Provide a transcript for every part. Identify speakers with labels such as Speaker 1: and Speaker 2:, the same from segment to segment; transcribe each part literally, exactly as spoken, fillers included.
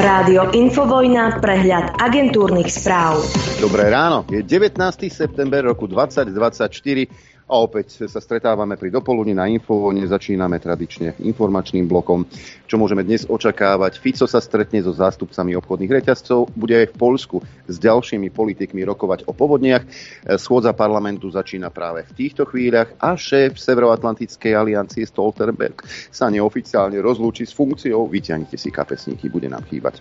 Speaker 1: Rádio Infovojna, prehľad agentúrnych správ.
Speaker 2: Dobré ráno, je devätnásteho september roku dvetisícdvadsaťštyri a opäť sa stretávame pri dopoludní na Infovojne. Začíname tradične informačným blokom. Čo môžeme dnes očakávať? Fico sa stretne so zástupcami obchodných reťazcov, bude aj v Poľsku s ďalšími politikmi rokovať o povodniach. Schôdza parlamentu začína práve v týchto chvíľach a šéf Severoatlantickej aliancie Stoltenberg sa neoficiálne rozlúči s funkciou. Vyťahnite si kapesníky, bude nám chýbať.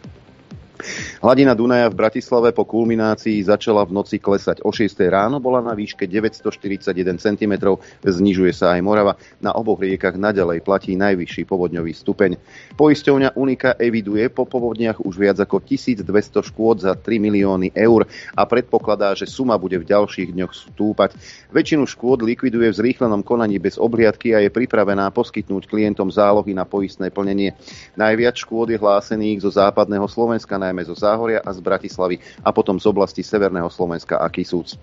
Speaker 2: Hladina Dunaja v Bratislave po kulminácii začala v noci klesať. O šiestej ráno bola na výške deväťstoštyridsaťjeden centimetrov, znižuje sa aj Morava. Na oboch riekach naďalej platí najvyšší povodňový stupeň. Poisťovňa Unica eviduje po povodniach už viac ako tisícdvesto škôd za tri milióny eur a predpokladá, že suma bude v ďalších dňoch stúpať. Väčšinu škôd likviduje v zrýchlenom konaní bez obhliadky a je pripravená poskytnúť klientom zálohy na poistné plnenie. Najviac škôd je hlásených zo západného Slovenska, najmä zo Záhoria a z Bratislavy a potom z oblasti severného Slovenska a Kisúc.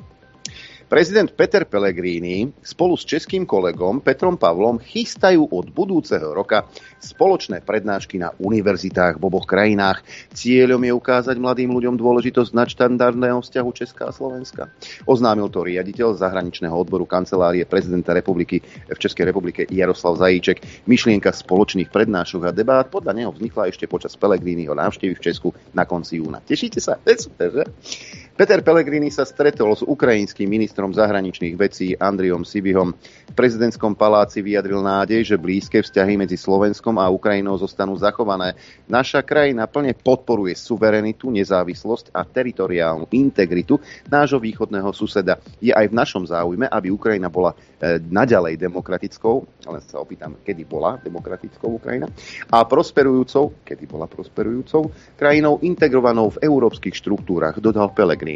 Speaker 2: Prezident Peter Pellegrini spolu s českým kolegom Petrom Pavlom chystajú od budúceho roka spoločné prednášky na univerzitách v oboch krajinách. Cieľom je ukázať mladým ľuďom dôležitosť nadštandardného vzťahu Česká a Slovenska. Oznámil to riaditeľ zahraničného odboru kancelárie prezidenta republiky v Českej republike Jaroslav Zajíček. Myšlienka spoločných prednášok a debát podľa neho vznikla ešte počas Pellegriniho návštevy v Česku na konci júna. Tešíte sa? Super, že? Peter Pellegrini sa stretol s ukrajinským ministrom zahraničných vecí Andriom Sibihom. V prezidentskom paláci vyjadril nádej, že blízke vzťahy medzi Slovenskom a Ukrajinou zostanú zachované. Naša krajina plne podporuje suverenitu, nezávislosť a teritoriálnu integritu nášho východného suseda. Je aj v našom záujme, aby Ukrajina bola e, naďalej demokratickou, ale sa opýtam, kedy bola demokratickou Ukrajina, a prosperujúcou, kedy bola prosperujúcou krajinou integrovanou v európskych štruktúrach, dodal Pellegrini.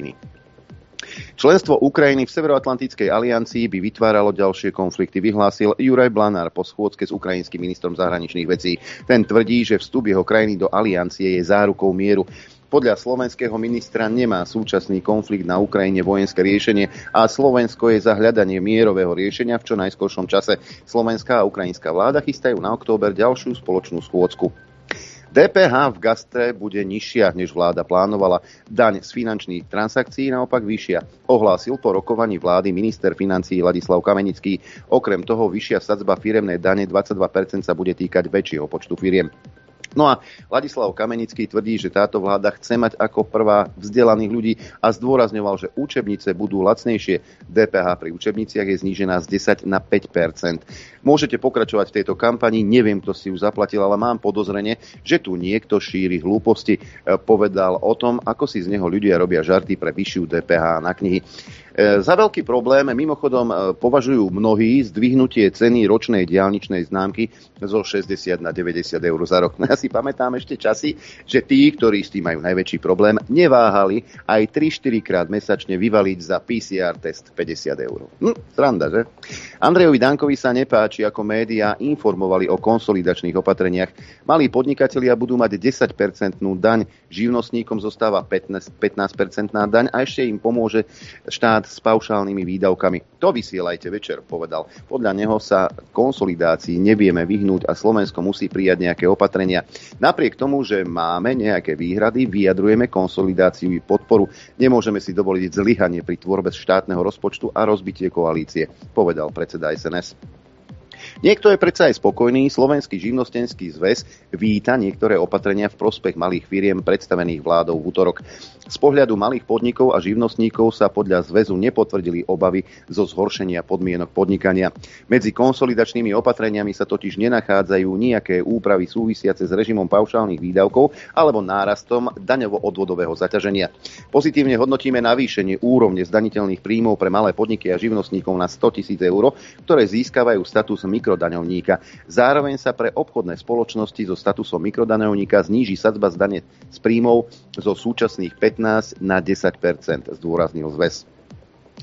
Speaker 2: Členstvo Ukrajiny v Severoatlantickej aliancii by vytváralo ďalšie konflikty, vyhlásil Juraj Blanár po schôdzke s ukrajinským ministrom zahraničných vecí. Ten tvrdí, že vstup jeho krajiny do aliancie je zárukou mieru. Podľa slovenského ministra nemá súčasný konflikt na Ukrajine vojenské riešenie a Slovensko je za hľadanie mierového riešenia v čo najskoršom čase. Slovenská a ukrajinská vláda chystajú na október ďalšiu spoločnú schôdzku. dé pé há v gastre bude nižšia, než vláda plánovala. Daň z finančných transakcií naopak vyššia. Ohlásil po rokovaní vlády minister financií Ladislav Kamenický. Okrem toho vyššia sadzba firemnej dane dvadsaťdva percent sa bude týkať väčšieho počtu firiem. No a Ladislav Kamenický tvrdí, že táto vláda chce mať ako prvá vzdelaných ľudí a zdôrazňoval, že učebnice budú lacnejšie. dé pé há pri učebniciach je znížená z desať na päť percent. Môžete pokračovať v tejto kampani, neviem, kto si ju zaplatil, ale mám podozrenie, že tu niekto šíri hlúposti. Povedal o tom, ako si z neho ľudia robia žarty pre vyššiu dé pé há na knihy. Za veľký problém mimochodom považujú mnohí zdvihnutie ceny ročnej diaľničnej známky zo šesťdesiat na deväťdesiat eur za rok. No ja si pamätám ešte časy, že tí, ktorí s tým majú najväčší problém, neváhali aj tri štyri krát mesačne vyvaliť za pé cé er test päťdesiat eur. Hm, sranda, že? Andrejovi Dankovi sa nepáči, ako médiá informovali o konsolidačných opatreniach. Malí podnikatelia budú mať desať percentnú daň, živnostníkom zostáva pätnásť percentná daň a ešte im pomôže štát s paušálnymi výdavkami. To vysielajte večer, povedal. Podľa neho sa konsolidácii nevieme vyhnúť a Slovensko musí prijať nejaké opatrenia. Napriek tomu, že máme nejaké výhrady, vyjadrujeme konsolidáciu i podporu. Nemôžeme si dovoliť zlyhanie pri tvorbe štátneho rozpočtu a rozbitie koalície, povedal predseda es en es. Niekto je predsa aj spokojný. Slovenský živnostenský zväz víta niektoré opatrenia v prospech malých firiem predstavených vládou v utorok. Z pohľadu malých podnikov a živnostníkov sa podľa zväzu nepotvrdili obavy zo zhoršenia podmienok podnikania. Medzi konsolidačnými opatreniami sa totiž nenachádzajú nejaké úpravy súvisiace s režimom paušálnych výdavkov alebo nárastom daňovo-odvodového zaťaženia. Pozitívne hodnotíme navýšenie úrovne zdaniteľných príjmov pre malé podniky a živnostníkov na sto tisíc eur, ktoré získavajú status mikrodaňovníka. Zároveň sa pre obchodné spoločnosti so statusom mikrodaňovníka zníži sadzba z dane z príjmov zo súčasných pätnásť na desať percent, zdôraznil zväz.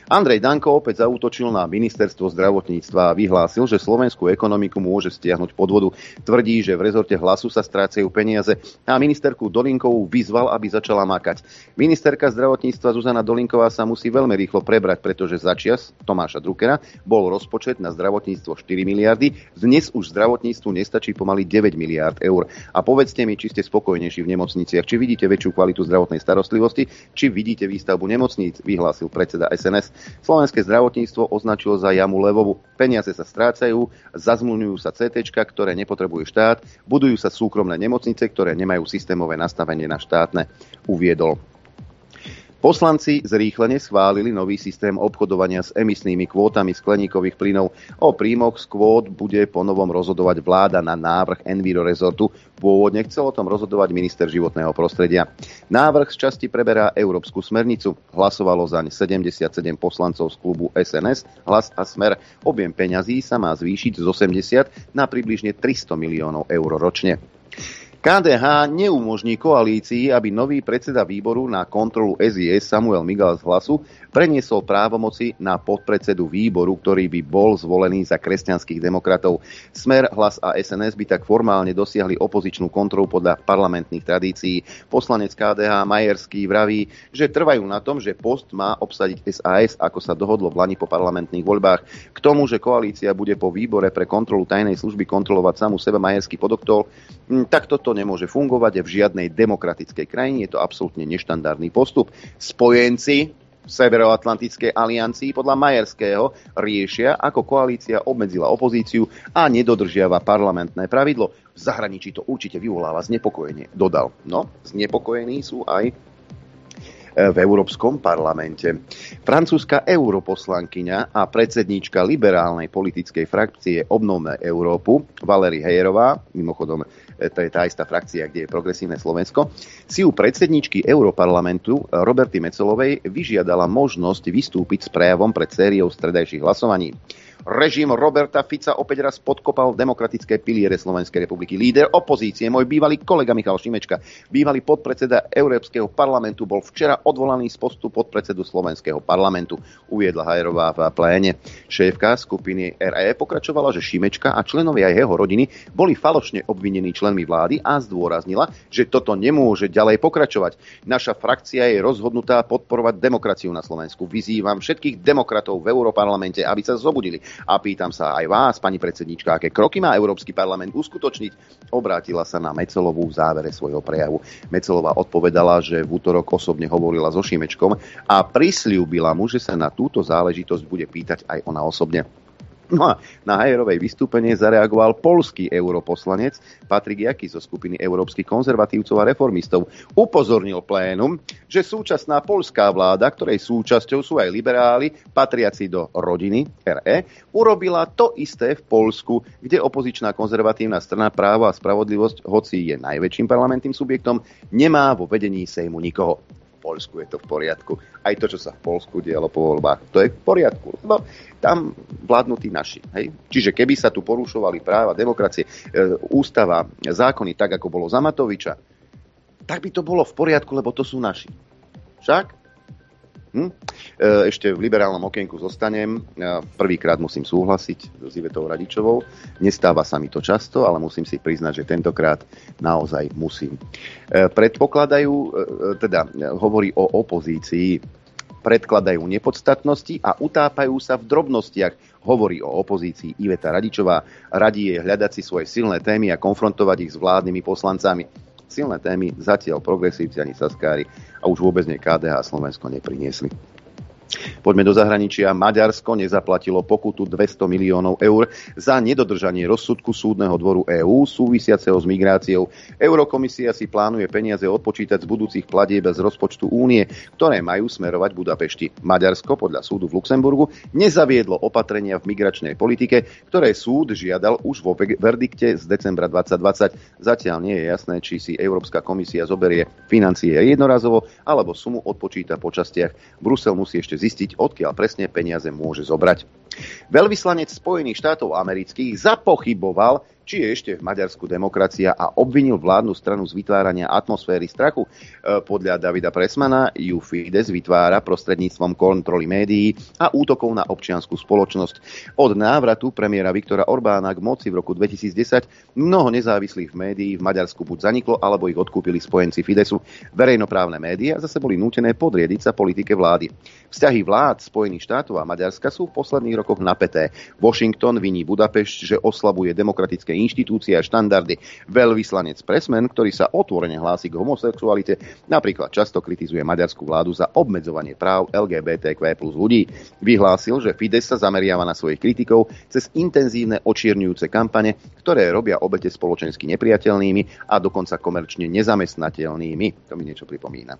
Speaker 2: Andrej Danko opäť zaútočil na ministerstvo zdravotníctva a vyhlásil, že slovenskú ekonomiku môže stiahnuť pod vodu. Tvrdí, že v rezorte Hlasu sa strácajú peniaze a ministerku Dolinkovú vyzval, aby začala makať. Ministerka zdravotníctva Zuzana Dolinková sa musí veľmi rýchlo prebrať, pretože začias Tomáša Druckera bol rozpočet na zdravotníctvo štyri miliardy, dnes už zdravotníctvu nestačí pomaly deväť miliárd eur. A povedzte mi, či ste spokojnejší v nemocniciach, či vidíte väčšiu kvalitu zdravotnej starostlivosti, či vidíte výstavbu nemocníc, vyhlásil predseda es en es. Slovenské zdravotníctvo označilo za jamu levovú. Peniaze sa strácajú, zazmluvňujú sa cé téčka, ktoré nepotrebuje štát, budujú sa súkromné nemocnice, ktoré nemajú systémové nastavenie na štátne, uviedol. Poslanci zrýchlene schválili nový systém obchodovania s emisnými kvótami skleníkových plynov. O príjmoch z kvót bude ponovom rozhodovať vláda na návrh Enviro rezortu. Pôvodne chcel o tom rozhodovať minister životného prostredia. Návrh z časti preberá európsku smernicu. Hlasovalo zaň sedemdesiatsedem poslancov z klubu es en es, Hlas a Smer. Objem peňazí sa má zvýšiť z osemdesiat na približne tristo miliónov eur ročne. ká dé há neumožní koalícii, aby nový predseda výboru na kontrolu es í es Samuel Migal z Hlasu preniesol právomoci na podpredsedu výboru, ktorý by bol zvolený za kresťanských demokratov. Smer, Hlas a es en es by tak formálne dosiahli opozičnú kontrolu podľa parlamentných tradícií. Poslanec ká dé há Majerský vraví, že trvajú na tom, že post má obsadiť es a es, ako sa dohodlo v lani po parlamentných voľbách. K tomu, že koalícia bude po výbore pre kontrolu tajnej služby kontrolovať samú seba, Majerský podotkol, tak toto to nemôže fungovať v žiadnej demokratickej krajine, je to absolútne neštandardný postup. Spojenci v Severoatlantickej aliancii podľa Majerského riešia, ako koalícia obmedzila opozíciu a nedodržiava parlamentné pravidlo. V zahraničí to určite vyvoláva znepokojenie, dodal. No, znepokojení sú aj v Európskom parlamente. Francúzska europoslankyňa a predsedníčka liberálnej politickej frakcie Obnovme Európu, Valérie Heyerová, mimochodom to je tá istá frakcia, kde je Progresívne Slovensko, si u predsedníčky Europarlamentu Roberty Metsolovej vyžiadala možnosť vystúpiť s prejavom pred sériou stredajších hlasovaní. Režim Roberta Fica opäť raz podkopal demokratické piliere Slovenskej republiky. Líder opozície, môj bývalý kolega Michal Šimečka, bývalý podpredseda Európskeho parlamentu, bol včera odvolaný z postu podpredsedu Slovenského parlamentu, uviedla Heyerová v pléne. Šéfka skupiny er é pokračovala, že Šimečka a členovia jeho rodiny boli falošne obvinení členmi vlády a zdôraznila, že toto nemôže ďalej pokračovať. Naša frakcia je rozhodnutá podporovať demokraciu na Slovensku. Vyzývam všetkých demokratov v Európarlamente, aby sa zobudili. A pýtam sa aj vás, pani predsedníčka, aké kroky má Európsky parlament uskutočniť? Obrátila sa na Metsolovú v závere svojho prejavu. Metsolová odpovedala, že v utorok osobne hovorila so Šimečkom a prisľúbila mu, že sa na túto záležitosť bude pýtať aj ona osobne. No a na Heyerovej vystúpenie zareagoval poľský europoslanec Patrik Jaki zo skupiny európskych konzervatívcov a reformistov. Upozornil plénum, že súčasná poľská vláda, ktorej súčasťou sú aj liberáli, patriaci do rodiny er é, urobila to isté v Poľsku, kde opozičná konzervatívna strana Právo a spravodlivosť, hoci je najväčším parlamentným subjektom, nemá vo vedení Sejmu nikoho. V Poľsku je to v poriadku. Aj to, čo sa v Poľsku dialo po voľbách, to je v poriadku. Lebo tam vládnu tí naši. Hej? Čiže keby sa tu porušovali práva, demokracie, e, ústava, zákony, tak ako bolo za Matoviča, tak by to bolo v poriadku, lebo to sú naši. Však? Hm? E, ešte v liberálnom okienku zostanem. E, prvýkrát musím súhlasiť s Ivetou Radičovou. Nestáva sa mi to často, ale musím si priznať, že tentokrát naozaj musím. E, predpokladajú, e, teda hovorí o opozícii, predkladajú nepodstatnosti a utápajú sa v drobnostiach. Hovorí o opozícii Iveta Radičová. Radí je hľadať si svoje silné témy a konfrontovať ich s vládnymi poslancami. Silné témy zatiaľ progresívci ani saskári a už vôbec nie ká dé há Slovensko nepriniesli. Poďme do zahraničia. Maďarsko nezaplatilo pokutu dvesto miliónov eur za nedodržanie rozsudku súdneho dvoru EÚ súvisiaceho s migráciou. Eurokomisia si plánuje peniaze odpočítať z budúcich platieb z rozpočtu únie, ktoré majú smerovať Budapešti. Maďarsko podľa súdu v Luxemburgu nezaviedlo opatrenia v migračnej politike, ktoré súd žiadal už vo verdikte z decembra dvetisícdvadsať. Zatiaľ nie je jasné, či si Európska komisia zoberie financie jednorazovo alebo sumu odpočíta po častiach. Brusel musí ešte zistiť, odkiaľ presne peniaze môže zobrať. Veľvyslanec Spojených štátov amerických zapochyboval, či je ešte v Maďarsku demokracia a obvinil vládnu stranu z vytvárania atmosféry strachu. Podľa Davida Pressmana ju Fides vytvára prostredníctvom kontroly médií a útokov na občiansku spoločnosť. Od návratu premiéra Viktora Orbána k moci v roku dvetisícdesať mnoho nezávislých médií v Maďarsku buď zaniklo, alebo ich odkúpili spojenci Fidesu. Verejnoprávne médiá zase boli nútené podriediť sa politike vlády. Vzťahy vlád Spojených štátov a Maďarska sú v posledných rokoch napäté. Washington viní Budapešť, že oslabuje demokratické inštitúcie a štandardy. Veľvyslanec Pressman, ktorý sa otvorene hlási k homosexualite, napríklad často kritizuje maďarskú vládu za obmedzovanie práv el gé bé té kvé plus ľudí. Vyhlásil, že Fides sa zameriava na svojich kritikov cez intenzívne očierňujúce kampane, ktoré robia obete spoločensky nepriateľnými a dokonca komerčne nezamestnateľnými. To mi niečo pripomína.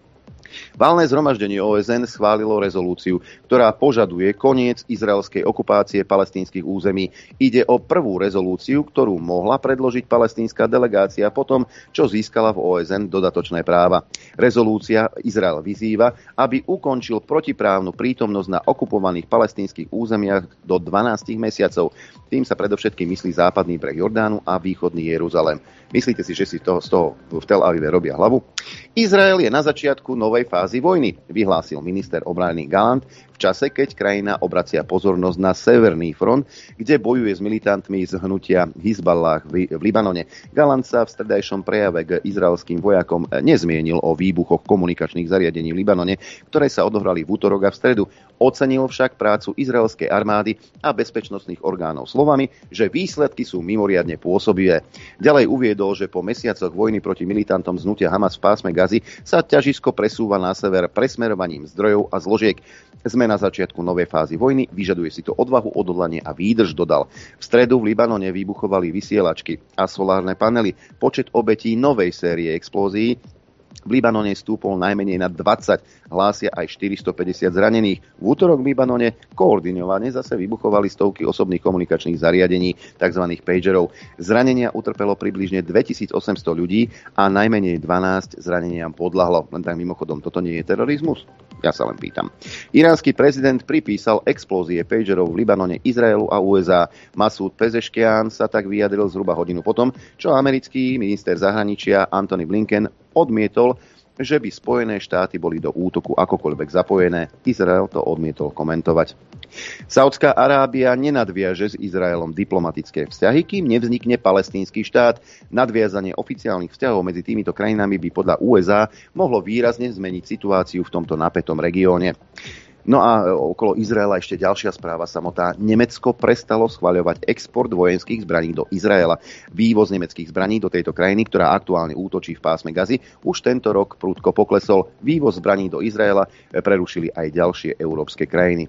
Speaker 2: Valné zhromaždenie ó es en schválilo rezolúciu, ktorá požaduje koniec izraelskej okupácie palestínskych území. Ide o prvú rezolúciu, ktorú mohla predložiť palestínska delegácia potom, čo získala v ó es en dodatočné práva. Rezolúcia Izrael vyzýva, aby ukončil protiprávnu prítomnosť na okupovaných palestínskych územiach do dvanásť mesiacov. Tým sa predovšetkým myslí západný breh Jordánu a východný Jeruzalém. Myslíte si, že si to, z toho v Tel Avive robia hlavu? Izrael je na začiatku novej fázy vojny, vyhlásil minister obrany Gallant v čase, keď krajina obracia pozornosť na severný front, kde bojuje s militantmi z hnutia Hizballah v, v Libanone. Gallant sa v stredajšom prejave k izraelským vojakom nezmienil o výbuchoch komunikačných zariadení v Libanone, ktoré sa odohrali v útorok a v stredu. Ocenil však prácu izraelskej armády a bezpečnostných orgánov slovami, že výsledky sú mimoriadne pôsobivé. Ďalej uviedol, že po mesiacoch vojny proti militantom z hnutia Hamas v pásme Gazy sa ťažisko presúva na sever presmerovaním zdrojov a zložiek. Sme na začiatku novej fázy vojny, vyžaduje si to odvahu, odhodlanie a výdrž, dodal. V stredu v Libanone vybuchovali vysielačky a solárne panely. Počet obetí novej série explózií v Libanone stúpol najmenej na dvadsať, hlásia aj štyristopäťdesiat zranených. V útorok v Libanone koordinovane zase vybuchovali stovky osobných komunikačných zariadení, tzv. Pagerov. Zranenia utrpelo približne dvetisícosemsto ľudí a najmenej dvanásť zraneniam podľahlo. Len tak mimochodom, toto nie je terorizmus? Ja sa len pýtam. Iránsky prezident pripísal explózie pagerov v Libanone Izraelu a ú es á. Masúd Pezeškian sa tak vyjadril zhruba hodinu potom, čo americký minister zahraničia Antony Blinken odmietol, že by Spojené štáty boli do útoku akokoľvek zapojené. Izrael to odmietol komentovať. Saudská Arábia nenadviaže s Izraelom diplomatické vzťahy, kým nevznikne palestínsky štát. Nadviazanie oficiálnych vzťahov medzi týmito krajinami by podľa ú es á mohlo výrazne zmeniť situáciu v tomto napätom regióne. No a okolo Izraela ešte ďalšia správa samotná. Nemecko prestalo schvaľovať export vojenských zbraní do Izraela. Vývoz nemeckých zbraní do tejto krajiny, ktorá aktuálne útočí v pásme Gazy, už tento rok prudko poklesol. Vývoz zbraní do Izraela prerušili aj ďalšie európske krajiny.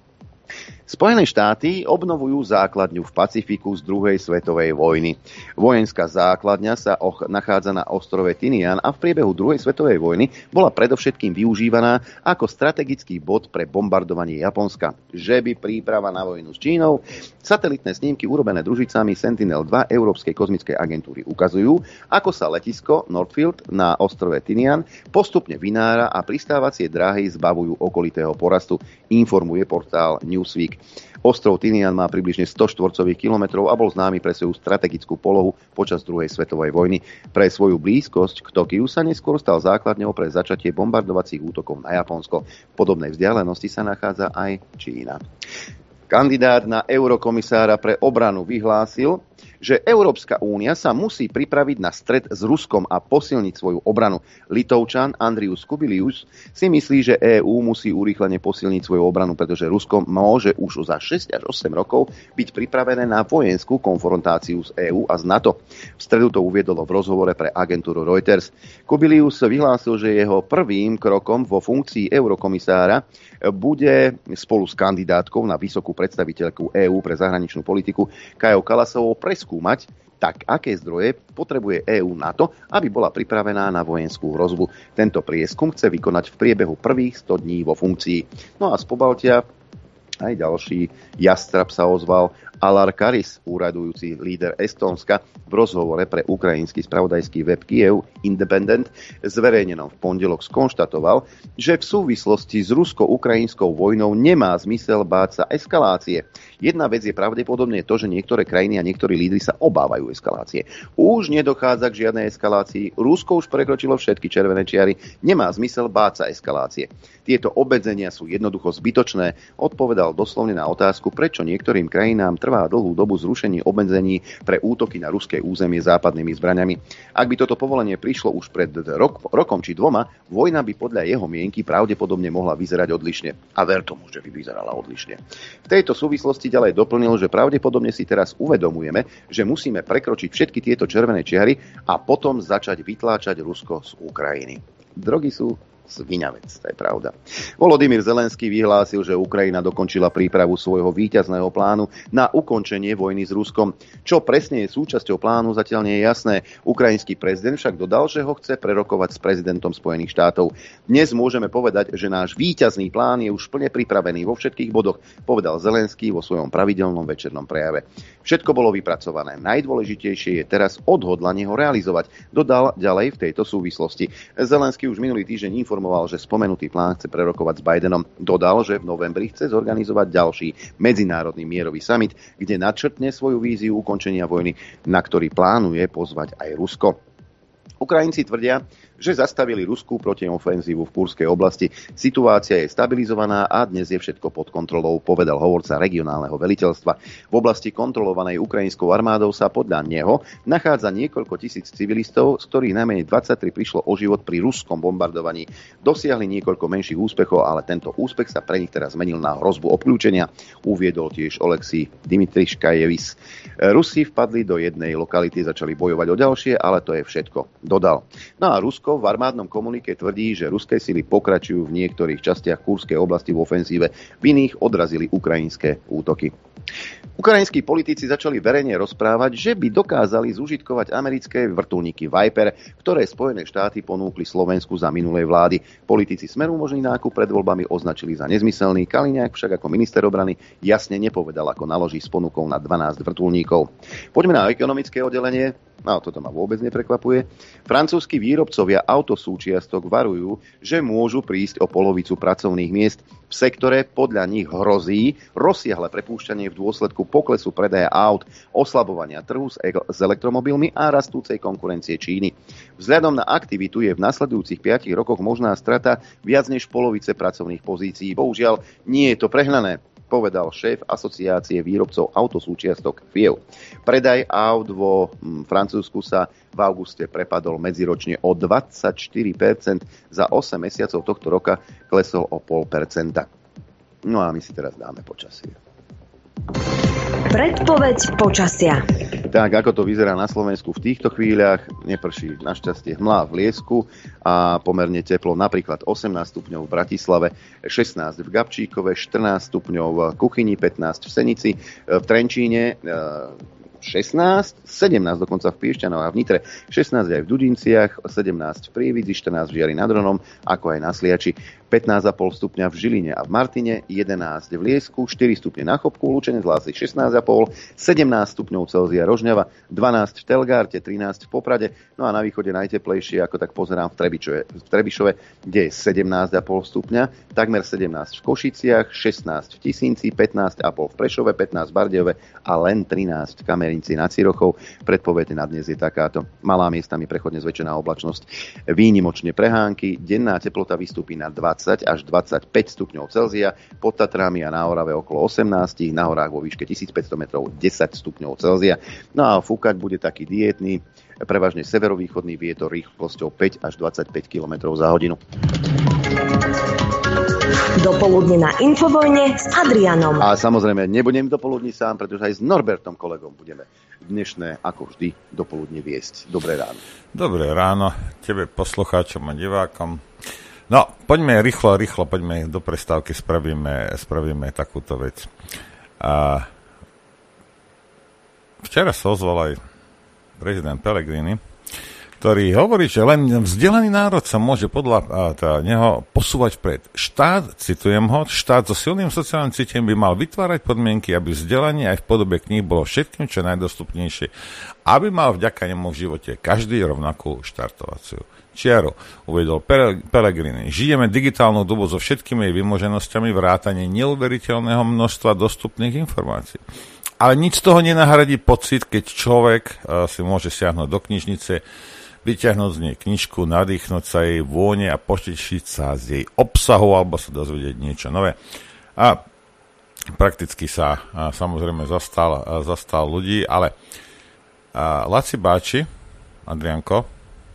Speaker 2: Spojené štáty obnovujú základňu v Pacifiku z druhej svetovej vojny. Vojenská základňa sa och- nachádza na ostrove Tinian a v priebehu druhej svetovej vojny bola predovšetkým využívaná ako strategický bod pre bombardovanie Japonska. Že by príprava na vojnu s Čínou. Satelitné snímky urobené družicami Sentinel dva Európskej kozmickej agentúry ukazujú, ako sa letisko Northfield na ostrove Tinian postupne vynára a pristávacie dráhy zbavujú okolitého porastu, informuje portál Newsweek. Ostrov Tinian má približne sto štvorcových kilometrov a bol známy pre svoju strategickú polohu počas druhej svetovej vojny. Pre svoju blízkosť k Tokiu sa neskôr stal základňou pre začatie bombardovacích útokov na Japonsko. V podobnej vzdialenosti sa nachádza aj Čína. Kandidát na eurokomisára pre obranu vyhlásil, že Európska únia sa musí pripraviť na stret s Ruskom a posilniť svoju obranu. Litovčan Andrius Kubilius si myslí, že EÚ musí urýchlene posilniť svoju obranu, pretože Rusko môže už za šesť až osem rokov byť pripravené na vojenskú konfrontáciu s EÚ a s NATO. V stredu to uviedolo v rozhovore pre agentúru Reuters. Kubilius vyhlásil, že jeho prvým krokom vo funkcii eurokomisára bude spolu s kandidátkou na vysokú predstaviteľku EÚ pre zahraničnú politiku Kajou Kalasovou preskúmať, tak aké zdroje potrebuje EÚ na to, aby bola pripravená na vojenskú hrozbu. Tento prieskum chce vykonať v priebehu prvých sto dní vo funkcii. No a z Pobaltia aj ďalší jastrab sa ozval. Alar Karis, úradujúci líder Estónska, v rozhovore pre ukrajinský spravodajský web Kiev Independent zverejnenom v pondelok skonštatoval, že v súvislosti s rusko-ukrajinskou vojnou nemá zmysel báť sa eskalácie. Jedna vec je pravdepodobne to, že niektoré krajiny a niektorí lídri sa obávajú eskalácie. Už nedochádza k žiadnej eskalácii. Rusko už prekročilo všetky červené čiary. Nemá zmysel báť sa eskalácie. Tieto obmedzenia sú jednoducho zbytočné, odpovedal doslovne na otázku, prečo niektorým krajinám trvá dlhú dobu zrušenie obmedzení pre útoky na ruské územie západnými zbraňami. Ak by toto povolenie prišlo už pred rok, rokom či dvoma, vojna by podľa jeho mienky pravdepodobne mohla vyzerať odlišne. A ver tomu, že by vyzerala odlišne. V tejto súvislosti ďalej doplnil, že pravdepodobne si teraz uvedomujeme, že musíme prekročiť všetky tieto červené čiary a potom začať vytláčať Rusko z Ukrajiny. Drogy sú sviňavec, to je pravda. Volodymyr Zelenský vyhlásil, že Ukrajina dokončila prípravu svojho víťazného plánu na ukončenie vojny s Ruskom. Čo presne je súčasťou plánu, zatiaľ nie je jasné. Ukrajinský prezident však dodal, že ho chce prerokovať s prezidentom Spojených štátov. Dnes môžeme povedať, že náš víťazný plán je už plne pripravený vo všetkých bodoch, povedal Zelenský vo svojom pravidelnom večernom prejave. Všetko bolo vypracované. Najdôležitejšie je teraz odhodlanie ho realizovať, dodal ďalej v tejto súvislosti. Zelenský už minulý týždeň informoval, že spomenutý plán chce prerokovať s Bidenom. Dodal, že v novembri chce zorganizovať ďalší medzinárodný mierový summit, kde načrtne svoju víziu ukončenia vojny, na ktorý plánuje pozvať aj Rusko. Ukrajinci tvrdia, že zastavili ruskú protiofenzívu v Kurskej oblasti. Situácia je stabilizovaná a dnes je všetko pod kontrolou, povedal hovorca regionálneho veliteľstva. V oblasti kontrolovanej ukrajinskou armádou sa podľa neho nachádza niekoľko tisíc civilistov, z ktorých najmenej dvadsaťtri prišlo o život pri ruskom bombardovaní. Dosiahli niekoľko menších úspechov, ale tento úspech sa pre nich teraz zmenil na hrozbu obkľúčenia, uviedol tiež Oleksij Dimitriškajevis. Rusi vpadli do jednej lokality, začali bojovať o ďalšie, ale to je všetko, dodal. No a Rusko v armádnom komunike tvrdí, že ruské sily pokračujú v niektorých častiach Kurskej oblasti v ofenzíve, v iných odrazili ukrajinské útoky. Ukrajinskí politici začali verejne rozprávať, že by dokázali zužitkovať americké vrtuľníky Viper, ktoré Spojené štáty ponúkli Slovensku za minulej vlády. Politici Smeru možný nákup pred voľbami označili za nezmyselný. Kaliňák však ako minister obrany jasne nepovedal, ako naloží s ponukou na dvanásť vrtuľníkov. Poďme na ekonomické oddelenie. No, toto ma vôbec neprekvapuje. Francúzski výrobcovia autosúčiastok varujú, že môžu prísť o polovicu pracovných miest. V sektore podľa nich hrozí rozsiahle prepúšťanie v dôsledku poklesu predaja aut, oslabovania trhu s, e- s elektromobilmi a rastúcej konkurencie Číny. Vzhľadom na aktivitu je v nasledujúcich piatich rokoch možná strata viac než polovice pracovných pozícií. Bohužiaľ, nie je to prehnané, povedal šéf asociácie výrobcov autosúčiastok ef í é. Predaj aut vo Francúzsku sa v auguste prepadol medziročne o dvadsaťštyri percent, za osem mesiacov tohto roka klesol o nula celá päť percenta. No a my si teraz dáme počasie.
Speaker 1: Predpoveď počasia.
Speaker 2: Tak, ako to vyzerá na Slovensku v týchto chvíľach, neprší našťastie hmla v Liesku a pomerne teplo, napríklad osemnásť stupňov v Bratislave, šestnásť v Gabčíkove, štrnásť stupňov v Kuchyni, pätnásť v Senici, v Trenčíne šestnásť, sedemnásť dokonca v Piešťanoch a v Nitre, šestnásť aj v Dudinciach, sedemnásť v Prievidzi, štrnásť v Žiari nad Hronom, ako aj na Sliači, pätnásť celá päť stupňa v Žiline a v Martine, jedenásť v Liesku, štyri stupne na Chopku, Lučenec Lásy šestnásť celá päť, sedemnásť stupňov Celzia Rožňava, dvanásť v Telgárte, trinásť v Poprade, no a na východe najteplejšie, ako tak pozerám v Trebičove, v Trebišove, kde je sedemnásť celá päť stupňa, takmer sedemnásť v Košiciach, šestnásť v Tisínci, pätnásť celá päť v Prešove, pätnásť v Bardejove a len trinásť v Kamerinci nad Cirochou. Predpoveď na dnes je takáto: malá miestami prechodne zväčšená oblačnosť, výnimočne prehánky, denná teplota vystúpi na dvadsať až dvadsaťpäť stupňov Celzia, pod Tatrami a na Orave okolo osemnásť, na horách vo výške tisícpäťsto metrov desať stupňov Celzia. No a fúkať bude taký diétny, prevažne severovýchodný vietor rýchlosťou päť až dvadsaťpäť kilometrov za hodinu.
Speaker 1: Dopoludne na Infovojne s Adrianom.
Speaker 2: A samozrejme, nebudem dopoludní sám, pretože aj s Norbertom kolegom budeme dnešné, ako vždy, dopoludne viesť. Dobré ráno.
Speaker 3: Dobré ráno tebe, poslucháčom a divákom. No, poďme rýchlo, rýchlo, poďme do prestávky, spravíme, spravíme takúto vec. A včera sa ozval aj prezident Pellegrini, ktorý hovorí, že len vzdelaný národ sa môže podľa teda, neho posúvať vpred. Štát, citujem ho, štát so silným sociálnym cítením by mal vytvárať podmienky, aby vzdelanie aj v podobe kníh bolo všetkým čo najdostupnejšie, aby mal vďaka nemu v živote každý rovnakú štartovaciu čiaru. Uvedol Pellegrini. Žijeme digitálnu dobu so všetkými jej vymoženosťami vrátane neuveriteľného množstva dostupných informácií. Ale nič z toho nenahradí pocit, keď človek uh, si môže siahnuť do knižnice, vyťahnuť z nej knižku, nadýchnuť sa jej vône a potešiť sa z jej obsahu alebo sa dozvedieť niečo nové. A prakticky sa uh, samozrejme zastal, uh, zastal ľudí, ale uh, Laci Báči, Adrianko,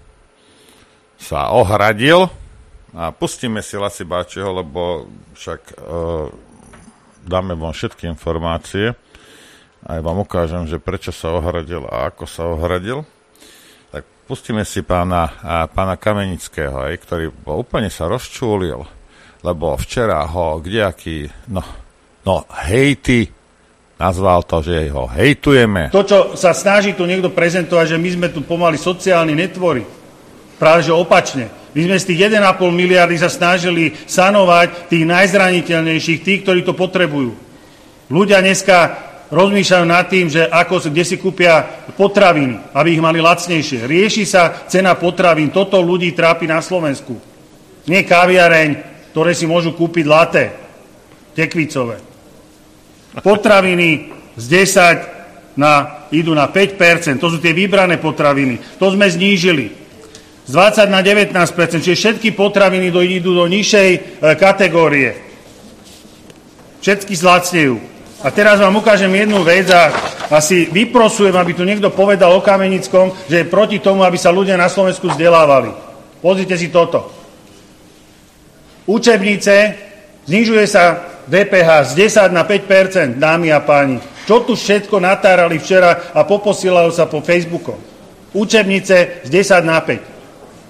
Speaker 3: sa ohradil a pustíme si Laci Báčiho, lebo však uh, dáme vám všetky informácie. Aj vám ukážem, že prečo sa ohradil a ako sa ohradil. Tak pustíme si pána, pána Kamenického, aj, ktorý úplne sa rozčúlil, lebo včera ho kdejaký, no, no hejty, nazval to, že ho hejtujeme.
Speaker 4: To, čo sa snaží tu niekto prezentovať, že my sme tu pomaly sociálni netvory, práve že opačne. My sme z tých jeden a pol miliardy sa snažili sanovať tých najzraniteľnejších, tých, ktorí to potrebujú. Ľudia dneska rozmýšľajú nad tým, že ako, kde si kúpia potraviny, aby ich mali lacnejšie. Rieši sa cena potravín. Toto ľudí trápi na Slovensku. Nie kaviareň, ktoré si môžu kúpiť latte, tekvicové. Potraviny z desať na, idú na päť percent. To sú tie vybrané potraviny. To sme znížili. Z dvadsať na devätnásť percent. Čiže všetky potraviny idú do nižšej e, kategórie. Všetky zlacnejú. A teraz vám ukážem jednu vec a asi vyprosujem, aby tu niekto povedal o Kamenickom, že je proti tomu, aby sa ľudia na Slovensku vzdelávali. Pozrite si toto. Učebnice, znižuje sa dé pé há z desať na päť percent, dámy a páni. Čo tu všetko natárali včera a poposielajú sa po Facebooku. Učebnice z desať na päť.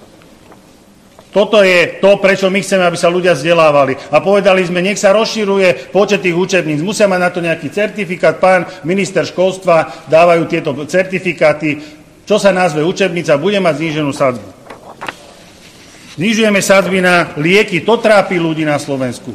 Speaker 4: Toto je to, prečo my chceme, aby sa ľudia vzdelávali. A povedali sme, nech sa rozširuje počet tých učebníc. Musia mať na to nejaký certifikát. Pán minister školstva dávajú tieto certifikáty. Čo sa nazve učebnica, bude mať zníženú sadzbu. Znižujeme sadzby na lieky. To trápi ľudí na Slovensku.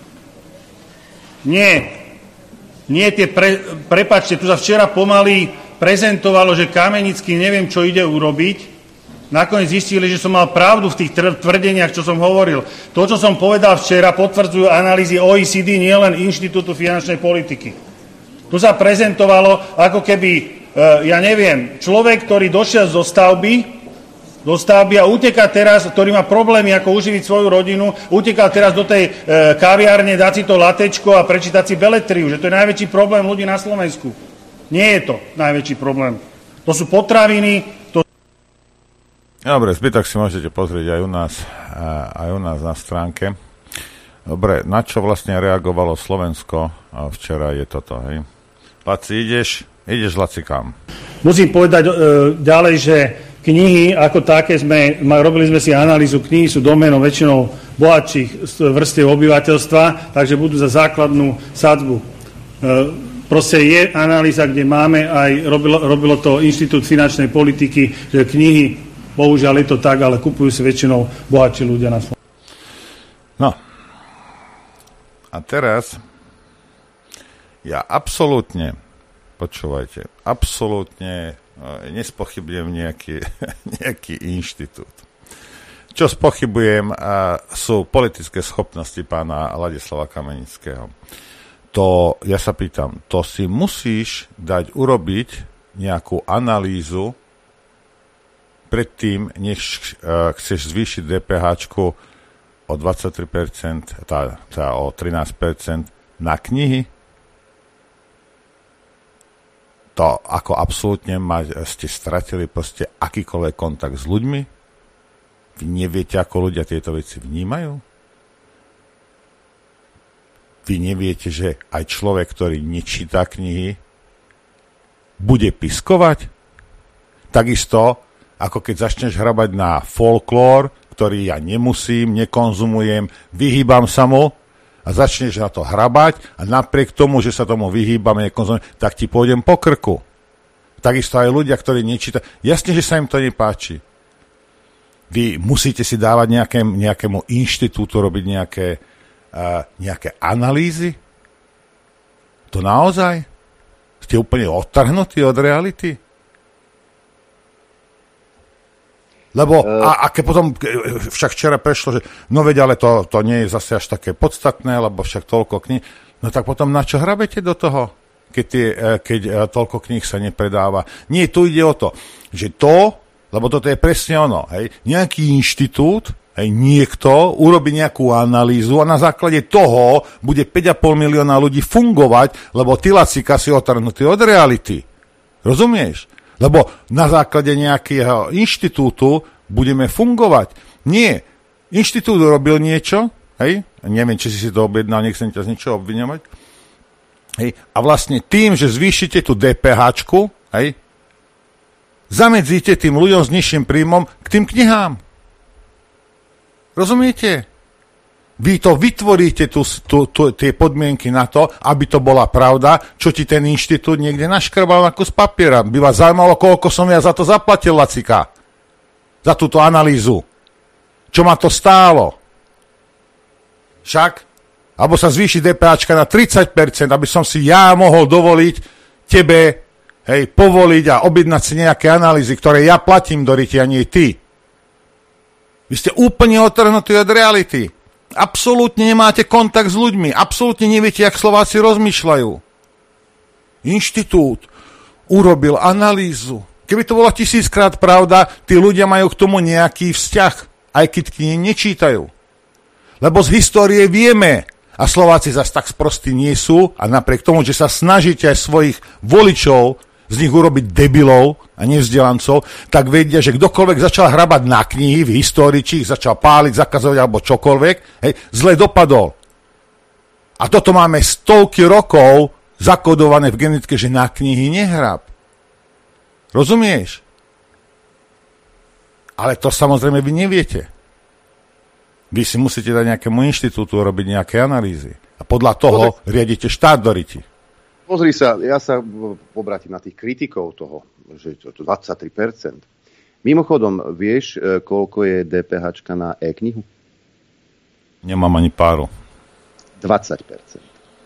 Speaker 4: Nie. Nie tie, pre, prepáčte, tu sa včera pomaly prezentovalo, že Kamenický neviem, čo ide urobiť. Nakoniec zistili, že som mal pravdu v tých tvrdeniach, čo som hovoril. To, čo som povedal včera, potvrdzujú analýzy ó é cé dé, nielen Inštitútu finančnej politiky. Tu sa prezentovalo, ako keby, ja neviem, človek, ktorý došiel zo stavby, do stavby a uteká teraz, ktorý má problémy, ako uživiť svoju rodinu, uteká teraz do tej kaviárne, dať si to latečko a prečítať si beletriu, že to je najväčší problém ľudí na Slovensku. Nie je to najväčší problém. To sú potraviny.
Speaker 3: Dobre, zbytok si môžete pozrieť aj u nás, aj u nás na stránke. Dobre, na čo vlastne reagovalo Slovensko a včera je toto, hej? Laci, ideš? Ideš, Laci, kam?
Speaker 4: Musím povedať e, ďalej, že knihy ako také sme, robili sme si analýzu, knihy sú doménou väčšinou bohatších vrstiev obyvateľstva, takže budú za základnú sadzbu. E, proste je analýza, kde máme aj, robilo, robilo to Inštitút finančnej politiky, že knihy, bohužiaľ je to tak, ale kupujú si väčšinou bohatší ľudia na Slovensku.
Speaker 3: No. A teraz ja absolútne, počúvajte, absolútne nespochybňujem nejaký, nejaký inštitút. Čo spochybujem, sú politické schopnosti pána Ladislava Kamenického. To, ja sa pýtam, to si musíš dať urobiť nejakú analýzu predtým, než uh, chceš zvýšiť dé pé háčku o dvadsaťtri percent, tá, tá o trinásť percent na knihy. To ako absolútne mať, ste stratili proste akýkoľvek kontakt s ľuďmi. Vy neviete, ako ľudia tieto veci vnímajú. Vy neviete, že aj človek, ktorý nečíta knihy, bude piskovať. Takisto ako keď začneš hrabať na folklór, ktorý ja nemusím, nekonzumujem, vyhýbam sa mu a začneš na to hrabať a napriek tomu, že sa tomu vyhýbam, nekonzumujem, tak ti pôjdem po krku. Takisto aj ľudia, ktorí nečítajú. Jasne, že sa im to nepáči. Vy musíte si dávať nejaké, nejakému inštitútu robiť nejaké, uh, nejaké analýzy? To naozaj? Ste úplne odtrhnutí od reality? Lebo, a, a keď potom, však včera prešlo, že no veď, ale to, to nie je zase až také podstatné, lebo však toľko kníh, no tak potom na čo hrabete do toho, keď, tie, keď toľko kníh sa nepredáva? Nie, tu ide o to, že to, lebo toto je presne ono, hej, nejaký inštitút, hej, niekto urobí nejakú analýzu a na základe toho bude päť a pol milióna ľudí fungovať, lebo ty lacika si otrhnutý od reality. Rozumieš? Lebo na základe nejakého inštitútu budeme fungovať. Nie. Inštitút urobil niečo, hej, neviem, či si si to objednal, nechcem ťa z ničoho obviňovať, hej, a vlastne tým, že zvýšite tú DPHčku, hej, zamedzíte tým ľuďom s nižším príjmom k tým knihám. Rozumiete? Vy to vytvoríte tu, tu, tu, tie podmienky na to, aby to bola pravda, čo ti ten inštitút niekde naškrbal na kus papiera. By vás zaujímalo, koľko som ja za to zaplatil, lacika. Za túto analýzu. Čo ma to stálo? Však? Alebo sa zvýši DPAčka na tridsať percent, aby som si ja mohol dovoliť tebe, hej, povoliť a objednať si nejaké analýzy, ktoré ja platím do ryti, a nie ty. Vy ste úplne odtrhnutí od reality. Absolútne nemáte kontakt s ľuďmi. Absolútne neviete, jak Slováci rozmýšľajú. Inštitút urobil analýzu. Keby to bola tisíckrát pravda, tí ľudia majú k tomu nejaký vzťah, aj keď knihy nečítajú. Lebo z histórie vieme, a Slováci zase tak sprostí nie sú, a napriek tomu, že sa snažíte aj svojich voličov z nich urobiť debilov a nevzdelancov, tak vedia, že kdokoľvek začal hrabať na knihy v histórii, či ich začal páliť, zakazovať alebo čokoľvek, hej, zle dopadol. A toto máme stovky rokov zakodované v genetike, že na knihy nehrab. Rozumieš? Ale to samozrejme vy neviete. Vy si musíte dať nejakému inštitútu robiť nejaké analýzy. A podľa toho riadite štát do ryti.
Speaker 2: Pozri sa, ja sa obrátim na tých kritikov toho, že to dvadsaťtri percent. Mimochodom, vieš, koľko je DPHčka na e-knihu?
Speaker 3: Nemám ani páru.
Speaker 2: dvadsať percent.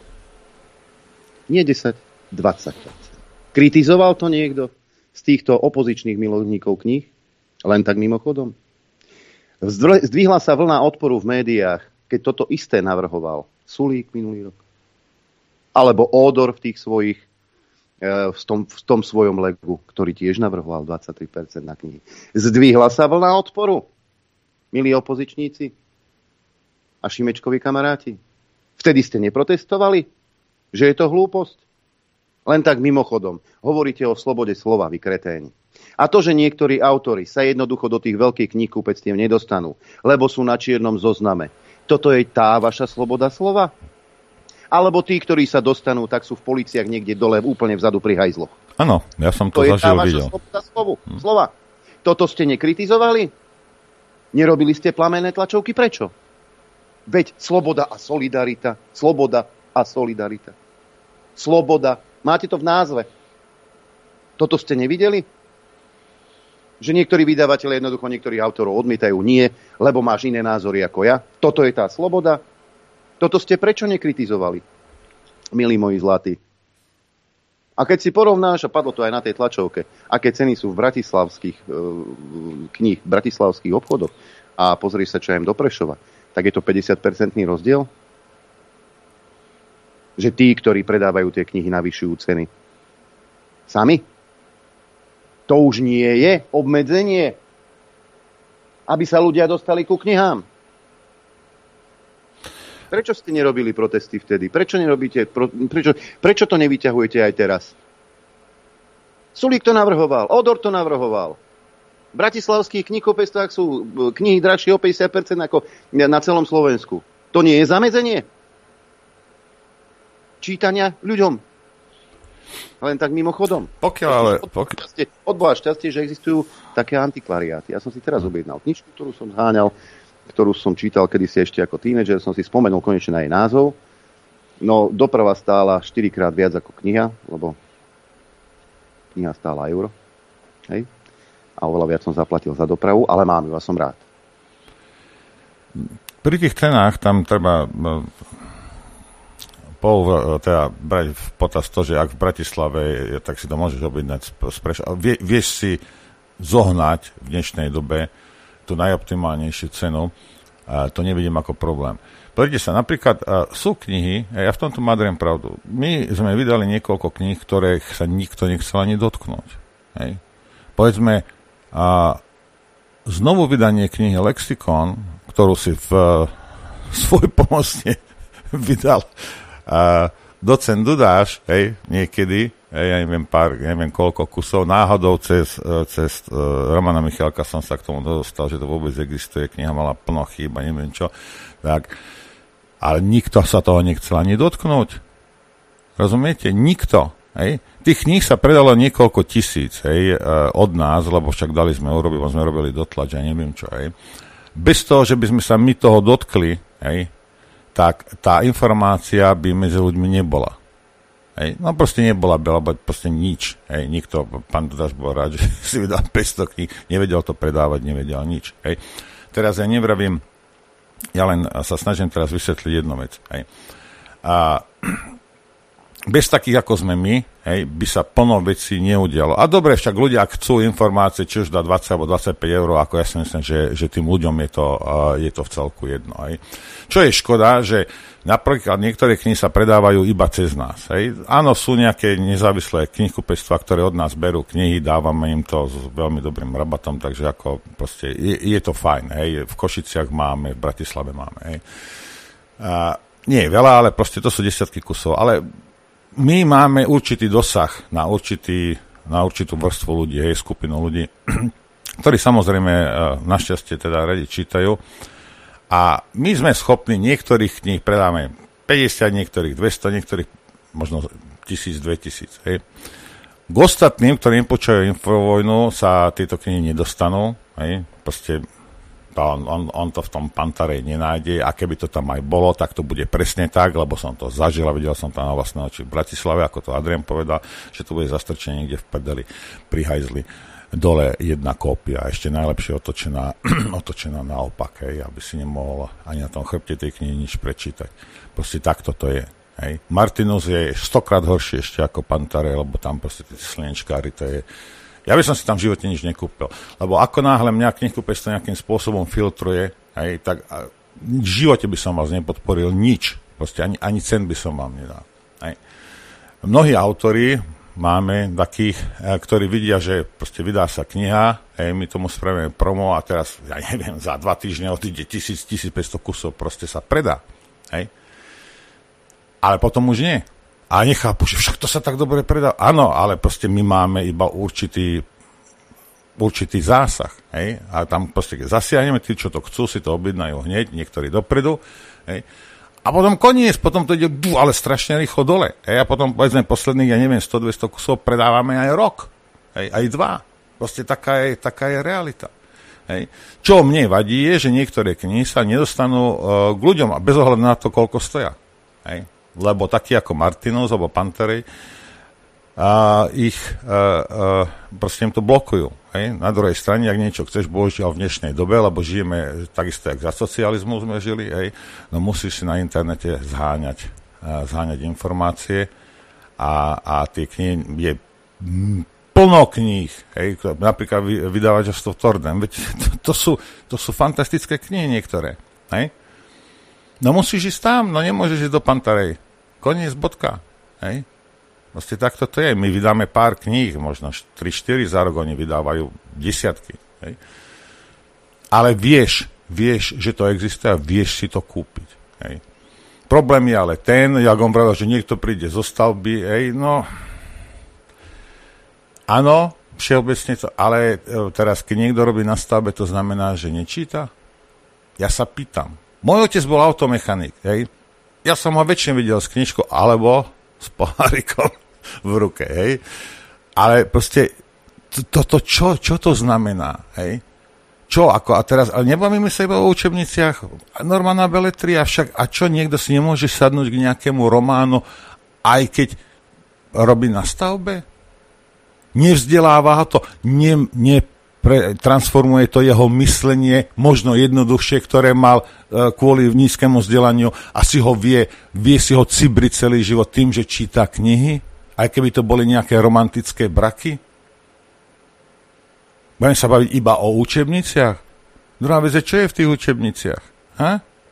Speaker 2: Nie desať, dvadsať percent. Kritizoval to niekto z týchto opozičných milovníkov kníh? Len tak mimochodom? Zdvihla sa vlna odporu v médiách, keď toto isté navrhoval Sulík minulý rok. Alebo Ódor v tých svojich, v tom, v tom svojom legu, ktorý tiež navrhoval dvadsaťtri percent na knihy. Zdvihla sa vlna odporu, milí opozičníci a Šimečkovi kamaráti. Vtedy ste neprotestovali, že je to hlúposť? Len tak mimochodom, hovoríte o slobode slova, vy kreténi. A to, že niektorí autori sa jednoducho do tých veľkých kníhkupectiev nedostanú, lebo sú na čiernom zozname. Toto je tá vaša sloboda slova? Alebo tí, ktorí sa dostanú, tak sú v policiách niekde dole, úplne vzadu pri hajzloch.
Speaker 3: Áno, ja som to,
Speaker 2: to
Speaker 3: zažil, videl.
Speaker 2: To je tá vaša sloboda slovu, hm. slova. Toto ste nekritizovali? Nerobili ste plamenné tlačovky? Prečo? Veď sloboda a solidarita. Sloboda a solidarita. Sloboda. Máte to v názve. Toto ste nevideli? Že niektorí vydavateľe jednoducho niektorých autorov odmietajú. Nie, lebo máš iné názory ako ja. Toto je tá sloboda. Toto ste prečo nekritizovali, milí moji zlatí? A keď si porovnáš, a padlo to aj na tej tlačovke, aké ceny sú v bratislavských e, kníh, v bratislavských obchodoch a pozri sa, čo je do Prešova, tak je to päťdesiat percentný rozdiel? Že tí, ktorí predávajú tie knihy, navyšujú ceny. Sami? To už nie je obmedzenie, aby sa ľudia dostali ku knihám. Prečo ste nerobili protesty vtedy? Prečo nerobíte, pro, prečo, prečo to nevyťahujete aj teraz? Sulík to navrhoval, Ódor to navrhoval. V bratislavských knihkupectvách sú knihy drahšie o päťdesiat percent ako na celom Slovensku. To nie je zamedzenie čítania ľuďom? Len tak mimochodom.
Speaker 3: Pokiaľ ale... Pokiaľ...
Speaker 2: Od Boha šťastie, že existujú také antikvariáty. Ja som si teraz objednal knižku, ktorú som zháňal, ktorú som čítal kedysi ešte ako tínedžer, som si spomenul konečne na jej názov. No, doprava stála štyrikrát viac ako kniha, lebo kniha stála euro. Hej. A a oveľa viac som zaplatil za dopravu, ale mám ju a som rád.
Speaker 3: Pri tých cenách tam treba pol, teda brať v potaz to, že ak v Bratislave, tak si to môžeš objednať z Prešova. Vie, vieš si zohnať v dnešnej dobe tú najoptimálnejšiu cenu, a to nevidím ako problém. Pozrite sa, napríklad sú knihy, ja v tomto madriem pravdu, my sme vydali niekoľko kníh, ktorých sa nikto nechcel ani dotknúť. Hej. Povedzme, a znovu vydanie knihy Lexikon, ktorú si v svoj pomocne vydal a docent Dudáš, hej, niekedy, hej, ja neviem, pár, neviem koľko kusov, náhodou cez, cez uh, Romana Michalka som sa k tomu dostal, že to vôbec existuje, kniha mala plno chýb a neviem čo, tak, ale nikto sa toho nechcel ani dotknúť. Rozumiete? Nikto. Hej. Tých kníh sa predalo niekoľko tisíc, hej, uh, od nás, lebo však dali sme urobiť, sme robili dotlač a neviem čo, hej. Bez toho, že by sme sa my toho dotkli, hej, tak tá informácia by medzi ľuďmi nebola. Hej. No proste nebola, lebo proste nič. Hej. Nikto, pán Dudáš bol rád, že si vydal päťsto kníh, nevedel to predávať, nevedel nič. Hej. Teraz ja nevravím, ja len sa snažím teraz vysvetliť jednu vec. Hej. A bez takých, ako sme my, hej, by sa plno vecí neudialo. A dobre, však ľudia, ak chcú informácie, či už dá dvadsať alebo dvadsaťpäť eur, ako ja si myslím, že, že tým ľuďom je to, uh, je to v celku jedno. Hej. Čo je škoda, že napríklad niektoré knihy sa predávajú iba cez nás. Hej. Áno, sú nejaké nezávislé knihkupectvá, ktoré od nás berú knihy, dávame im to s veľmi dobrým rabatom, takže ako proste je, je to fajn. Hej. V Košiciach máme, v Bratislave máme. Hej. Uh, nie je veľa, ale proste to sú desiatky kusov, ale my máme určitý dosah na, určitý, na určitú vrstvu ľudí, hej, skupinu ľudí, ktorí samozrejme našťastie teda radi čítajú. A my sme schopní niektorých kníh predáme päťdesiat, niektorých dvesto, niektorých možno tisíc, dvetisíc. Hej. K ostatným, ktorí nepočúvajú Infovojnu, sa tieto knihy nedostanú. Hej. Proste On, on, on to v tom Pantarej nenájde a keby to tam aj bolo, tak to bude presne tak, lebo som to zažil a videl som to na vlastné oči v Bratislave, ako to Adrian povedal, že to bude zastrčené niekde v prdeli pri hajzli. Dole jedna kópia, ešte najlepšie otočená, otočená naopak, hej, aby si nemohol ani na tom chrbte tej knihy nič prečítať. Proste takto to je. Hej. Martinus je stokrát horší ešte ako Pantarej, lebo tam proste tí slnečkári, to je. Ja by som si tam v živote nič nekúpil. Lebo ako náhle mňa knihkupectvo nejakým spôsobom filtruje, hej, tak v živote by som vás nepodporil nič. Proste ani, ani cen by som vám nedal. Hej. Mnohí autori máme takých, ktorí vidia, že proste vydá sa kniha, hej, my tomu spravíme promo a teraz, ja neviem, za dva týždne odíde tisíc, tisícpäťsto kusov, proste sa predá. Hej. Ale potom už nie. A nechápu, že však to sa tak dobre predá. Áno, ale proste my máme iba určitý, určitý zásah. Hej? A tam proste zasiahneme, tí, čo to chcú, si to objednajú hneď, niektorí dopredu. Hej? A potom koniec, potom to ide, bú, ale strašne rýchlo dole. Hej? A potom, povedzme, posledných, ja neviem, sto dvesto kusov predávame aj rok. Hej? Aj dva. Proste taká je, taká je realita. Hej? Čo mne vadí, je, že niektoré knihy sa nedostanú uh, k ľuďom a bez ohľadu na to, koľko stoja. Hej? Lebo takí ako Martinus alebo Pantarej a ich a, a, proste im to blokujú. Hej? Na druhej strane, ak niečo chceš, bohužiaľ v dnešnej dobe, lebo žijeme takisto, jak za socializmu sme žili, hej? No musíš si na internete zháňať, a, zháňať informácie a, a tie knihy je plno kníh, hej? Napríklad vydavateľstvo Tordem, veď to, to, sú, to sú fantastické knihy niektoré, hej? No musíš ísť tam, no nemôžeš ísť do Pantarej. Koniec, bodka. Hej? Vlastne takto to je. My vydáme pár kníh, možno tri štyri za rok, oni vydávajú desiatky. Hej? Ale vieš, vieš, že to existuje a vieš si to kúpiť. Hej? Problém je ale ten, jak on pravil, že niekto príde zo stavby, hej, no áno, všeobecne to, ale teraz, keď niekto robí na stavbe, to znamená, že nečíta? Ja sa pýtam. Môj otec bol automechanik, hej. Ja som ho väčšine videl s knižkou alebo s pohárikom v ruke, hej. Ale proste toto, to, čo, čo to znamená, hej? Čo, ako, a teraz, ale nebavíme sa iba o učebniciach, normálna beletria, však, a čo, niekto si nemôže sadnúť k nejakému románu, aj keď robí na stavbe? Nevzdeláva ho to, ne, ne pre, transformuje to jeho myslenie, možno jednoduchšie, ktoré mal e, kvôli nízkemu vzdelaniu a si ho vie, vie si ho cibriť celý život tým, že číta knihy, aj keby to boli nejaké romantické braky. Budeme sa baviť iba o učebniciach? Druhá vec je, čo je v tých učebniciach? Ha?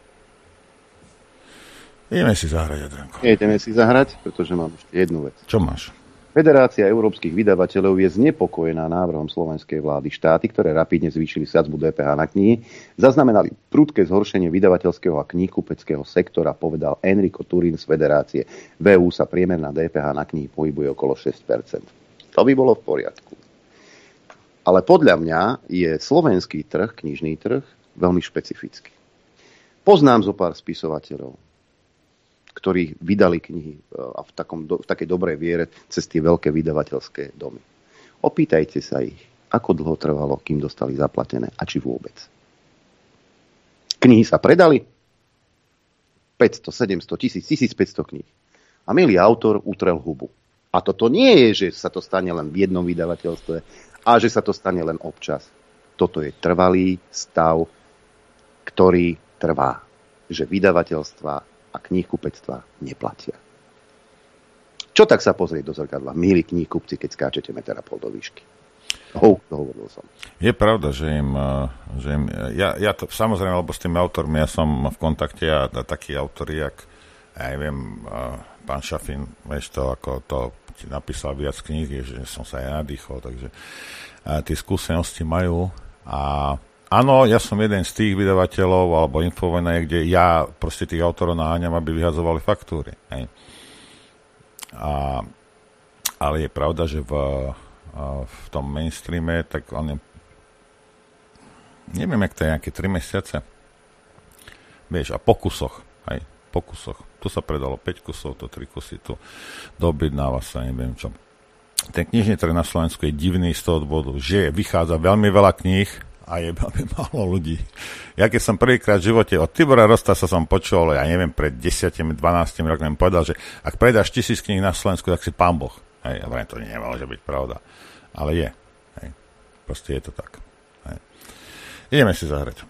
Speaker 3: Ideme si zahrať, Adrianko.
Speaker 2: Ideme si zahrať, pretože mám ešte jednu vec.
Speaker 3: Čo máš?
Speaker 2: Federácia európskych vydavateľov je znepokojená návrhom slovenskej vlády. Štáty, ktoré rapidne zvýšili sadzbu dé pé há na knihy, zaznamenali prudké zhoršenie vydavateľského a kníhkupeckého sektora, povedal Enrico Turín z Federácie. V é ú sa priemerná dé pé há na knihy pohybuje okolo šesť percent. To by bolo v poriadku. Ale podľa mňa je slovenský trh, knižný trh, veľmi špecifický. Poznám zo pár spisovateľov, ktorí vydali knihy a v, takom, v takej dobrej viere cez tie veľké vydavateľské domy. Opýtajte sa ich, ako dlho trvalo, kým dostali zaplatené a či vôbec. Knihy sa predali? päťsto, sedemsto, tisíc, tisícpäťsto kníh. A milý autor utrel hubu. A toto nie je, že sa to stane len v jednom vydavateľstve a že sa to stane len občas. Toto je trvalý stav, ktorý trvá. Že vydavateľstva a kníhkupectva neplatia. Čo tak sa pozrieť do zrkadla, milí kníhkupci, keď skáčete meter a pol do výšky? Oh, to hovoril som.
Speaker 3: Je pravda, že im... Že im ja, ja to, samozrejme, lebo s tými autormi, ja som v kontakte a, a takí autori, jak, ja neviem, pán Šafín, vieš to, ako to napísal viac kníh, že som sa aj nadýchol, takže a tie skúsenosti majú a áno, ja som jeden z tých vydavateľov alebo Infovojna, kde ja proste tých autorov naháňam, aby vyhadzovali faktúry. Hej. A, ale je pravda, že v, v tom mainstreame, tak on je, neviem, jak to je, nejaké tri mesiace. Vieš, a po kusoch, hej, po kusoch. Tu sa predalo päť kusov, to tri kusy, tu doobjednáva sa, neviem čo. Ten knižný trh na Slovensku je divný z toho dôvodu, že vychádza veľmi veľa kníh a je veľmi málo ľudí. Ja keď som prvýkrát v živote od Tibora Rostasa som počul, ja neviem, pred desať dvanásť rokmi povedal, že ak predáš tisíc kníh na Slovensku, tak si pán Boh. Hej, ale to nemôže byť pravda. Ale je. Hej. Proste je to tak. Hej. Ideme si zahrať.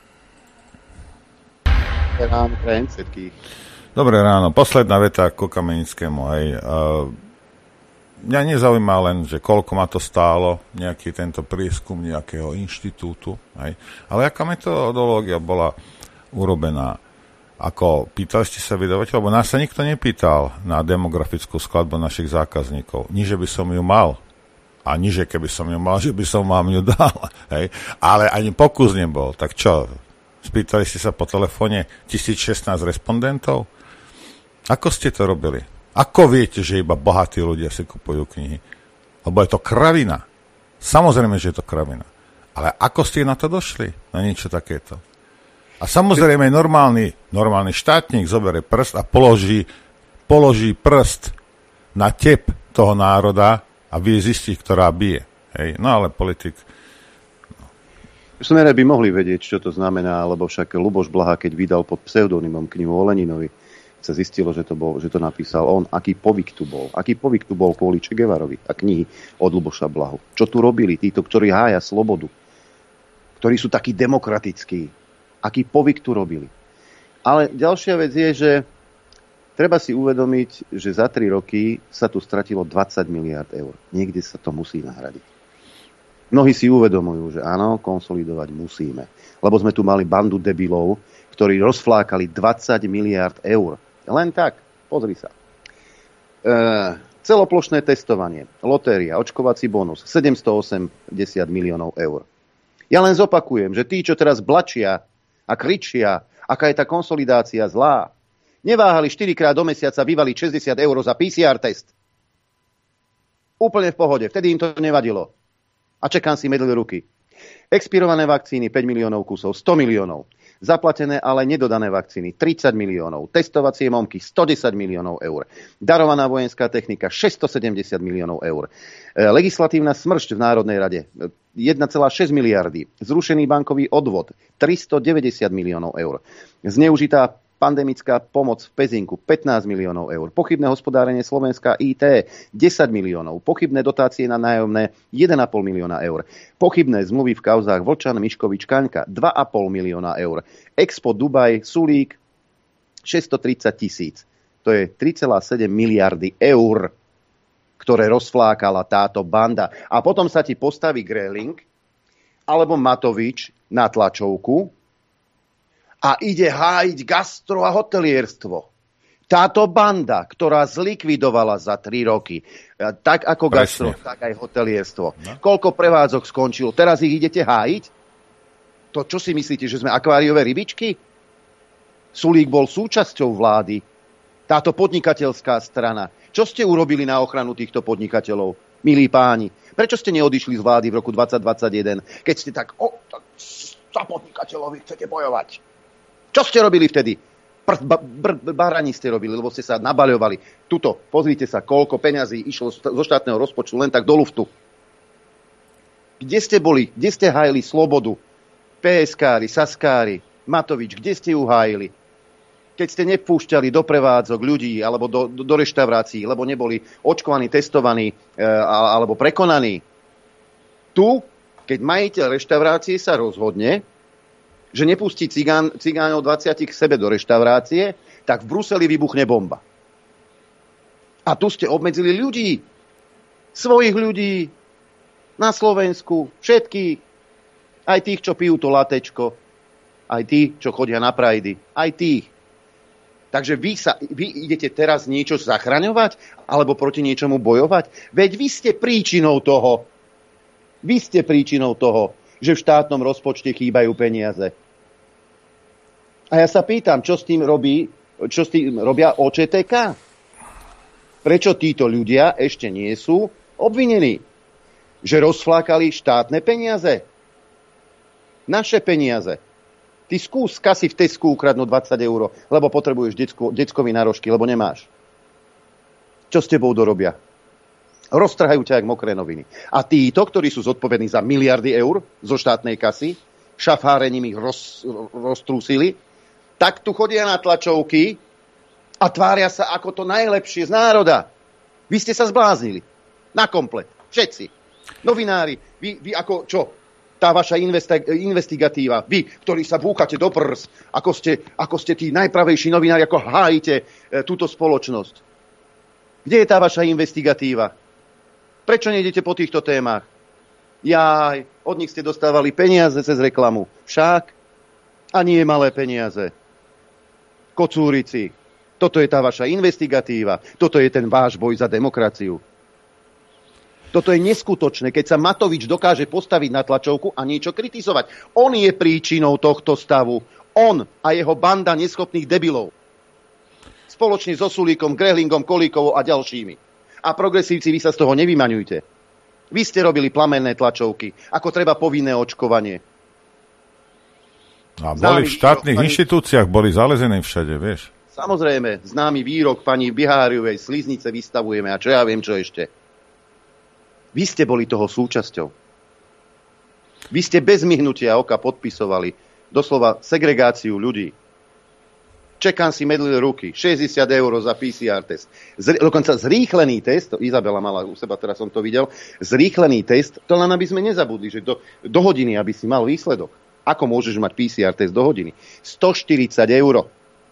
Speaker 2: Ráno pre všetkých.
Speaker 3: Dobré ráno. Posledná veta ku Kamenickému. Hej. Uh, mňa nezaujíma len, že koľko ma to stálo, nejaký tento prieskum nejakého inštitútu. Hej. Ale aká metodológia bola urobená? Ako, pýtali ste sa vydavateľ? Lebo nás sa nikto nepýtal na demografickú skladbu našich zákazníkov. Ni, že by som ju mal. A ni, že keby som ju mal, že by som vám ju dal. Hej. Ale ani pokus nebol. Tak čo? Spýtali ste sa po telefóne tisíc šestnásť respondentov? Ako ste to robili? Ako viete, že iba bohatí ľudia si kupujú knihy? Lebo je to kravina. Samozrejme, že je to kravina. Ale ako ste na to došli? Na niečo takéto. A samozrejme, normálny, normálny štátnik zoberie prst a položí, položí prst na tep toho národa a vie zistiť, ktorá bije. Hej. No ale politik...
Speaker 2: Smere by mohli vedieť, čo to znamená, lebo však Ľuboš Blaha, keď vydal pod pseudonymom knihu o Leninovi, sa zistilo, že to, bol, že to napísal on. Aký povyk tu bol? Aký povyk tu bol kvôli Che Guevarovi a knihy od Ľuboša Blahu? Čo tu robili títo, ktorí hája slobodu? Ktorí sú takí demokratickí? Aký povyk tu robili? Ale ďalšia vec je, že treba si uvedomiť, že za tri roky sa tu stratilo dvadsať miliárd eur. Niekde sa to musí nahradiť. Mnohí si uvedomujú, že áno, konsolidovať musíme. Lebo sme tu mali bandu debilov, ktorí rozflákali dvadsať miliárd eur. Len tak, pozri sa. E, celoplošné testovanie, lotéria, očkovací bonus, sedemstoosemdesiat miliónov eur. Ja len zopakujem, že tí, čo teraz blačia a kričia, aká je tá konsolidácia zlá, neváhali štyrikrát do mesiaca vyvaliť šesťdesiat eur za pé cé er test. Úplne v pohode, vtedy im to nevadilo. A čekám si medli ruky. Expirované vakcíny päť miliónov kusov, sto miliónov. Zaplatené, ale nedodané vakcíny tridsať miliónov. Testovacie momky stodesať miliónov eur. Darovaná vojenská technika šesťstosedemdesiat miliónov eur. E, legislatívna smršť v Národnej rade jeden celá šesť miliardy. Zrušený bankový odvod tristodeväťdesiat miliónov eur. Zneužitá Pandemická pomoc v Pezinku pätnásť miliónov eur. Pochybné hospodárenie Slovenska í té desať miliónov. Pochybné dotácie na nájomné jeden a pol milióna eur. Pochybné zmluvy v kauzách Vlčan, Miškovič, Kaňka dva a pol milióna eur. Expo Dubaj, Sulík šesťstotridsať tisíc. To je tri celé sedem miliardy eur, ktoré rozflákala táto banda. A potom sa ti postaví Gréling alebo Matovič na tlačovku a ide hájiť gastro a hotelierstvo. Táto banda, ktorá zlikvidovala za tri roky, tak ako gastro, Presne. tak aj hotelierstvo. No. Koľko prevádzok skončilo? Teraz ich idete hájiť? To čo si myslíte, že sme akváriové rybičky? Sulík bol súčasťou vlády. Táto podnikateľská strana. Čo ste urobili na ochranu týchto podnikateľov, milí páni? Prečo ste neodišli z vlády v roku dvadsať dvadsaťjeden, keď ste tak, o, tak za podnikateľovi chcete bojovať? Čo ste robili vtedy? Pr- ba- br- barani ste robili, lebo ste sa nabaľovali. Tuto, pozrite sa, koľko peňazí išlo zo štátneho rozpočtu len tak do luftu. Kde ste boli? Kde ste hájili slobodu? pé es kári, Saskári, Matovič, kde ste ju hájili? Keď ste nepúšťali do prevádzok ľudí alebo do, do, do reštaurácií, lebo neboli očkovaní, testovaní e, alebo prekonaní. Tu, keď majiteľ reštaurácie sa rozhodne, že nepustí cigán, cigánov dvadsať k sebe do reštaurácie, tak v Bruseli vybuchne bomba. A tu ste obmedzili ľudí. Svojich ľudí. Na Slovensku. Všetkých. Aj tých, čo pijú to latečko. Aj tí, čo chodia na prajdy. Aj tých. Takže vy, sa, vy idete teraz niečo zachraňovať? Alebo proti niečomu bojovať? Veď vy ste príčinou toho. Vy ste príčinou toho, že v štátnom rozpočte chýbajú peniaze. A ja sa pýtam, čo s tým robí, čo s tým robia ó č té ká? Prečo títo ľudia ešte nie sú obvinení? Že rozflákali štátne peniaze? Naše peniaze. Ty skús kasy v Tesku ukradnúť dvadsať eur, lebo potrebuješ decko, deckovi nárožky, lebo nemáš. Čo s tebou dorobia? Roztrhajú ťa jak mokré noviny. A títo, ktorí sú zodpovední za miliardy eur zo štátnej kasy, šafárením ich roz, roztrúsili, tak tu chodia na tlačovky a tvária sa ako to najlepšie z národa. Vy ste sa zbláznili. Na komplet. Všetci. Novinári. Vy, vy ako čo? Tá vaša investi- investigatíva. Vy, ktorí sa búchate do prs, ako ste, ako ste tí najpravejší novinári, ako hájite e, túto spoločnosť. Kde je tá vaša investigatíva? Prečo nejdete po týchto témach? Jaj, od nich ste dostávali peniaze cez reklamu. Však? A nie malé peniaze. Kocúrici. Toto je tá vaša investigatíva. Toto je ten váš boj za demokraciu. Toto je neskutočné, keď sa Matovič dokáže postaviť na tlačovku a niečo kritizovať. On je príčinou tohto stavu. On a jeho banda neschopných debilov. Spoločne so Sulíkom, Grehlingom, Kolíkovou a ďalšími. A progresívci, vy sa z toho nevymaňujte. Vy ste robili plamenné tlačovky, ako treba povinné očkovanie.
Speaker 3: A boli v štátnych výrok, inštitúciách, boli zalezené všade, vieš.
Speaker 2: Samozrejme, známy výrok pani Biháriovej, sliznice vystavujeme a čo ja viem, čo ešte. Vy ste boli toho súčasťou. Vy ste bez myhnutia oka podpisovali doslova segregáciu ľudí. Čekám si medlil ruky, šesťdesiat eur za pé cé er test. Zr- dokonca zrýchlený test, to Izabela mala u seba, teraz som to videl, zrýchlený test, to len aby sme nezabudli, že do, do hodiny, aby si mal výsledok. Ako môžeš mať pé cé er test do hodiny? stoštyridsať eur.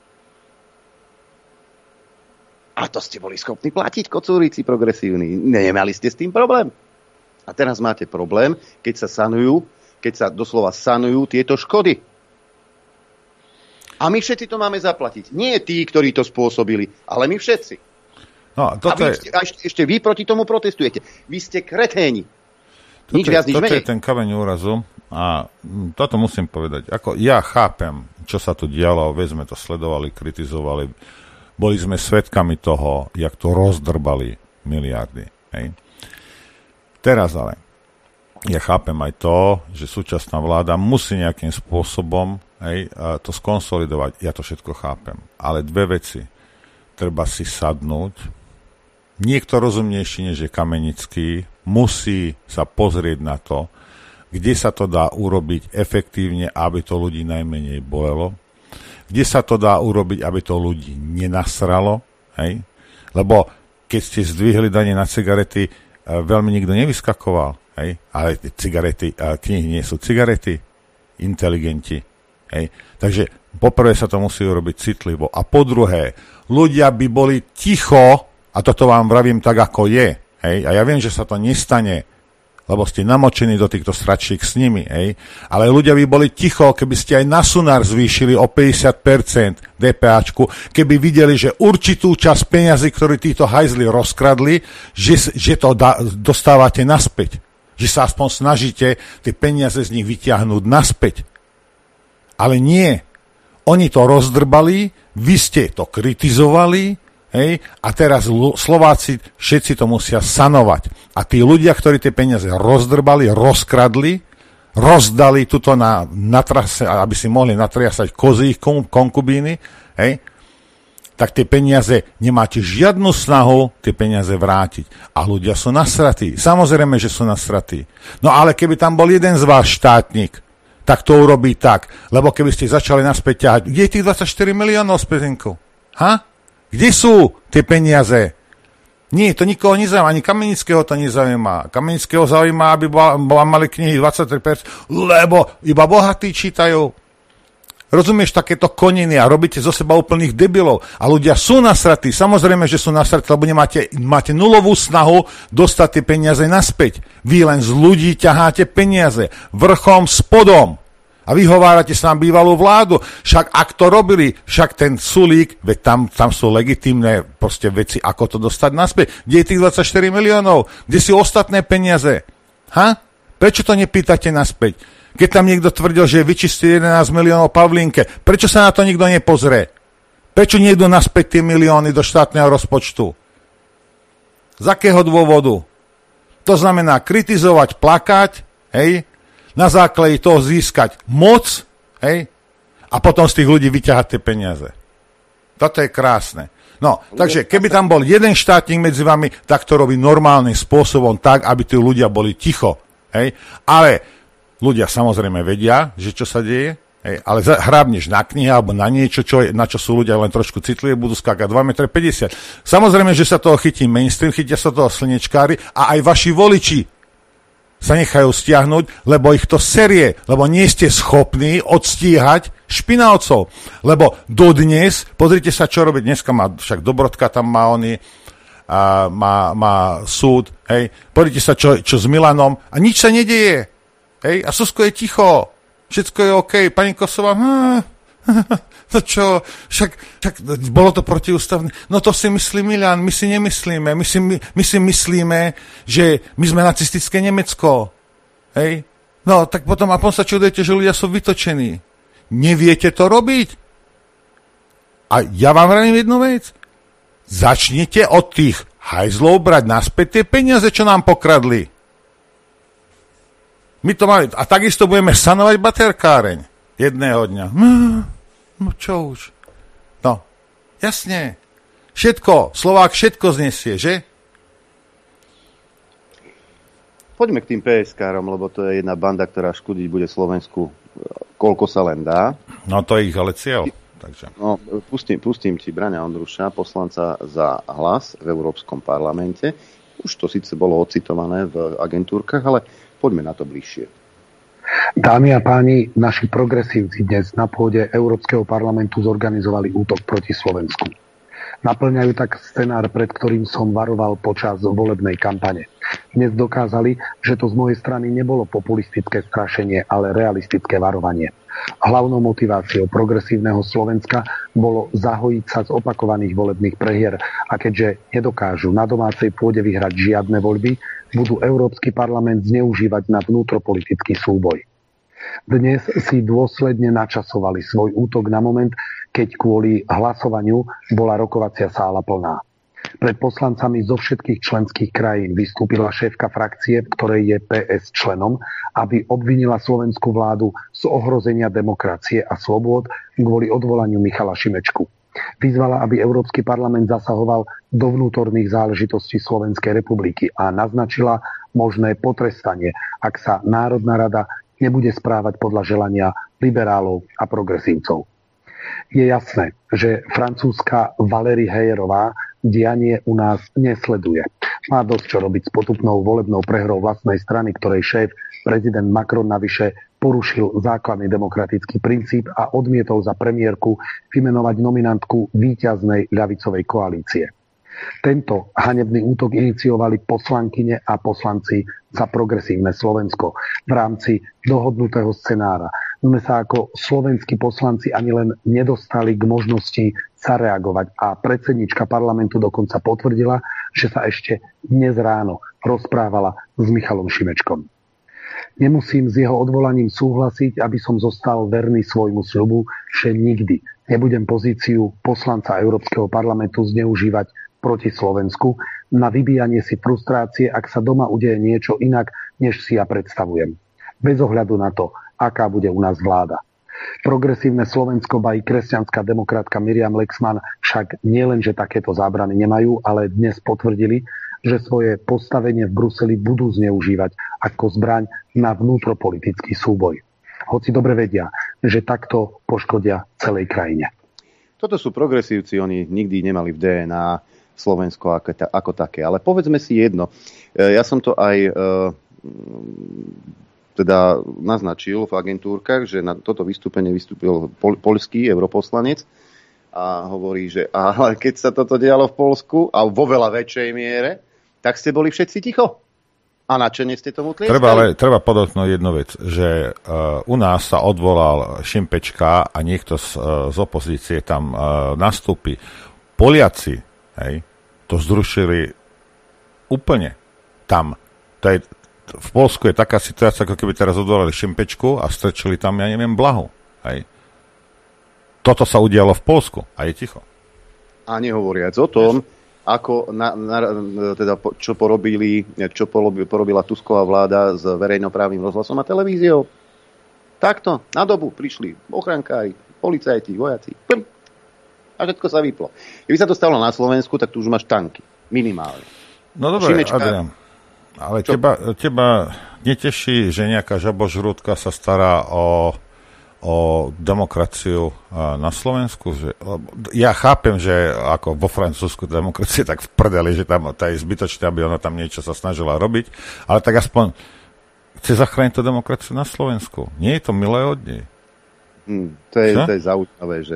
Speaker 2: A to ste boli schopní platiť, kocúrici progresívni. Nemali ste s tým problém. A teraz máte problém, keď sa sanujú, keď sa doslova sanujú tieto škody. A my všetci to máme zaplatiť. Nie tí, ktorí to spôsobili, ale my všetci. No, a vy, je... a ešte, ešte vy proti tomu protestujete. Vy ste kreténi.
Speaker 3: Toto, nič viac, nič toto menej. Je ten kameň úrazu. A toto musím povedať. Ako ja chápem, čo sa tu dialo, veď sme to sledovali, kritizovali. Boli sme svedkami toho, jak to rozdrbali miliardy. Hej. Teraz ale, ja chápem aj to, že súčasná vláda musí nejakým spôsobom hej, to skonsolidovať. Ja to všetko chápem. Ale dve veci. Treba si sadnúť. Niekto rozumnejší, než je Kamenický, musí sa pozrieť na to, kde sa to dá urobiť efektívne, aby to ľudí najmenej bolelo. kde sa to dá urobiť, aby to ľudí nenasralo, hej? Lebo keď ste zdvihli dane na cigarety, veľmi nikto nevyskakoval, hej? Ale cigarety, knihy nie sú cigarety, inteligenti, hej? Takže poprvé sa to musí urobiť citlivo. A po druhé, ľudia by boli ticho, a toto vám vravím tak, ako je, hej? A ja viem, že sa to nestane, lebo ste namočení do týchto sračiek s nimi, hej? Ale ľudia by boli ticho, keby ste aj na Sunár zvýšili o päťdesiat percent DPAčku, keby videli, že určitú časť peňazí, ktoré títo hajzli rozkradli, že, že to da, dostávate naspäť. Že sa aspoň snažíte tie peniaze z nich vyťahnuť naspäť. Ale nie. Oni to rozdrbali, vy ste to kritizovali, hej, a teraz Slováci všetci to musia sanovať. A tí ľudia, ktorí tie peniaze rozdrbali, rozkradli, rozdali tuto na, na trase, aby si mohli natriasať kozy ich konkubíny, hej, tak tie peniaze, nemáte žiadnu snahu tie peniaze vrátiť. A ľudia sú nasratí. Samozrejme, že sú nasratí. No ale keby tam bol jeden z vás štátnik, tak to urobí tak. Lebo keby ste začali naspäť ťahať, kde je tých dvadsaťštyri miliónov z pezinku? Ha? Kde sú tie peniaze? Nie, to nikoho nezaujíma, ani Kamenického to nezaujíma. Kamenického zaujíma, aby bola, bola mali knihy dvadsaťtri percent, lebo iba bohatí čítajú. Rozumieš, takéto koniny a robíte zo seba úplných debilov. A ľudia sú nasratí, samozrejme, že sú nasratí, lebo nemáte, máte nulovú snahu dostať tie peniaze naspäť. Vy len z ľudí ťaháte peniaze, vrchom, spodom. A vyhovárate sa na bývalú vládu. Však ak to robili, však ten Sulík, veď tam, tam sú legitímne proste veci, ako to dostať naspäť. Kde je tých dvadsaťštyri miliónov? Kde sú ostatné peniaze? Ha? Prečo to nepýtate naspäť? Keď tam niekto tvrdil, že vyčistil jedenásť miliónov Pavlínke, prečo sa na to nikto nepozrie? Prečo niekto naspäť tie milióny do štátneho rozpočtu? Z akého dôvodu? To znamená kritizovať, plakať, hej, na základe toho získať moc, hej, a potom z tých ľudí vyťahať tie peniaze. Toto je krásne. No, takže keby tam bol jeden štátnik medzi vami, tak to robí normálnym spôsobom tak, aby tí ľudia boli ticho, hej. Ale ľudia samozrejme vedia, že čo sa deje, hej, ale hrábneš na knihe alebo na niečo, čo je, na čo sú ľudia len trošku citliví, budú skákať dva metre päťdesiat. Samozrejme, že sa toho chytí mainstream, chytia sa toho slnečkári a aj vaši voliči sa nechajú stiahnuť, lebo ich to serie, lebo nie ste schopní odstíhať špinavcov. Lebo dodnes, pozrite sa, čo robí dneska, má, však Dobrodka tam má oni, a má, má súd, hej, pozrite sa, čo, čo s Milanom, a nič sa nedieje, hej, a Susko je ticho, všetko je OK, pani Kosová, hm, no čo, však, však bolo to protiústavné. No to si myslí Milan, my si nemyslíme. My si, my, my si myslíme, že my sme nacistické Nemecko. Hej? No, tak potom a potom sa čudujete, že ľudia sú vytočení. Neviete to robiť? A ja vám vravím jednu vec. Začnite od tých hajzlov brať naspäť tie peniaze, čo nám pokradli. My to máme. A takisto budeme sanovať baterkáreň. Jedného dňa. No čo už? No, jasne. Všetko. Slovák všetko znesie, že?
Speaker 2: Poďme k tým pé es károm, lebo to je jedna banda, ktorá škodiť bude Slovensku, koľko sa len dá.
Speaker 3: No to je ich ale cieľ. Takže.
Speaker 2: No, pustím, pustím ti Braňa Ondruša, poslanca za Hlas v Európskom parlamente. Už to síce bolo ocitované v agentúrkach, ale poďme na to bližšie.
Speaker 5: Dámy a páni, naši progresívci dnes na pôde Európskeho parlamentu zorganizovali útok proti Slovensku. Naplňajú tak scenár, pred ktorým som varoval počas volebnej kampane. Dnes dokázali, že to z mojej strany nebolo populistické strašenie, ale realistické varovanie. Hlavnou motiváciou progresívneho Slovenska bolo zahojiť sa z opakovaných volebných prehier a keďže nedokážu na domácej pôde vyhrať žiadne voľby, budú Európsky parlament zneužívať na vnútropolitický súboj. Dnes si dôsledne načasovali svoj útok na moment, keď kvôli hlasovaniu bola rokovacia sála plná. Pred poslancami zo všetkých členských krajín vystúpila šéfka frakcie, v ktorej je pé es členom, aby obvinila slovenskú vládu z ohrozenia demokracie a slobôd kvôli odvolaniu Michala Šimečku. Vyzvala, aby Európsky parlament zasahoval do vnútorných záležitostí Slovenskej republiky a naznačila možné potrestanie, ak sa Národná rada nebude správať podľa želania liberálov a progresívcov. Je jasné, že francúzska Valérie Heyerová dianie u nás nesleduje. Má dosť čo robiť s potupnou volebnou prehrou vlastnej strany, ktorej šéf, prezident Macron, navyše porušil základný demokratický princíp a odmietol za premiérku vymenovať nominantku víťaznej ľavicovej koalície. Tento hanebný útok iniciovali poslankyne a poslanci za progresívne Slovensko v rámci dohodnutého scenára. Sme sa ako slovenskí poslanci ani len nedostali k možnosti sa reagovať a predsednička parlamentu dokonca potvrdila, že sa ešte dnes ráno rozprávala s Michalom Šimečkom. Nemusím s jeho odvolaním súhlasiť, aby som zostal verný svojmu sľubu, že nikdy nebudem pozíciu poslanca Európskeho parlamentu zneužívať proti Slovensku na vybíjanie si frustrácie, ak sa doma udeje niečo inak, než si ja predstavujem. Bez ohľadu na to, aká bude u nás vláda. Progresívne Slovensko ba i kresťanská demokratka Miriam Lexman však nielenže takéto zábrany nemajú, ale dnes potvrdili, že svoje postavenie v Bruseli budú zneužívať ako zbraň na vnútropolitický súboj. Hoci dobre vedia, že takto poškodia celej krajine.
Speaker 2: Toto sú progresívci, oni nikdy nemali v dé en á Slovensko ako, ta, ako také. Ale povedzme si jedno. Ja som to aj e, teda naznačil v agentúrkach, že na toto vystúpenie vystúpil pol, poľský europoslanec a hovorí, že ale keď sa toto dialo v Poľsku a vo veľa väčšej miere, tak ste boli všetci ticho. A načene ste tomu tlieskali.
Speaker 3: Treba, ale treba podotknúť jednu vec, že uh, u nás sa odvolal Šimpečka a niekto z, uh, z opozície tam uh, nastúpi. Poliaci, hej, to zrušili úplne tam. To je, v Poľsku je taká situácia, ako keby teraz odvolali Šimpečku a strčili tam, ja neviem, Blahu. Hej. Toto sa udialo v Poľsku a je ticho.
Speaker 2: A nehovoriac o tom, ako na, na, teda čo porobili, čo porobila Tusková vláda s verejnoprávnym rozhlasom a televíziou. Takto, na dobu prišli ochrankári, policajti, vojaci. A všetko sa vyplo. Keby sa to stalo na Slovensku, tak tu už máš tanky. Minimálne.
Speaker 3: No dobre,
Speaker 2: Šimečka,
Speaker 3: Adrian. Ale teba, teba neteší, že nejaká žabožrúdka sa stará o o demokraciu na Slovensku. Že, ja chápem, že ako vo Francúzsku demokracie tak v prdeli, že tam tá je zbytočné, aby ona tam niečo sa snažila robiť, ale tak aspoň chce zachrániť tú demokraciu na Slovensku. Nie je to milé od nej.
Speaker 2: Hmm, to, je, to je zaujímavé, že,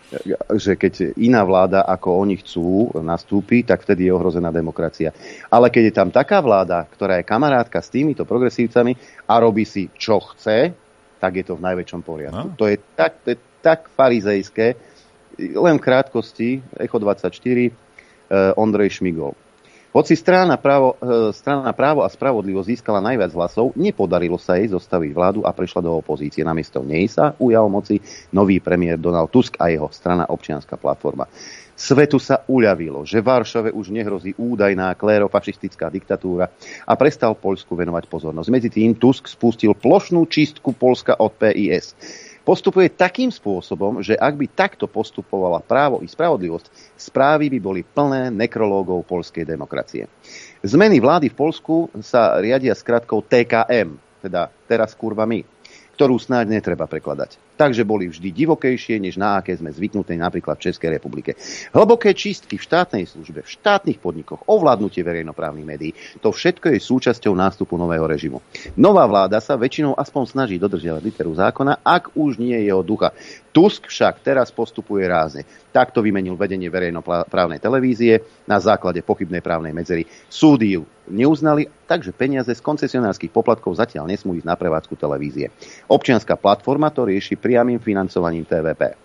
Speaker 2: že keď iná vláda, ako oni chcú, nastúpi, tak vtedy je ohrozená demokracia. Ale keď je tam taká vláda, ktorá je kamarátka s týmito progresívcami a robí si, čo chce, tak je to v najväčšom poriadku. No. To je tak, to je tak farizejské. Len v krátkosti, Echo dvadsaťštyri, eh, Ondrej Šmigol. Hoci strana právo, eh, strana právo a spravodlivosť získala najviac hlasov, nepodarilo sa jej zostaviť vládu a prešla do opozície. Namiesto nej sa ujal moci nový premiér Donald Tusk a jeho strana Občianska platforma. Svetu sa uľavilo, že Varšave už nehrozí údajná klérofašistická diktatúra a prestal Poľsku venovať pozornosť. Medzi tým Tusk spustil plošnú čistku Poľska od pé í es. Postupuje takým spôsobom, že ak by takto postupovala právo i spravodlivosť, správy by boli plné nekrológov poľskej demokracie. Zmeny vlády v Poľsku sa riadia skratkou té ká em, teda teraz kurva my, ktorú snáď netreba prekladať. Takže boli vždy divokejšie, než na aké sme zvyknutí napríklad v Českej republike. Hlboké čistky v štátnej službe, v štátnych podnikoch, ovládnutie verejnoprávnych médií, to všetko je súčasťou nástupu nového režimu. Nová vláda sa väčšinou aspoň snaží dodržiavať literu zákona, ak už nie je jeho ducha. Tusk však teraz postupuje rázne. Takto vymenil vedenie verejnoprávnej televízie na základe pochybnej právnej medzery. Súdy ju neuznali, takže peniaze z koncesionárskych poplatkov zatiaľ nesmú ísť na prevádzku televízie. Občianska platforma to rieši priamym financovaním té vé pé.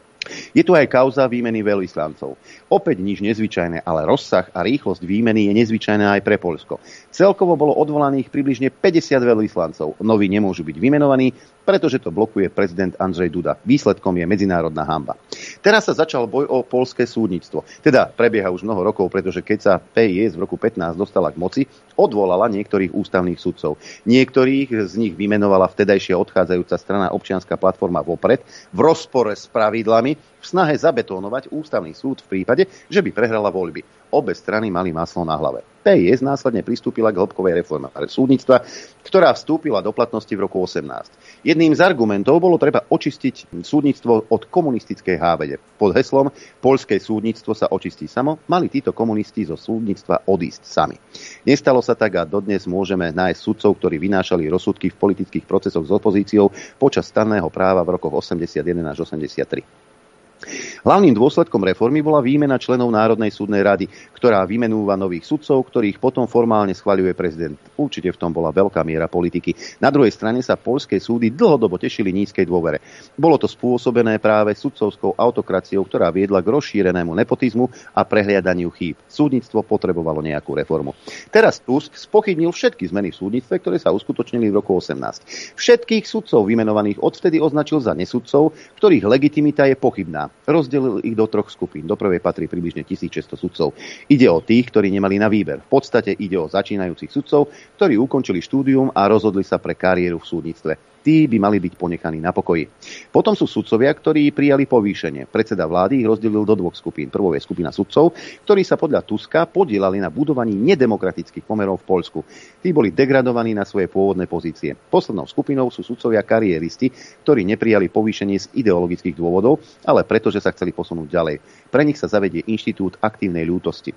Speaker 2: Je tu aj kauza výmeny veľvyslancov. Opäť nič nezvyčajné, ale rozsah a rýchlosť výmeny je nezvyčajná aj pre Poľsko. Celkovo bolo odvolaných približne päťdesiat veľvyslancov. Noví nemôžu byť vymenovaní, pretože to blokuje prezident Andrzej Duda. Výsledkom je medzinárodná hanba. Teraz sa začal boj o poľské súdnictvo. Teda prebieha už mnoho rokov, pretože keď sa pé í es v roku pätnásť dostala k moci, odvolala niektorých ústavných sudcov. Niektorých z nich vymenovala vtedajšia odchádzajúca strana Občianska platforma vopred, v rozpore s pravidlami, v snahe zabetónovať ústavný súd v prípade, že by prehrala voľby. Obe strany mali maslo na hlave. pé es následne pristúpila k hĺbkovej reforme súdnictva, ktorá vstúpila do platnosti v roku osemnásť. Jedným z argumentov bolo treba očistiť súdnictvo od komunistickej hávede. Pod heslom poľské súdnictvo sa očistí samo, mali títo komunisti zo súdnictva odísť sami. Nestalo sa tak a dodnes môžeme nájsť sudcov, ktorí vynášali rozsudky v politických procesoch s opozíciou počas stanného práva v rokoch osemdesiatjeden až osemdesiattri. Hlavným dôsledkom reformy bola výmena členov Národnej súdnej rady, ktorá vymenúva nových sudcov, ktorých potom formálne schvaľuje prezident. Určite v tom bola veľká miera politiky. Na druhej strane sa poľské súdy dlhodobo tešili nízkej dôvere. Bolo to spôsobené práve sudcovskou autokraciou, ktorá viedla k rozšírenému nepotizmu a prehliadaniu chýb. Súdnictvo potrebovalo nejakú reformu. Teraz Tusk spochybnil všetky zmeny v súdnictve, ktoré sa uskutočnili v roku osemnásť. Všetkých sudcov vymenovaných odvtedy označil za nesudcov, ktorých legitimita je pochybná. Rozdelil ich do troch skupín. Do prvej patrí približne tisícšesťsto sudcov. Ide o tých, ktorí nemali na výber. V podstate ide o začínajúcich sudcov, ktorí ukončili štúdium a rozhodli sa pre kariéru v súdnictve. Tí by mali byť ponechaní na pokoji. Potom sú sudcovia, ktorí prijali povýšenie. Predseda vlády ich rozdelil do dvoch skupín. Prvou je skupina sudcov, ktorí sa podľa Tuska podielali na budovaní nedemokratických pomerov v Poľsku. Tí boli degradovaní na svoje pôvodné pozície. Poslednou skupinou sú sudcovia kariéristi, ktorí neprijali povýšenie z ideologických dôvodov, ale pretože sa chceli posunúť ďalej. Pre nich sa zavedie inštitút aktívnej ľútosti.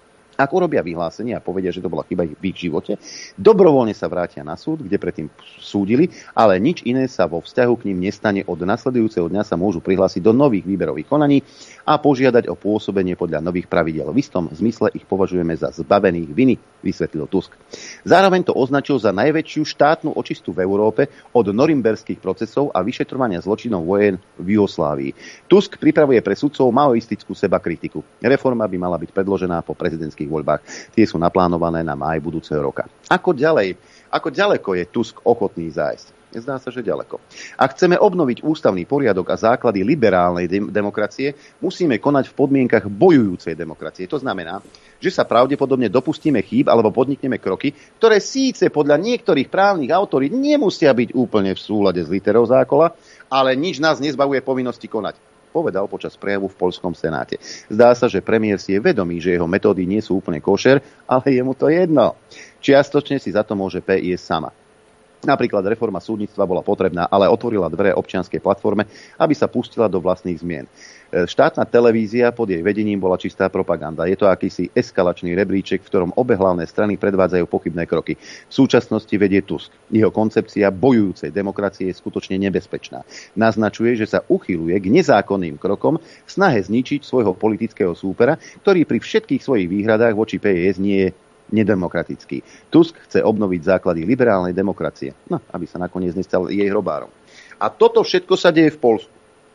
Speaker 2: Ak urobia vyhlásenie a povedia, že to bola chyba v ich živote, dobrovoľne sa vrátia na súd, kde predtým súdili, ale nič iné sa vo vzťahu k ním nestane. Od nasledujúceho dňa sa môžu prihlásiť do nových výberových konaní a požiadať o pôsobenie podľa nových pravidiel. V istom zmysle ich považujeme za zbavených viny, vysvetlil Tusk. Zároveň to označil za najväčšiu štátnu očistu v Európe od norimberských procesov a vyšetrovania zločinov vojen v Jugoslávii. Tusk pripravuje pre sudcov maoistickú sebakritiku. Reforma by mala byť predložená po prezidentských voľbách. Tie sú naplánované na máj budúceho roka. Ako ďalej? Ako ďaleko je Tusk ochotný zájsť? Zdá sa, že ďaleko. Ak chceme obnoviť ústavný poriadok a základy liberálnej dem- demokracie, musíme konať v podmienkach bojujúcej demokracie. To znamená, že sa pravdepodobne dopustíme chýb alebo podnikneme kroky, ktoré síce podľa niektorých právnych autorít nemusia byť úplne v súlade s literou zákona, ale nič nás nezbavuje povinnosti konať, povedal počas prejavu v poľskom senáte. Zdá sa, že premiér si je vedomý, že jeho metódy nie sú úplne košer, ale je mu to jedno. Čiastočne si za to môže pé es sama. Napríklad reforma súdnictva bola potrebná, ale otvorila dvere občianskej platforme, aby sa pustila do vlastných zmien. Štátna televízia pod jej vedením bola čistá propaganda. Je to akýsi eskalačný rebríček, v ktorom obe hlavné strany predvádzajú pochybné kroky. V súčasnosti vedie Tusk. Jeho koncepcia bojujúcej demokracie je skutočne nebezpečná. Naznačuje, že sa uchyľuje k nezákonným krokom v snahe zničiť svojho politického súpera, ktorý pri všetkých svojich výhradách voči pé es nie je nedemokratický. Tusk chce obnoviť základy liberálnej demokracie, no, aby sa nakoniec nestal jej hrobárom. A toto všetko sa deje v Poľsku.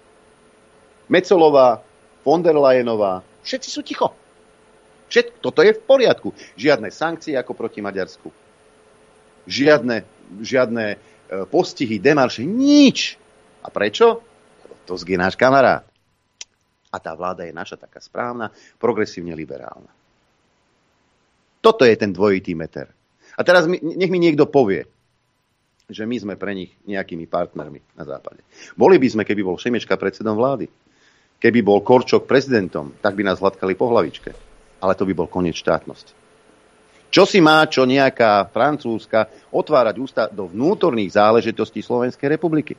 Speaker 2: Metzolová, von der Leyenová, všetci sú ticho. Všetko, toto je v poriadku. Žiadne sankcie ako proti Maďarsku. Žiadne, žiadne e, postihy, demarše, nič. A prečo? Tusk je náš kamarát. A tá vláda je naša taká správna, progresívne liberálna. Toto je ten dvojitý meter. A teraz mi, nech mi niekto povie, že my sme pre nich nejakými partnermi na západe. Boli by sme, keby bol Šimečka predsedom vlády. Keby bol Korčok prezidentom, tak by nás hladkali po hlavičke. Ale to by bol koniec štátnosti. Čo si má čo nejaká Francúzska otvárať ústa do vnútorných záležitostí Slovenskej republiky?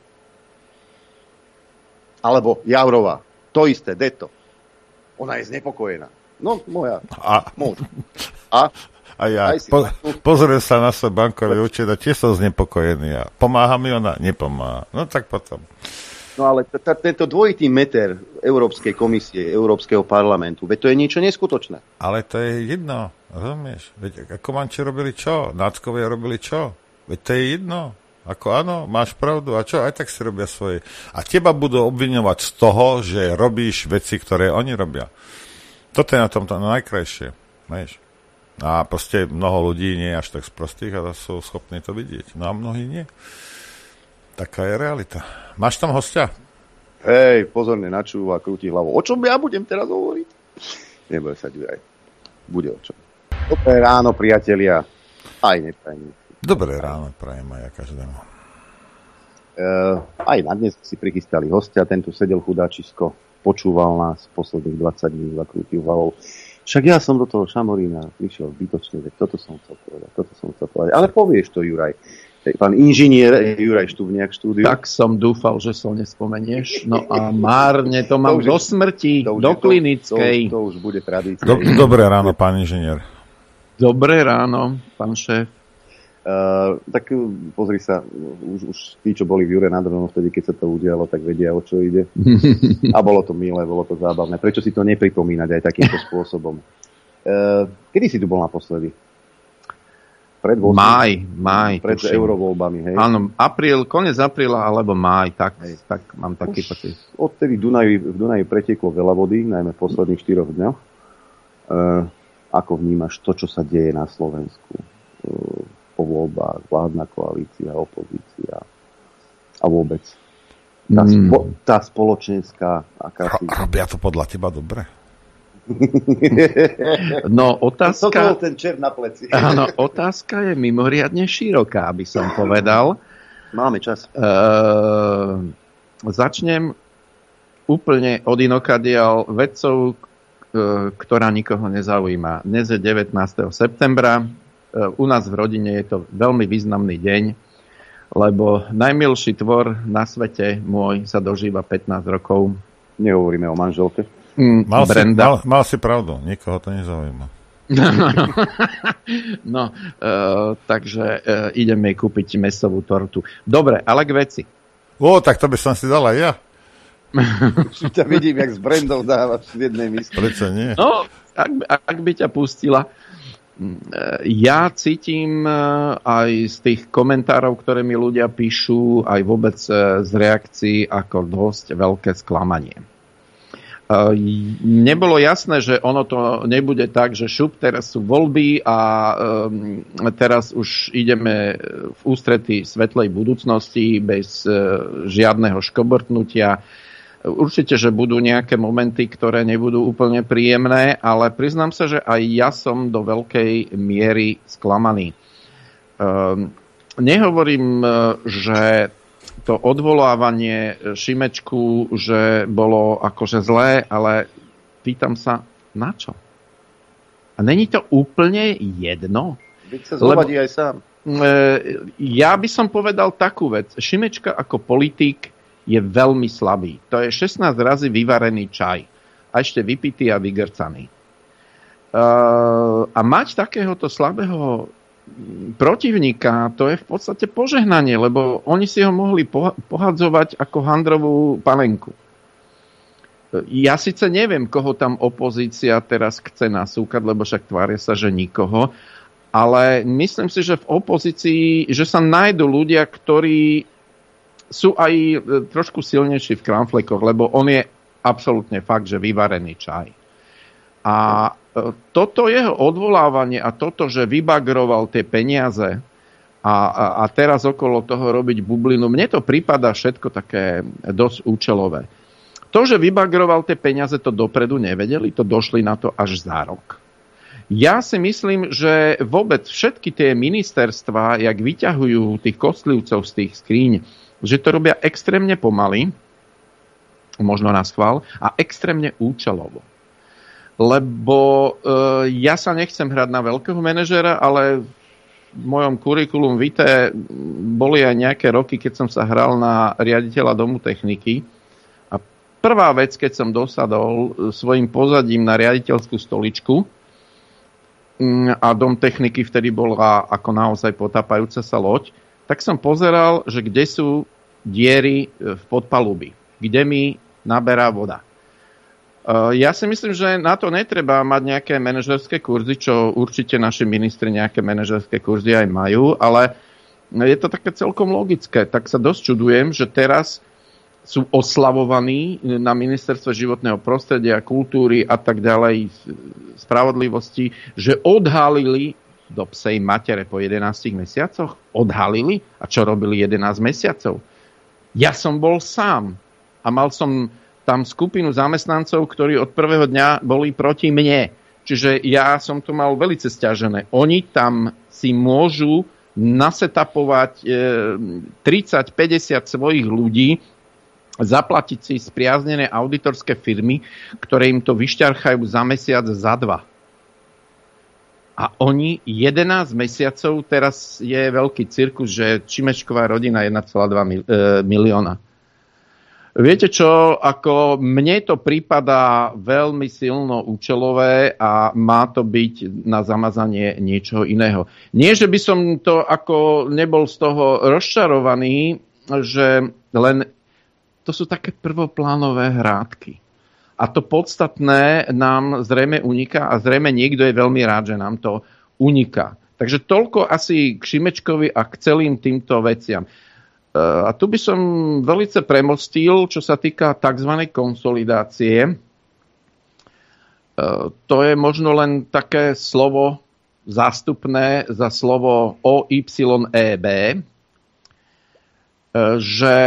Speaker 2: Alebo Javrová. To isté, deto. Ona je znepokojená. No, moja.
Speaker 3: A,
Speaker 2: Môž. A,
Speaker 3: a ja po, pozriem sa na svoj bankový účet a tiež som znepokojený. A pomáha mi ona? Nepomáha. No tak potom.
Speaker 2: No ale t- t- tento dvojitý meter Európskej komisie, Európskeho parlamentu, veď to je niečo neskutočné.
Speaker 3: Ale to je jedno, rozumieš? Veď ako manči robili čo? Náckovia robili čo? Veď to je jedno. Ako áno, máš pravdu. A čo? Aj tak si robia svoje. A teba budú obviňovať z toho, že robíš veci, ktoré oni robia. Toto je na tomto najkrajšie. Vieš? A proste mnoho ľudí nie je až tak sprostých, ale sú schopní to vidieť. No a mnohí nie. Taká je realita. Máš tam hostia?
Speaker 2: Hej, pozorne načúva, krúti hlavou. O čom ja budem teraz hovoriť? Neboj sa, Ďuraj. Bude o čom. Dobré ráno, priatelia. Aj neprajníci.
Speaker 3: Dobré ráno, prajem aj ja každému.
Speaker 2: Uh, aj na dnes si prichystali hostia, ten tu sedel chudáčisko. počúval nás posledných dvadsať minút zakrútil hlavou. Však ja som do toho Šamorína vyšiel zbytočne, veď toto som chcel povedať, toto som chcel povedať. Ale povieš to, Juraj. Pán inžinier Juraj Štúbniak štúdiu.
Speaker 6: Tak som dúfal, že sa nespomenieš. No a márne to mám to do smrti,
Speaker 2: to
Speaker 6: do
Speaker 2: to,
Speaker 6: klinickej.
Speaker 2: To, to už bude tradícia.
Speaker 3: Do, dobré ráno, pán inžinier.
Speaker 6: Dobré ráno, pán šéf.
Speaker 2: Uh, tak pozri sa, už, už tí, čo boli v Jure nad Hronom vtedy, keď sa to udialo, tak vedia, o čo ide. A bolo to milé, bolo to zábavné. Prečo si to nepripomínať aj takýmto spôsobom? Uh, kedy si tu bol naposledy? Pred
Speaker 6: máj, máj.
Speaker 2: Pred tuším. Eurovoľbami, hej?
Speaker 6: Áno, apríl, koniec apríla alebo máj, tak, tak mám taký pocit.
Speaker 2: Odtedy Dunaji, v Dunaji pretieklo veľa vody, najmä v posledných štyroch dňoch. Uh, ako vnímaš to, čo sa deje na Slovensku? Uh, po voľbách, vládna koalícia, opozícia a vôbec. Tá,
Speaker 6: mm.
Speaker 2: spo, tá spoločenská akási...
Speaker 3: Robia to podľa teba dobre?
Speaker 6: No, otázka...
Speaker 2: To bol ten čert na pleci.
Speaker 6: Áno, otázka je mimoriadne široká, aby som povedal.
Speaker 2: Máme čas.
Speaker 6: Uh, začnem úplne od inokadiaľ vedcov, uh, ktorá nikoho nezaujíma. Dnes je devätnásteho septembra. Uh, u nás v rodine je to veľmi významný deň, lebo najmilší tvor na svete môj sa dožíva pätnásť rokov.
Speaker 2: Nehovoríme o manželke.
Speaker 6: Mm,
Speaker 3: mal, si, mal, mal si pravdu, nikoho to nezaujíma.
Speaker 6: No, uh, takže uh, ideme kúpiť mäsovú tortu. Dobre, ale k veci.
Speaker 3: Ó, tak to by som si dal aj ja.
Speaker 2: Ťa vidím, jak z brandov dávaš v jednej misku.
Speaker 3: Prečo nie?
Speaker 6: No, ak, ak by ťa pustila. Ja cítim aj z tých komentárov, ktoré mi ľudia píšu, aj vôbec z reakcií, ako dosť veľké sklamanie. Nebolo jasné, že ono to nebude tak, že šup, teraz sú voľby a teraz už ideme v ústretí svetlej budúcnosti bez žiadneho škobortnutia. Určite, že budú nejaké momenty, ktoré nebudú úplne príjemné, ale priznám sa, že aj ja som do veľkej miery sklamaný. Nehovorím, že to odvolávanie Šimečku, že bolo akože zlé, ale pýtam sa, na čo? A není to úplne jedno?
Speaker 2: Veď sa zlobadí aj sám.
Speaker 6: Ja by som povedal takú vec. Šimečka ako politik je veľmi slabý. To je šestnásť razy vyvarený čaj. A ešte vypitý a vygrcaný. A mať takéhoto slabého protivníka, to je v podstate požehnanie, lebo oni si ho mohli pohadzovať ako handrovú panenku. Ja síce neviem, koho tam opozícia teraz chce nasúkať, lebo však tvária sa, že nikoho, ale myslím si, že v opozícii, že sa nájdú ľudia, ktorí sú aj trošku silnejší v kramflekoch, lebo on je absolútne fakt, že vyvarený čaj. A toto jeho odvolávanie a toto, že vybagroval tie peniaze a, a, a teraz okolo toho robiť bublinu, mne to prípada všetko také dosť účelové. To, že vybagroval tie peniaze, to dopredu nevedeli, to došli na to až za rok. Ja si myslím, že vôbec všetky tie ministerstvá, jak vyťahujú tých kostlivcov z tých skríň, že to robia extrémne pomaly, možno na schvál, a extrémne účelovo. Lebo e, ja sa nechcem hrať na veľkého manažera, ale v mojom kurikulum vitae boli aj nejaké roky, keď som sa hral na riaditeľa domu techniky. A prvá vec, keď som dosadol svojim pozadím na riaditeľskú stoličku, a dom techniky vtedy bola ako naozaj potápajúca sa loď, tak som pozeral, že kde sú diery v podpalubi, kde mi naberá voda. Ja si myslím, že na to netreba mať nejaké manažerské kurzy, čo určite naši ministri nejaké manažerské kurzy aj majú, ale je to také celkom logické. Tak sa dosť čudujem, že teraz sú oslavovaní na ministerstve životného prostredia, kultúry a tak ďalej, spravodlivosti, že odhalili do psej matere po jedenástich mesiacoch. Odhalili? A čo robili jedenásť mesiacov? Ja som bol sám a mal som tam skupinu zamestnancov, ktorí od prvého dňa boli proti mne. Čiže ja som to mal veľmi sťažené. Oni tam si môžu nasetapovať tridsať päťdesiat svojich ľudí zaplatiť si spriaznené auditorské firmy, ktoré im to vyšťarchajú za mesiac, za dva. A oni jedenásť mesiacov, teraz je veľký cirkus, že Čimečková rodina jeden celá dva milióna. Viete čo, ako mne to prípada veľmi silno účelové a má to byť na zamazanie niečoho iného. Nie, že by som to ako nebol z toho rozčarovaný, že len to sú také prvoplánové hrádky. A to podstatné nám zrejme uniká a zrejme niekto je veľmi rád, že nám to uniká. Takže toľko asi k Šimečkovi a k celým týmto veciam. A tu by som veľmi premostil, čo sa týka tzv. Konsolidácie. To je možno len také slovo zástupné za slovo O Y E B, že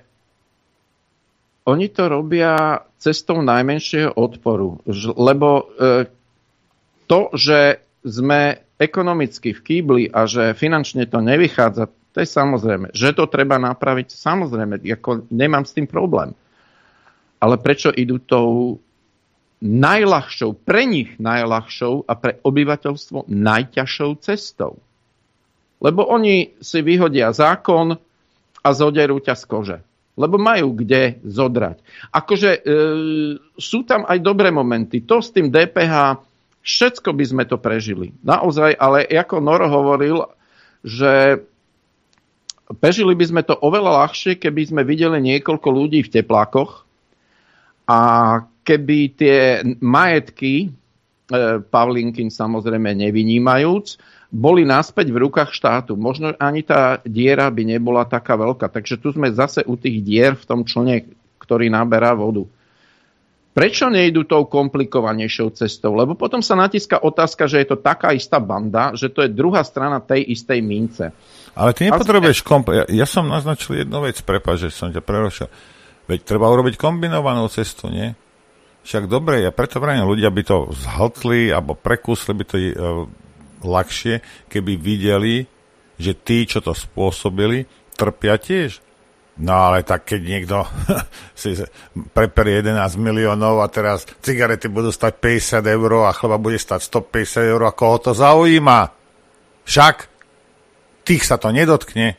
Speaker 6: oni to robia cestou najmenšieho odporu. Lebo to, že sme ekonomicky v kýbli a že finančne to nevychádza, to je samozrejme. Že to treba napraviť, samozrejme. Ako nemám s tým problém. Ale prečo idú tou najľahšou, pre nich najľahšou a pre obyvateľstvo najťažšou cestou? Lebo oni si vyhodia zákon a zoderú ťa z kože. Lebo majú kde zodrať. Akože e, sú tam aj dobré momenty. To s tým dé pé há, všetko by sme to prežili. Naozaj, ale ako Noro hovoril, že prežili by sme to oveľa ľahšie, keby sme videli niekoľko ľudí v teplákoch a keby tie majetky, e, Pavlinkin samozrejme nevynímajúc, boli naspäť v rukách štátu. Možno ani tá diera by nebola taká veľká. Takže tu sme zase u tých dier v tom člne, ktorý naberá vodu. Prečo nejdu tou komplikovanejšou cestou? Lebo potom sa natíska otázka, že je to taká istá banda, že to je druhá strana tej istej mince.
Speaker 3: Ale ty nepotrebuješ komp... Ja, ja som naznačil jednu vec, prepáč, že som ťa prerušil. Veď treba urobiť kombinovanú cestu, nie? Však dobre, ja preto vrajím, ľudia by to zhltli alebo prekúsli by to uh, ľahšie, keby videli, že tí, čo to spôsobili, trpia tiež. No ale tak, keď niekto si preperie jedenásť miliónov a teraz cigarety budú stať päťdesiat eur a chleba bude stať stopäťdesiat eur, a koho to zaujíma? Však tých sa to nedotkne.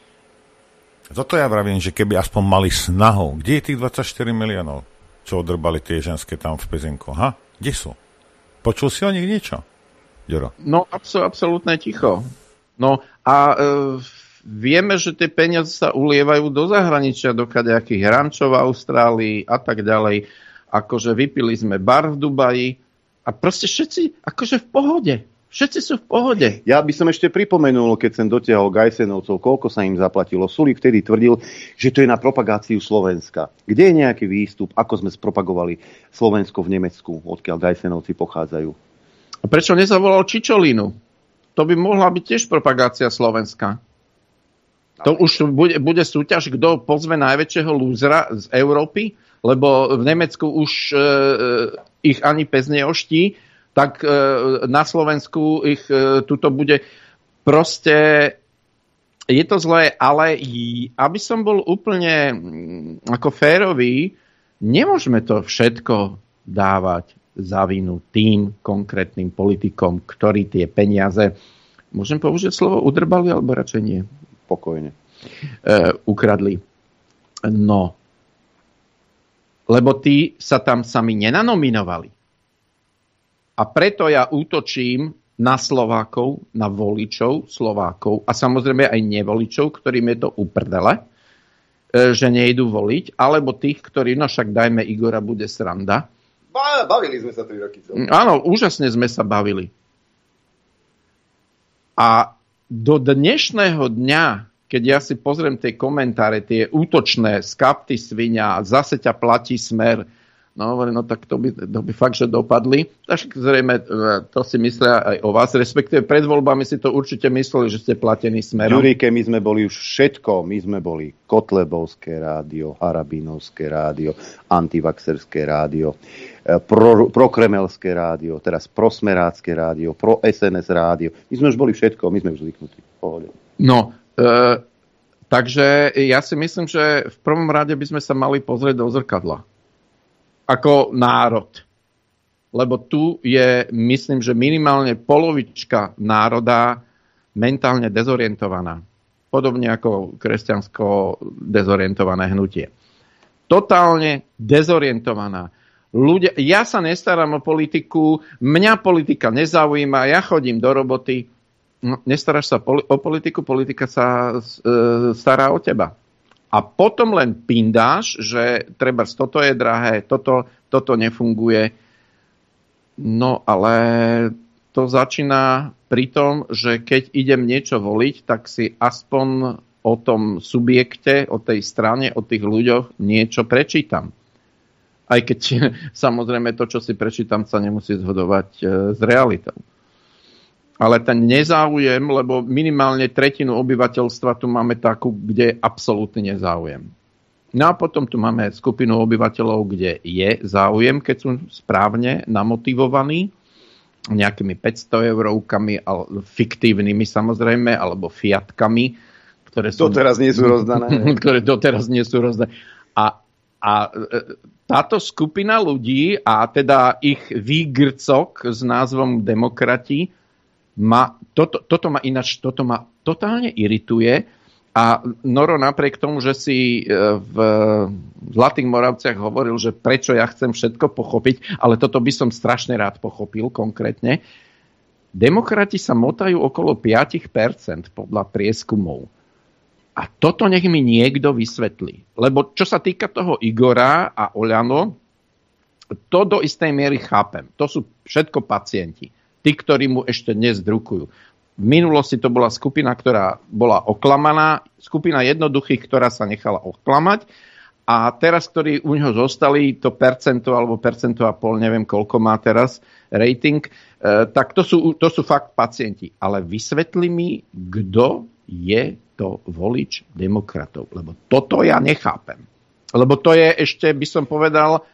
Speaker 3: Toto ja vravím, že keby aspoň mali snahu. Kde je tých dvadsaťštyri miliónov, čo odrbali tie ženské tam v Pezinku? Ha? Kde sú? Počul si o nich niečo? Ďoro.
Speaker 6: No, absolútne ticho. No a e, vieme, že tie peniaze sa ulievajú do zahraničia, do kadejakých rančov v Austrálii a tak ďalej. Akože vypili sme bar v Dubaji a proste všetci akože v pohode. Všetci sú v pohode.
Speaker 2: Ja by som ešte pripomenul, keď som dotiahol Gajsenovcov, koľko sa im zaplatilo. Sulík vtedy tvrdil, že to je na propagáciu Slovenska. Kde je nejaký výstup, ako sme spropagovali Slovensko v Nemecku, odkiaľ Gajsenovci pochádzajú?
Speaker 6: A prečo nezavolal Čičolínu? To by mohla byť tiež propagácia Slovenska. To už bude, bude súťaž, kto pozve najväčšieho lúzra z Európy, lebo v Nemecku už e, ich ani pes neoští, tak e, na Slovensku ich e, tuto bude. Proste je to zlé, ale aby som bol úplne ako férový, nemôžeme to všetko dávať za vinu tým konkrétnym politikom, ktorí tie peniaze, môžem použiť slovo, udrbali, alebo radšej nie?
Speaker 2: Pokojne.
Speaker 6: E, ukradli. No. Lebo tí sa tam sami nenanominovali. A preto ja útočím na Slovákov, na voličov Slovákov a samozrejme aj nevoličov, ktorým je to uprdele, e, že nejdú voliť, alebo tých, ktorí, no však dajme Igora, bude sranda.
Speaker 2: Bavili sme sa tri roky.
Speaker 6: Áno, úžasne sme sa bavili. A do dnešného dňa, keď ja si pozriem tie komentáre, tie útočné, skapty svinia, zase ťa platí Smer, no hovorím, no tak to by, to by fakt, že dopadli. Tak zrejme to si myslia aj o vás, respektíve pred voľbami si to určite mysleli, že ste platení Smerom.
Speaker 2: Jurike, my sme boli už všetko, my sme boli Kotlebovské rádio, Harabínovské rádio, antivaxerské rádio, pro, prokremelské rádio, teraz prosmerácké rádio, pro es en es rádio. My sme už boli všetko, my sme už zvyknutí. Pohode.
Speaker 6: No, e, Takže ja si myslím, že v prvom rade by sme sa mali pozrieť do zrkadla. Ako národ. Lebo tu je, myslím, že minimálne polovička národa mentálne dezorientovaná. Podobne ako kresťansko dezorientované hnutie. Totálne dezorientovaná. Ľudia, ja sa nestaram o politiku, mňa politika nezaujíma, ja chodím do roboty. No, nestaráš sa o politiku, politika sa e, stará o teba. A potom len pindáš, že treba, toto je drahé, toto, toto nefunguje. No ale to začína pri tom, že keď idem niečo voliť, tak si aspoň o tom subjekte, o tej strane, o tých ľuďoch niečo prečítam. Aj keď samozrejme to, čo si prečítam, sa nemusí zhodovať e, s realitou. Ale ten nezáujem, lebo minimálne tretinu obyvateľstva tu máme takú, kde je absolútny nezáujem. No a potom tu máme skupinu obyvateľov, kde je záujem, keď sú správne namotivovaní nejakými päťsto eurovkami, fiktívnymi samozrejme, alebo fiatkami, ktoré sú...
Speaker 2: Doteraz nie sú rozdané.
Speaker 6: ktoré doteraz nie sú rozdané. A, a táto skupina ľudí, a teda ich výgrcok s názvom demokrati, Ma, toto, toto ma ináč toto ma totálne irituje a Noro napriek tomu, že si v Zlatých Moravciach hovoril, že prečo ja chcem všetko pochopiť, ale toto by som strašne rád pochopil konkrétne. Demokrati sa motajú okolo päť percent podľa prieskumov. A toto nech mi niekto vysvetlí. Lebo čo sa týka toho Igora a Oľano, to do istej miery chápem. To sú všetko pacienti. Tí, ktorí mu ešte dnes drukujú. V minulosti to bola skupina, ktorá bola oklamaná, skupina jednoduchých, ktorá sa nechala oklamať a teraz, ktorí u ňoho zostali, to percento alebo percento a pol, neviem koľko má teraz rating, e, tak to sú, to sú fakt pacienti. Ale vysvetli mi, kto je to volič demokratov. Lebo toto ja nechápem. Lebo to je ešte, by som povedal,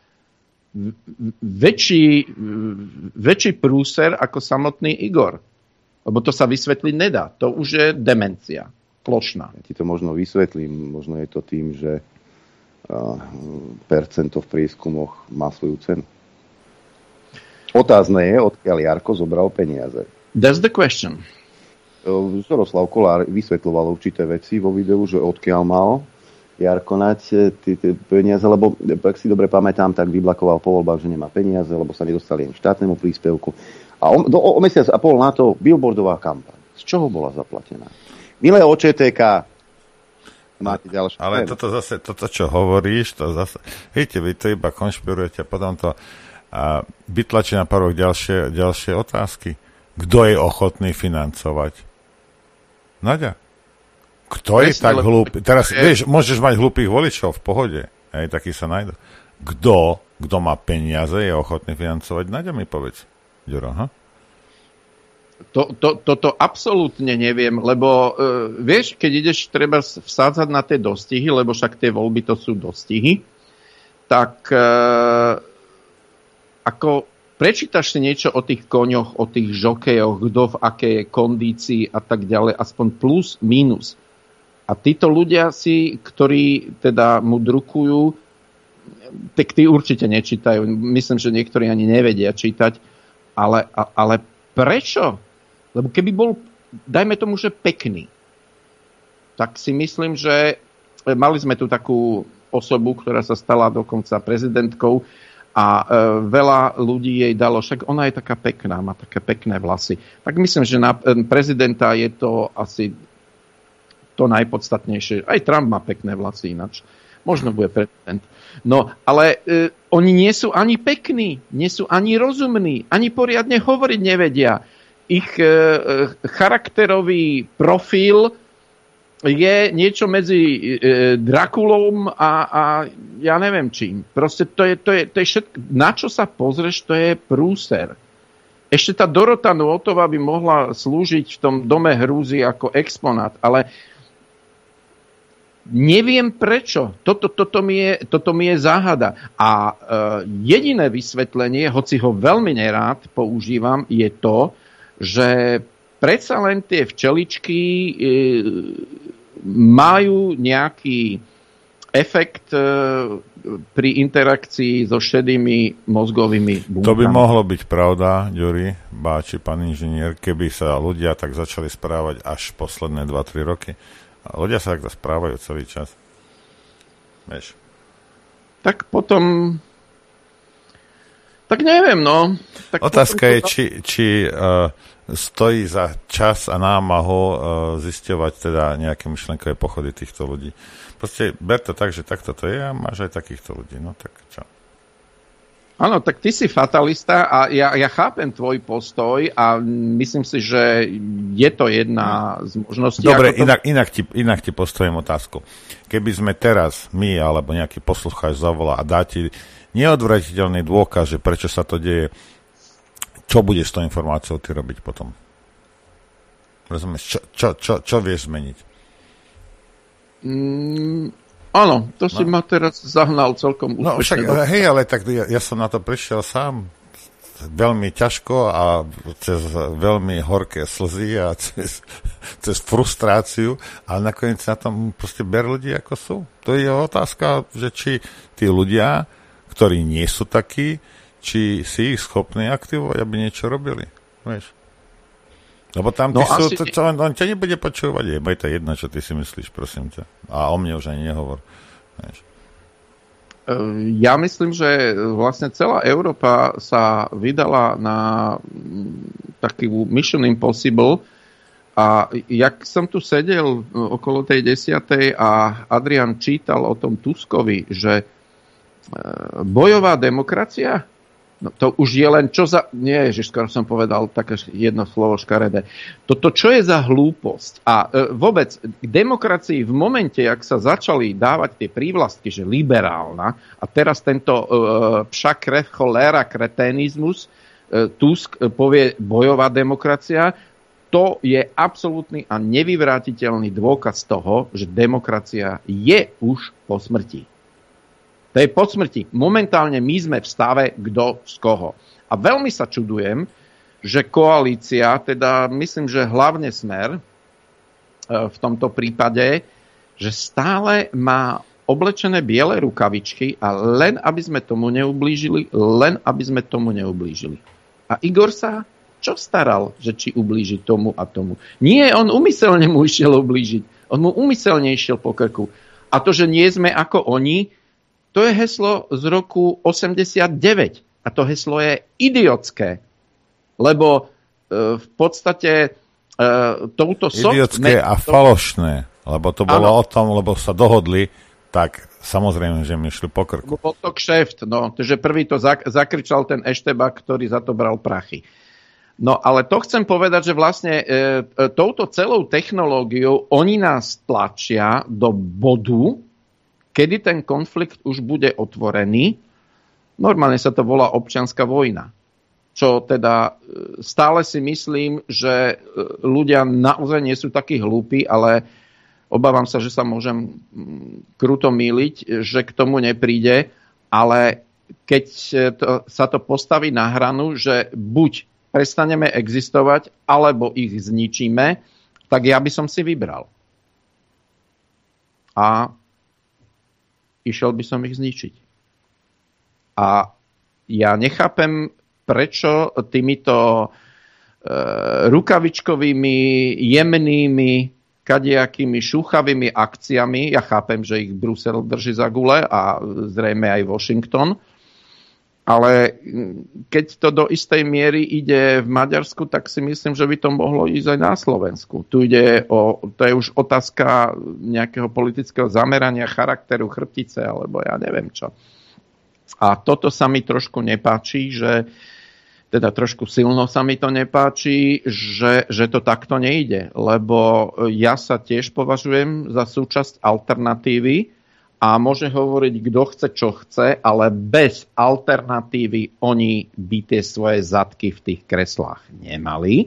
Speaker 6: väčší, väčší prúser ako samotný Igor. Lebo to sa vysvetliť nedá. To už je demencia. Plošná.
Speaker 2: Ja ti to možno vysvetlím. Možno je to tým, že uh, percento v prieskumoch má svoju cenu. Otázne je, odkiaľ Jarko zobral peniaze.
Speaker 6: That's the question.
Speaker 2: Zoroslav Kolár vysvetľoval určité veci vo videu, že odkiaľ mal Jarko nať tie peniaze, lebo ak si dobre pamätám, tak vyblakoval po voľbách, že nemá peniaze, lebo sa nedostali ani štátnemu príspevku. A o, do, o mesiac a pol na to billboardová kampaň. Z čoho bola zaplatená? Milé ó č té ká, máte ďalšie.
Speaker 3: Ale toto zase, toto, čo hovoríš, to zase, viete, vy to iba konšpirujete, potom to a vytlačí na prvok ďalšie, ďalšie otázky. Kto je ochotný financovať? Naďa? Kto je tak hlúpy? Teraz, vieš, môžeš mať hlúpych voličov v pohode. Aj takí sa nájdu. Kto, kto má peniaze, je ochotný financovať? Naďa mi povedz. Ďuro, ha?
Speaker 6: To, to, toto absolútne neviem, lebo uh, vieš, keď ideš treba vsádzať na tie dostihy, lebo však tie voľby to sú dostihy, tak uh, ako prečítaš si niečo o tých koňoch, o tých žokejoch, kto v akej kondícii a tak ďalej, aspoň plus, minus. A títo ľudia si, ktorí teda mu drukujú, tak tí určite nečítajú. Myslím, že niektorí ani nevedia čítať. Ale, ale prečo? Lebo keby bol, dajme tomu, že pekný, tak si myslím, že mali sme tu takú osobu, ktorá sa stala dokonca prezidentkou a e, veľa ľudí jej dalo, však ona je taká pekná, má také pekné vlasy. Tak myslím, že na prezidenta je to asi to najpodstatnejšie. Aj Trump má pekné vlasy ináč. Možno bude prezident. No, ale e, oni nie sú ani pekní, nie sú ani rozumní, ani poriadne hovoriť nevedia. Ich e, charakterový profil je niečo medzi e, Drakulom a, a ja neviem čím. Proste to je, to je, to je všetko. Na čo sa pozrieš, to je prúser. Ešte tá Dorota Nôtová by mohla slúžiť v tom dome hrúzy ako exponát, ale neviem prečo. Toto, toto, mi, je, toto mi je záhada. A e, jediné vysvetlenie, hoci ho veľmi nerád používam, je to, že predsa len tie včeličky e, majú nejaký efekt pri interakcii so šedými mozgovými bunkami.
Speaker 3: To by mohlo byť pravda, Ďuri, báči pán inžinier, keby sa ľudia tak začali správať až posledné dva tri roky. A ľudia sa takto správajú celý čas. Vieš.
Speaker 6: Tak potom... Tak neviem, no. Tak
Speaker 3: otázka je,
Speaker 6: to...
Speaker 3: či, či uh, stojí za čas a námahu uh, zisťovať teda nejaké myšlenkové pochody týchto ľudí. Proste ber to tak, že takto to je a máš aj takýchto ľudí. No tak čo?
Speaker 6: Áno, tak ty si fatalista a ja, ja chápem tvoj postoj a myslím si, že je to jedna z možností.
Speaker 3: Dobre,
Speaker 6: to...
Speaker 3: inak, inak, ti, inak ti postavím otázku. Keby sme teraz, my alebo nejaký poslucháč zavolá a dá ti neodvratiteľný dôkaz, že prečo sa to deje, čo budeš s tou informáciou ty robiť potom? Rozumieš? Čo, čo, čo, čo vieš zmeniť?
Speaker 6: Mm, áno, to si no. ma teraz zahnal celkom úspešne.
Speaker 3: No však, hej, ale tak ja, ja som na to prišiel sám veľmi ťažko a cez veľmi horké slzy a cez, cez frustráciu, ale nakoniec na tom proste ber ľudí ako sú. To je otázka, že či tí ľudia, ktorí nie sú takí, či si ich schopní aktivovať, aby niečo robili. Vieš? Lebo tam ty no sú, to, to, on ťa nebude počúvať, je to jedno, čo ty si myslíš, prosím ťa. A o mne už ani nehovor. Vieš.
Speaker 6: Ja myslím, že vlastne celá Európa sa vydala na taký Mission Impossible a jak som tu sedel okolo tej desiatej a Adrian čítal o tom Tuskovi, že bojová demokracia, no to už je len čo za... Nie, že skoro som povedal také jedno slovo škaredé. Toto čo je za hlúposť? A e, vôbec k demokracii v momente, jak sa začali dávať tie prívlastky, že liberálna, a teraz tento e, pšakre, choléra, kreténizmus, e, Tusk e, povie bojová demokracia, to je absolútny a nevyvrátiteľný dôkaz toho, že demokracia je už po smrti. To je po smrti. Momentálne my sme v stave kto z koho. A veľmi sa čudujem, že koalícia, teda myslím, že hlavne Smer v tomto prípade, že stále má oblečené biele rukavičky a len aby sme tomu neublížili, len aby sme tomu neublížili. A Igor sa čo staral, že či ublíži tomu a tomu? Nie, on umyselne mu išiel ublížiť. On mu umyselne išiel po krku. A to, že nie sme ako oni, to je heslo z roku osemdesiatdeväť. A to heslo je idiotské. Lebo e, v podstate e, touto...
Speaker 3: Idiotské so... a falošné. Lebo to bolo ano. O tom, lebo sa dohodli, tak samozrejme, že mi šli po krku.
Speaker 6: Bol to kšeft. No, že prvý to zak- zakričal ten Ešteba, ktorý za to bral prachy. No, ale to chcem povedať, že vlastne e, touto celou technológiou oni nás tlačia do bodu, kedy ten konflikt už bude otvorený. Normálne sa to volá občianska vojna. Čo teda stále si myslím, že ľudia naozaj nie sú takí hlúpi, ale obávam sa, že sa môžem kruto mýliť, že k tomu nepríde, ale keď to, sa to postaví na hranu, že buď prestaneme existovať, alebo ich zničíme, tak ja by som si vybral. A išiel by som ich zničiť. A ja nechápem, prečo týmito e, rukavičkovými, jemnými, kadejakými šúchavými akciami, ja chápem, že ich Brusel drží za gule a zrejme aj Washington, ale keď to do istej miery ide v Maďarsku, tak si myslím, že by to mohlo ísť aj na Slovensku. Tu ide o, to je už otázka nejakého politického zamerania, charakteru, chrbtice, alebo ja neviem čo. A toto sa mi trošku nepáči, že teda trošku silno sa mi to nepáči, že, že to takto nejde. Lebo ja sa tiež považujem za súčasť alternatívy, a môže hovoriť, kto chce, čo chce, ale bez alternatívy oni by tie svoje zadky v tých kreslách nemali.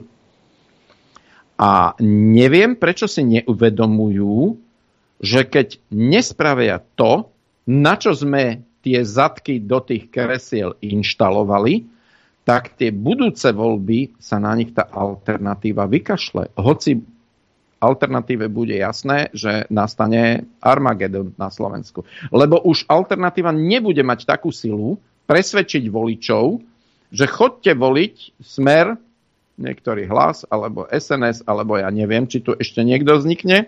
Speaker 6: A neviem, prečo si neuvedomujú, že keď nespravia to, na čo sme tie zadky do tých kresiel inštalovali, tak tie budúce voľby sa na nich tá alternatíva vykašle. Hoci alternatíve bude jasné, že nastane Armagedon na Slovensku. Lebo už alternatíva nebude mať takú silu presvedčiť voličov, že chodte voliť Smer, niektorý Hlas, alebo es en es, alebo ja neviem, či tu ešte niekto vznikne,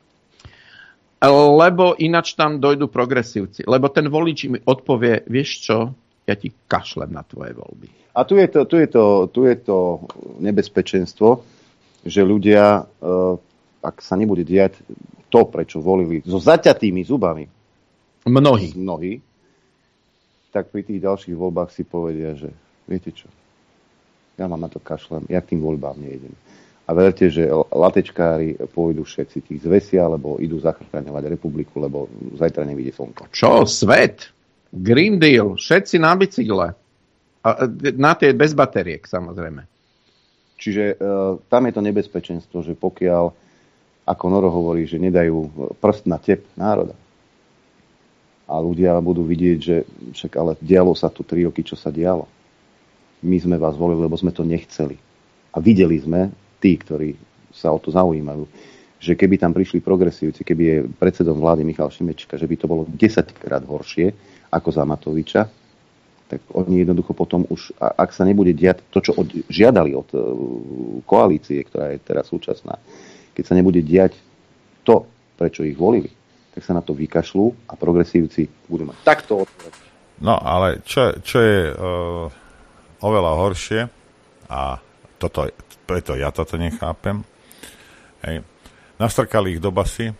Speaker 6: lebo ináč tam dojdú progresívci. Lebo ten volič mi odpovie, vieš čo, ja ti kašlem na tvoje voľby.
Speaker 2: A tu je to, tu je to, tu je to nebezpečenstvo, že ľudia, ak sa nebude diať to, prečo volili so zaťatými zubami
Speaker 6: mnohí,
Speaker 2: mnohí, tak pri tých ďalších voľbách si povedia, že viete čo, ja mám na to kašlem, ja k tým voľbám nejdem. A verte, že latečkári pôjdu všetci tých zvesia, lebo idú zachraňovať republiku, lebo zajtra nevidie slnko.
Speaker 6: Čo? Svet? Green Deal? Všetci na bicykle? A na tie bez batériek, samozrejme.
Speaker 2: Čiže uh, tam je to nebezpečenstvo, že pokiaľ, ako Noro hovorí, že nedajú prst na tep národa a ľudia budú vidieť, že však ale dialo sa tu tri roky, čo sa dialo. My sme vás volili, lebo sme to nechceli. A videli sme, tí, ktorí sa o to zaujímajú, že keby tam prišli progresívci, keby je predsedom vlády Michal Šimečka, že by to bolo desaťkrát horšie ako za Matoviča, tak oni jednoducho potom už, ak sa nebude diať to, čo od, žiadali od uh, koalície, ktorá je teraz súčasná, keď sa nebude diať to, prečo ich volili, tak sa na to vykašľú a progresívci budú mať takto odpovedať.
Speaker 3: No, ale čo, čo je uh, oveľa horšie, a toto, preto ja toto nechápem, hej, nastrkali ich do basy,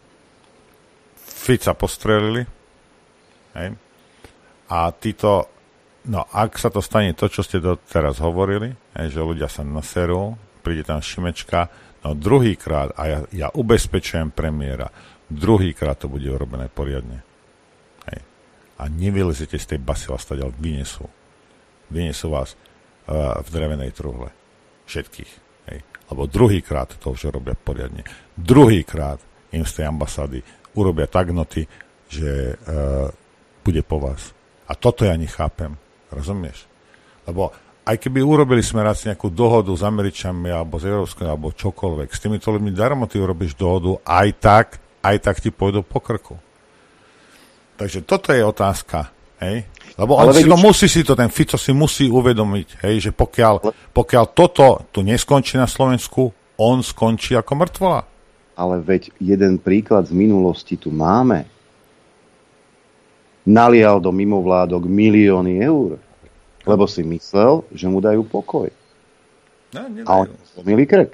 Speaker 3: Fica postrelili, hej, a títo. No, ak sa to stane to, čo ste teraz hovorili, je, že ľudia sa naserú, príde tam Šimečka, no druhýkrát, a ja, ja ubezpečujem premiéra, druhýkrát to bude urobené poriadne. Hej. A nevylezete z tej basy, vás tady vynesú. Vynesú vás uh, v drevenej truhle. Všetkých. Hej. Lebo druhýkrát to už robia poriadne. Druhýkrát im z tej ambasády urobia tak noty, že uh, bude po vás. A toto ja nechápem. Rozumieš? Lebo aj keby urobili smeráci nejakú dohodu s Američanmi alebo s Európskou alebo čokoľvek, s týmito ľuďmi darmo ty urobíš dohodu, aj tak, aj tak ti pôjdu po krku. Takže toto je otázka. Hej? Lebo on si to, musí si to, ten Fico si musí uvedomiť, hej, že pokiaľ, pokiaľ toto tu neskončí na Slovensku, on skončí ako mŕtvola.
Speaker 2: Ale veď jeden príklad z minulosti tu máme. Nalial do mimovládok milióny eur, lebo si myslel, že mu dajú pokoj.
Speaker 3: No,
Speaker 2: a on zlomili krk.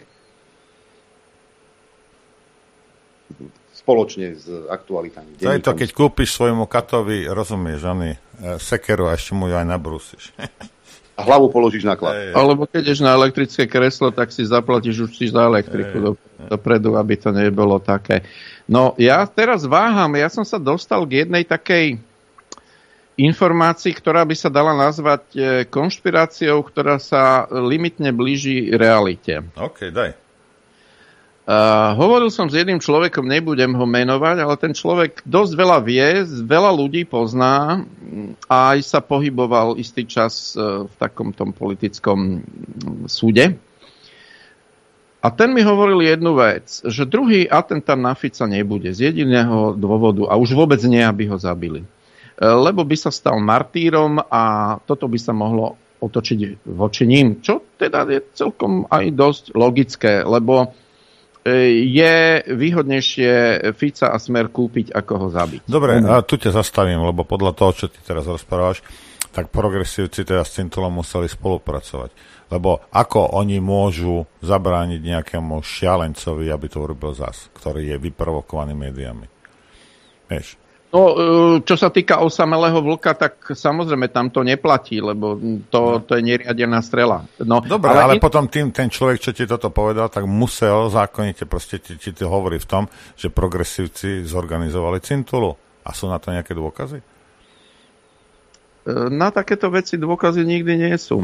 Speaker 2: Spoločne s aktualitami.
Speaker 3: To je to, keď kúpiš svojmu katovi, rozumieš, oni, sekeru a ešte mu ju aj nabrúsiš.
Speaker 2: A hlavu položíš na klad.
Speaker 6: Alebo keď ješ na elektrické kreslo, tak si zaplatíš už si za elektriku dopredu, aby to nebolo také. No, ja teraz váham, ja som sa dostal k jednej takej informácii, ktorá by sa dala nazvať konšpiráciou, ktorá sa limitne blíži realite.
Speaker 3: OK, daj.
Speaker 6: Uh, hovoril som s jedným človekom, nebudem ho menovať, ale ten človek dosť veľa vie, veľa ľudí pozná a aj sa pohyboval istý čas uh, v takom tom politickom súde. A ten mi hovoril jednu vec, že druhý atentát na Fica nebude z jediného dôvodu a už vôbec nie, aby ho zabili. Lebo by sa stal martýrom a toto by sa mohlo otočiť voči ním. Čo teda je celkom aj dosť logické, lebo je výhodnejšie Fica a Smer kúpiť, ako ho zabiť.
Speaker 3: Dobre, a tu ťa zastavím, lebo podľa toho, čo ty teraz rozprávaš, tak progresívci teda s Cintulom museli spolupracovať. Lebo ako oni môžu zabrániť nejakému šialencovi, aby to urobil zas, ktorý je vyprovokovaný médiami. Vieš?
Speaker 6: No, čo sa týka osamelého vlka, tak samozrejme tam to neplatí, lebo to, to je neriadená strela. No,
Speaker 3: dobre, ale, ale in... potom tým, ten človek, čo ti toto povedal, tak musel zákonite proste ti, ti to hovorí v tom, že progresívci zorganizovali Cintulu. A sú na to nejaké dôkazy?
Speaker 6: Na takéto veci dôkazy nikdy nie sú.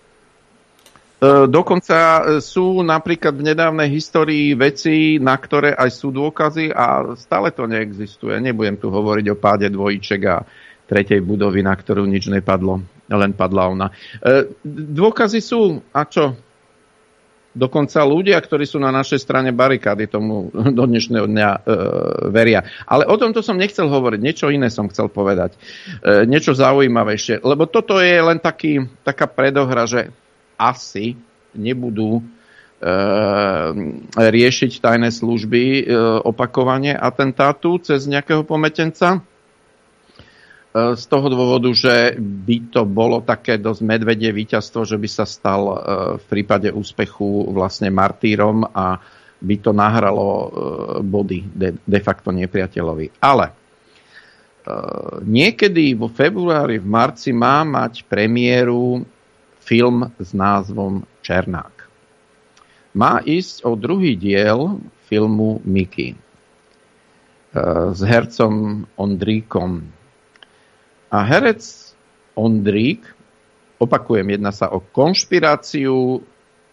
Speaker 6: Dokonca sú napríklad v nedávnej histórii veci, na ktoré aj sú dôkazy a stále to neexistuje. Nebudem tu hovoriť o páde dvojiček a tretej budovy, na ktorú nič nepadlo, len padla ona. Dôkazy sú, a čo? Dokonca ľudia, ktorí sú na našej strane barikády, tomu do dnešného dňa e, veria. Ale o tomto som nechcel hovoriť, niečo iné som chcel povedať. E, niečo zaujímavejšie. Lebo toto je len taký, taká predohra, že asi nebudú e, riešiť tajné služby e, opakovanie atentátu cez nejakého pometenca. Z toho dôvodu, že by to bolo také dosť medvedie víťazstvo, že by sa stal v prípade úspechu vlastne martýrom a by to nahralo body de, de facto nepriateľovi. Ale niekedy vo februári, v marci má mať premiéru film s názvom Černák. Má ísť o druhý diel filmu Mickey s hercom Ondríkom. A herec Ondrík, opakujem, jedná sa o konšpiráciu, e,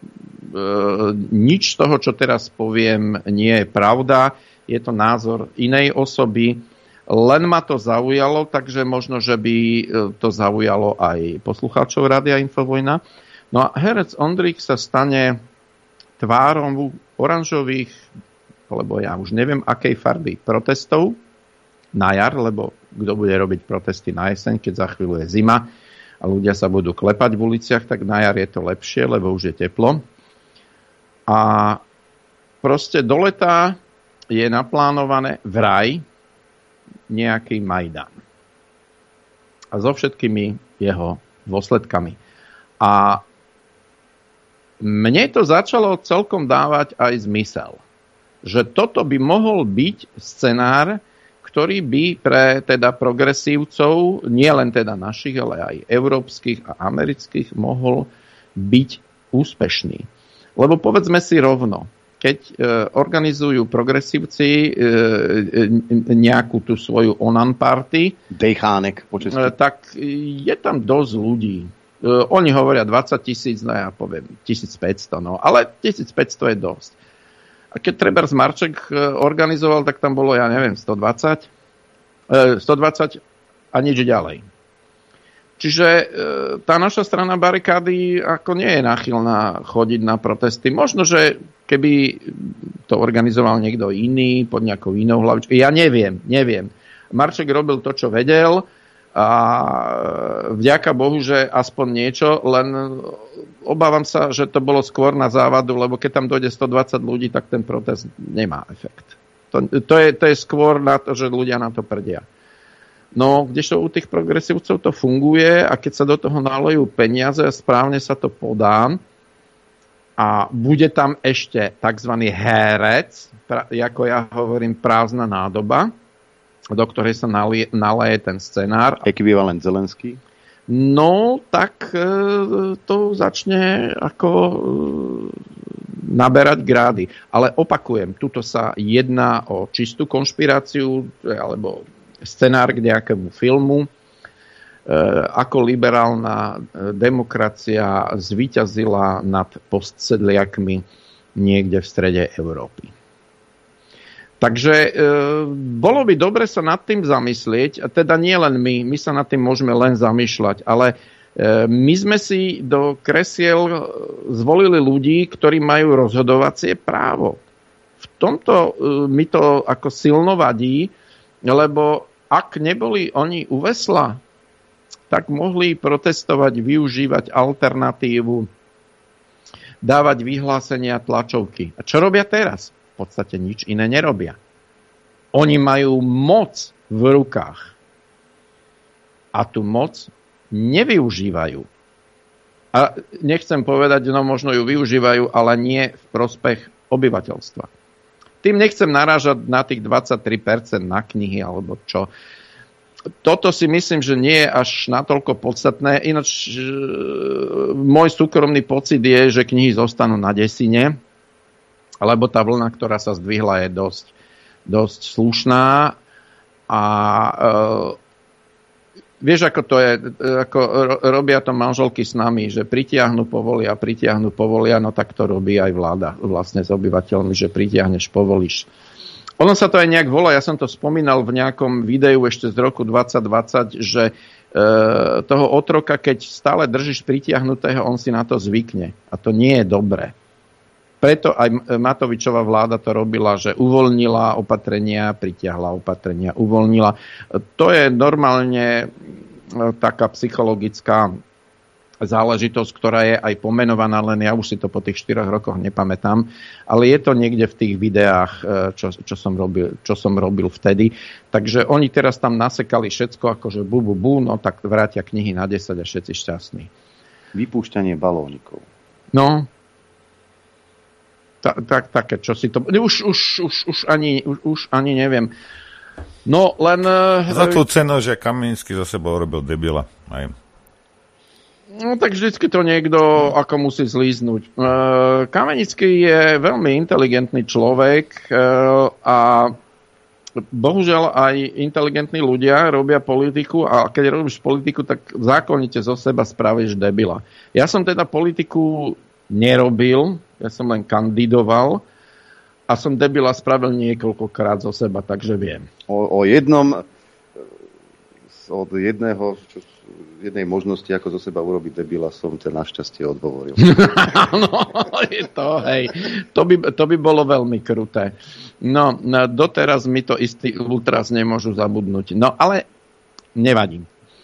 Speaker 6: nič z toho, čo teraz poviem, nie je pravda, je to názor inej osoby, len ma to zaujalo, takže možno, že by to zaujalo aj poslucháčov Rádia Infovojna. No a herec Ondrík sa stane tvárom oranžových, lebo ja už neviem, akej farby protestov na jar, lebo kto bude robiť protesty na jeseň, keď za chvíľu je zima a ľudia sa budú klepať v uliciach, tak na jar je to lepšie, lebo už je teplo. A proste do leta je naplánované vraj nejaký Majdan. A so všetkými jeho dôsledkami. A mne to začalo celkom dávať aj zmysel, že toto by mohol byť scenár, ktorý by pre teda progresívcov, nie len teda našich, ale aj európskych a amerických, mohol byť úspešný. Lebo povedzme si rovno, keď e, organizujú progresívci e, e, nejakú tú svoju onan party,
Speaker 2: Dejchánek po česky.
Speaker 6: E, tak je tam dosť ľudí. E, oni hovoria dvadsať tisíc, no ja poviem tisícpäťsto, no, ale tisícpäťsto je dosť. A keď Trebers Marček organizoval, tak tam bolo, ja neviem, stodvadsať, stodvadsať a nič ďalej. Čiže tá naša strana barikády ako nie je náchylná chodiť na protesty. Možno, že keby to organizoval niekto iný, pod nejakou inou hlavičkou, ja neviem, neviem. Marček robil to, čo vedel a vďaka Bohu, že aspoň niečo, len obávam sa, že to bolo skôr na závadu, lebo keď tam dojde stodvadsať ľudí, tak ten protest nemá efekt. To, to, je, to je skôr na to, že ľudia na to prdia. No, kdežto u tých progresívcov to funguje a keď sa do toho nalejú peniaze a správne sa to podá a bude tam ešte tzv. Herec, ako ja hovorím, prázdna nádoba, do ktorej sa nalie, naleje ten scenár.
Speaker 2: Ekvivalent Zelenský?
Speaker 6: No, tak e, to začne ako e, naberať grády. Ale opakujem, tuto sa jedná o čistú konšpiráciu alebo scenár k nejakému filmu. E, ako liberálna demokracia zvíťazila nad postsedliakmi niekde v strede Európy. Takže e, bolo by dobre sa nad tým zamyslieť, a teda nie len my, my sa nad tým môžeme len zamýšľať, ale e, my sme si do kresiel zvolili ľudí, ktorí majú rozhodovacie právo. V tomto e, mi to ako silno vadí, lebo ak neboli oni u vesla, tak mohli protestovať, využívať alternatívu, dávať vyhlásenia, tlačovky. A čo robia teraz? V podstate nič iné nerobia. Oni majú moc v rukách. A tú moc nevyužívajú. A nechcem povedať, no možno ju využívajú, ale nie v prospech obyvateľstva. Tým nechcem narážať na tých dvadsaťtri percent na knihy, alebo čo. Toto si myslím, že nie je až natoľko podstatné. Ináč e, môj súkromný pocit je, že knihy zostanú na desine, lebo tá vlna, ktorá sa zdvihla, je dosť, dosť slušná. A e, vieš, ako to je, ako robia to manželky s nami, že pritiahnu, povolia, pritiahnu, povolia, no tak to robí aj vláda vlastne s obyvateľmi, že pritiahneš, povolíš. Ono sa to aj nejak volá, ja som to spomínal v nejakom videu ešte z roku dvadsať dvadsať, že e, toho otroka, keď stále držíš pritiahnutého, on si na to zvykne. A to nie je dobré. preto aj Matovičová vláda to robila, že uvoľnila opatrenia, pritiahla opatrenia, uvoľnila. To je normálne taká psychologická záležitosť, ktorá je aj pomenovaná, len ja už si to po tých štyroch rokoch nepamätám, ale je to niekde v tých videách, čo, čo, som robil, čo som robil vtedy. Takže oni teraz tam nasekali všetko, akože bu, bu, bu, no tak vrátia knihy na desať a všetci šťastní.
Speaker 2: Vypúšťanie balónikov.
Speaker 6: No, tak, tak, také, čo si to... Už, už, už, už, ani, už, už ani neviem. No, len...
Speaker 3: Za tú cenu, že Kamenický za sebou robil debila. Aj.
Speaker 6: No tak vždycky to niekto ako musí zlíznuť. Kamenický je veľmi inteligentný človek a bohužiaľ aj inteligentní ľudia robia politiku a keď robíš politiku, tak zákonite zo seba spravíš debila. Ja som teda politiku nerobil, ja som len kandidoval a som debila spravil niekoľkokrát zo seba, takže viem.
Speaker 2: O, o jednom od jedného jednej možnosti, ako zo seba urobiť debila, som ťa našťastie odhovoril.
Speaker 6: No, je to, hej. To by, to by bolo veľmi kruté. No, doteraz mi to istý ultras nemôžu zabudnúť. No, ale nevadí.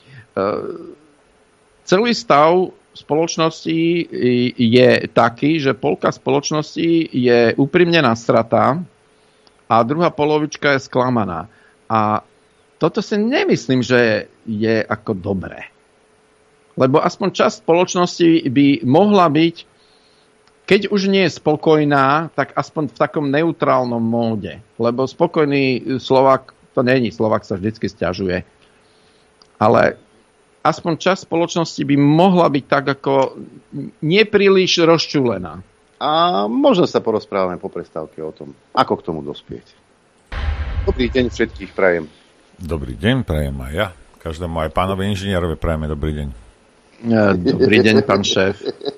Speaker 6: Celý stav spoločnosti je taký, že polka spoločnosti je úprimne nasratá a druhá polovička je sklamaná. A toto si nemyslím, že je ako dobré. Lebo aspoň časť spoločnosti by mohla byť, keď už nie je spokojná, tak aspoň v takom neutrálnom móde. Lebo spokojný Slovák, to není, Slovák sa vždycky sťažuje. Ale aspoň časť spoločnosti by mohla byť tak ako nepríliš rozčúlená.
Speaker 2: A možno sa porozprávame po prestávke o tom, ako k tomu dospieť. Dobrý deň všetkých prajem.
Speaker 3: Dobrý deň, prajem aj ja. Každému aj pánovi inžinierovi prajeme dobrý deň.
Speaker 6: Dobrý deň, pán šéf.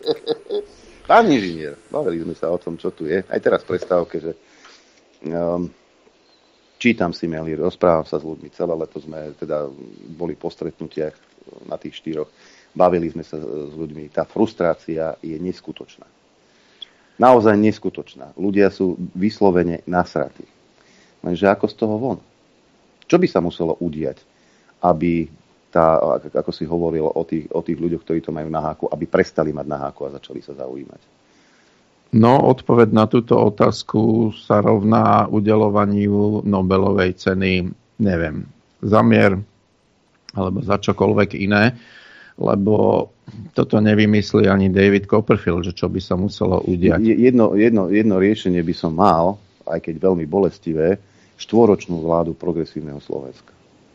Speaker 2: Pán inžinier, bavili sme sa o tom, čo tu je. Aj teraz v prestávke, že um, čítam si maily, rozprávam sa s ľuďmi. Celé leto sme teda boli po stretnutiach na tých štyroch. Bavili sme sa s ľuďmi. Tá frustrácia je neskutočná. Naozaj neskutočná. Ľudia sú vyslovene nasratí. Lenže ako z toho von? Čo by sa muselo udiať, aby tá, ako si hovoril o tých, o tých ľuďoch, ktorí to majú na háku, aby prestali mať na háku a začali sa zaujímať?
Speaker 6: No, odpoveď na túto otázku sa rovná udeľovaniu Nobelovej ceny, neviem, za mier alebo za čokoľvek iné, lebo toto nevymyslí ani David Copperfield, že čo by sa muselo udiať.
Speaker 2: Jedno, jedno, jedno riešenie by som mal, aj keď veľmi bolestivé, štvoročnú vládu progresívneho Slovenska.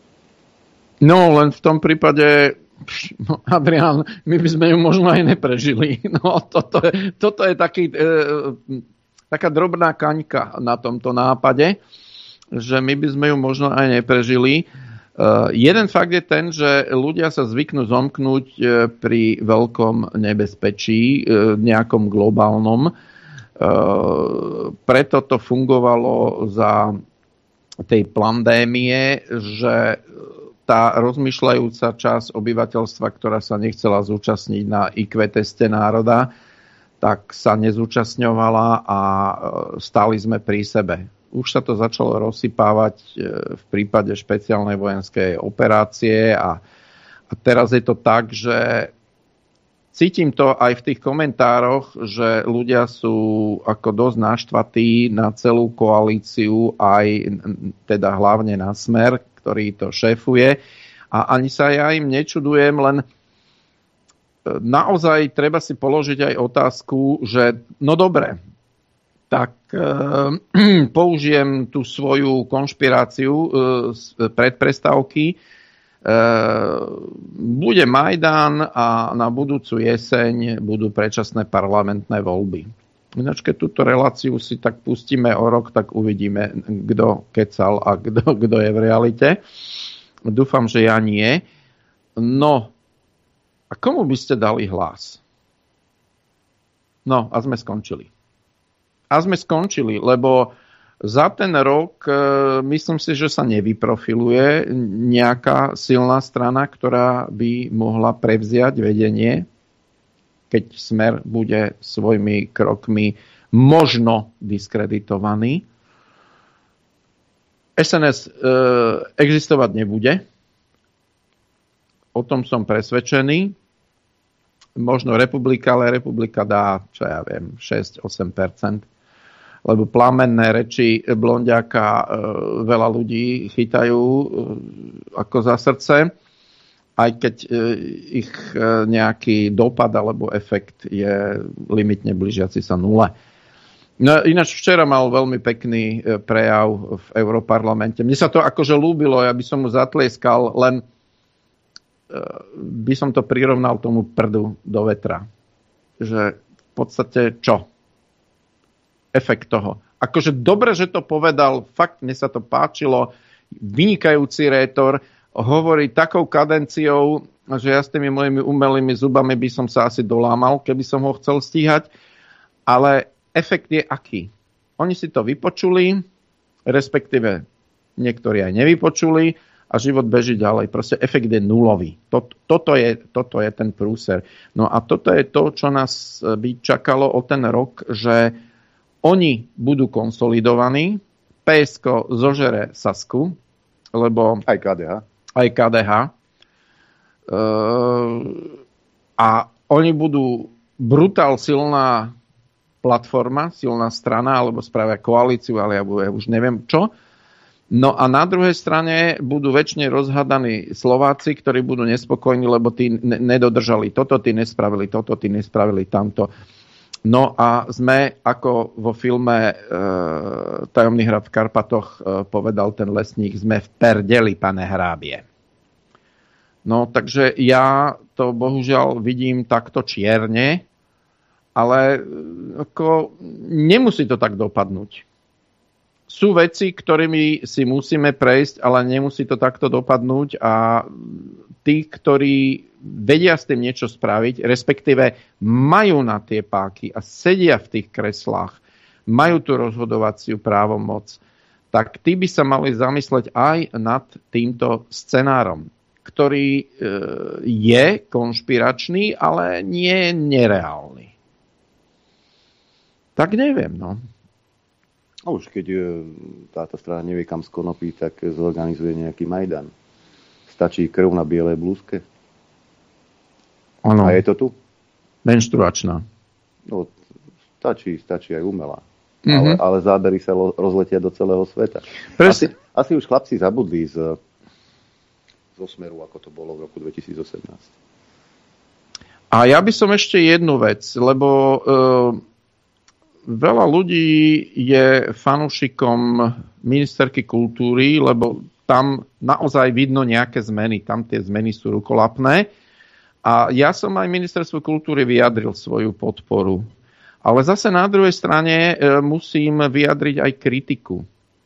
Speaker 6: No, len v tom prípade, no, Adrián, my by sme ju možno aj neprežili. No, toto je, toto je taký, e, taká drobná kaňka na tomto nápade, že my by sme ju možno aj neprežili. E, jeden fakt je ten, že ľudia sa zvyknú zomknúť pri veľkom nebezpečí, e, nejakom globálnom. E, preto to fungovalo za tej pandémie, že tá rozmýšľajúca časť obyvateľstva, ktorá sa nechcela zúčastniť na í kvé teste národa, tak sa nezúčastňovala a stáli sme pri sebe. Už sa to začalo rozsypávať v prípade špeciálnej vojenskej operácie a, a teraz je to tak, že cítim to aj v tých komentároch, že ľudia sú ako dosť naštvatí na celú koalíciu, aj teda hlavne na Smer, ktorý to šéfuje. A ani sa ja im nečudujem, len naozaj treba si položiť aj otázku, že no dobre, tak e, použijem tú svoju konšpiráciu e, pred prestávky. E, bude Majdan a na budúcu jeseň budú predčasné parlamentné voľby. Ináč, keď túto reláciu si tak pustíme o rok, tak uvidíme, kto kecal a kto, kto je v realite. Dúfam, že ja nie. No, a komu by ste dali hlas? No, a sme skončili. A sme skončili, lebo za ten rok myslím si, že sa nevyprofiluje nejaká silná strana, ktorá by mohla prevziať vedenie, keď Smer bude svojimi krokmi možno diskreditovaný. es en es e, existovať nebude. O tom som presvedčený. Možno republika, ale republika dá, čo ja viem, šesť až osem percent. Lebo plamenné reči Blondiaka e, veľa ľudí chytajú e, ako za srdce, aj keď e, ich e, nejaký dopad alebo efekt je limitne blížiaci sa nule. No, ináč včera mal veľmi pekný e, prejav v Europarlamente. Mne sa to akože ľúbilo, ja by som mu zatlieskal, len by som to prirovnal tomu prdu do vetra. Že v podstate čo? Efekt toho. Akože dobre, že to povedal, fakt mne sa to páčilo, vynikajúci rétor, hovorí takou kadenciou, že ja s tými mojimi umelými zubami by som sa asi dolámal, keby som ho chcel stíhať, ale efekt je aký? Oni si to vypočuli, respektíve niektorí aj nevypočuli, a život beží ďalej. Proste efekt je nulový. Toto, toto, je, toto je ten prúser. No a toto je to, čo nás by čakalo o ten rok, že oni budú konsolidovaní, pé es ká zožere Sasku, lebo...
Speaker 2: Aj ká dé há.
Speaker 6: Aj ká dé há. E, a oni budú brutál silná platforma, silná strana, alebo spravia koalíciu, ale ja, ja už neviem čo. No a na druhej strane budú väčšine rozhadaní Slováci, ktorí budú nespokojní, lebo tí nedodržali toto, tí nespravili toto, tí nespravili tamto. No a sme, ako vo filme e, Tajomný hrad v Karpatoch e, povedal ten lesník, sme v perdeli, pane hrábie. No takže ja to bohužiaľ vidím takto čierne, ale ako, nemusí to tak dopadnúť. Sú veci, ktorými si musíme prejsť, ale nemusí to takto dopadnúť a tí, ktorí vedia s tým niečo spraviť, respektíve majú na tie páky a sedia v tých kreslách, majú tú rozhodovaciu právomoc, tak tí by sa mali zamysleť aj nad týmto scenárom, ktorý je konšpiračný, ale nie nereálny. Tak neviem, no.
Speaker 2: A už keď táto strana nevie kam skonopí, tak zorganizuje nejaký Majdan. Stačí krv na bielej blúzke.
Speaker 6: Ano.
Speaker 2: A je to tu?
Speaker 6: Menštruačná.
Speaker 2: No, stačí, stačí aj umelá.
Speaker 6: Mm-hmm.
Speaker 2: Ale, ale zábery sa lo, rozletia do celého sveta. Asi, asi už chlapci zabudli z, zo Smeru, ako to bolo v roku dvetisícosemnásť.
Speaker 6: A ja by som ešte jednu vec, lebo... Uh, Veľa ľudí je fanúšikom ministerky kultúry, lebo tam naozaj vidno nejaké zmeny. Tam tie zmeny sú rukolapné. A ja som aj ministerstvu kultúry vyjadril svoju podporu. Ale zase na druhej strane musím vyjadriť aj kritiku.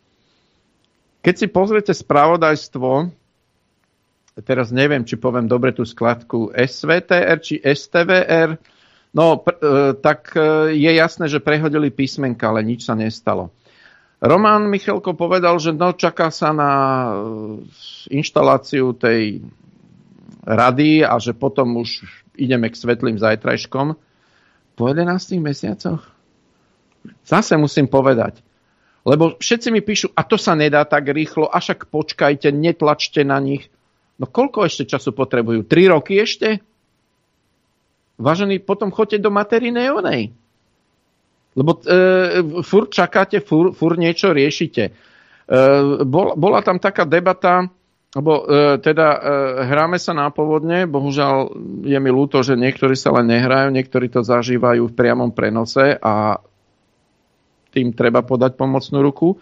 Speaker 6: Keď si pozriete spravodajstvo, teraz neviem, či poviem dobre tú skladku es vé té er či es té vé er, no, pr- tak je jasné, že prehodili písmenka, ale nič sa nestalo. Roman Michalko povedal, že no, čaká sa na inštaláciu tej rady a že potom už ideme k svetlým zajtrajškom. Po jedenástich mesiacoch? Zase musím povedať. Lebo všetci mi píšu, a to sa nedá tak rýchlo, a však počkajte, netlačte na nich. No koľko ešte času potrebujú? Tri roky ešte? Vážení, potom choďte do materínej onej. Lebo e, furt čakáte, furt, furt niečo riešite. E, bol, bola tam taká debata, lebo e, teda e, hráme sa na povodne, bohužiaľ je mi ľúto, že niektorí sa len nehrajú, niektorí to zažívajú v priamom prenose a tým treba podať pomocnú ruku.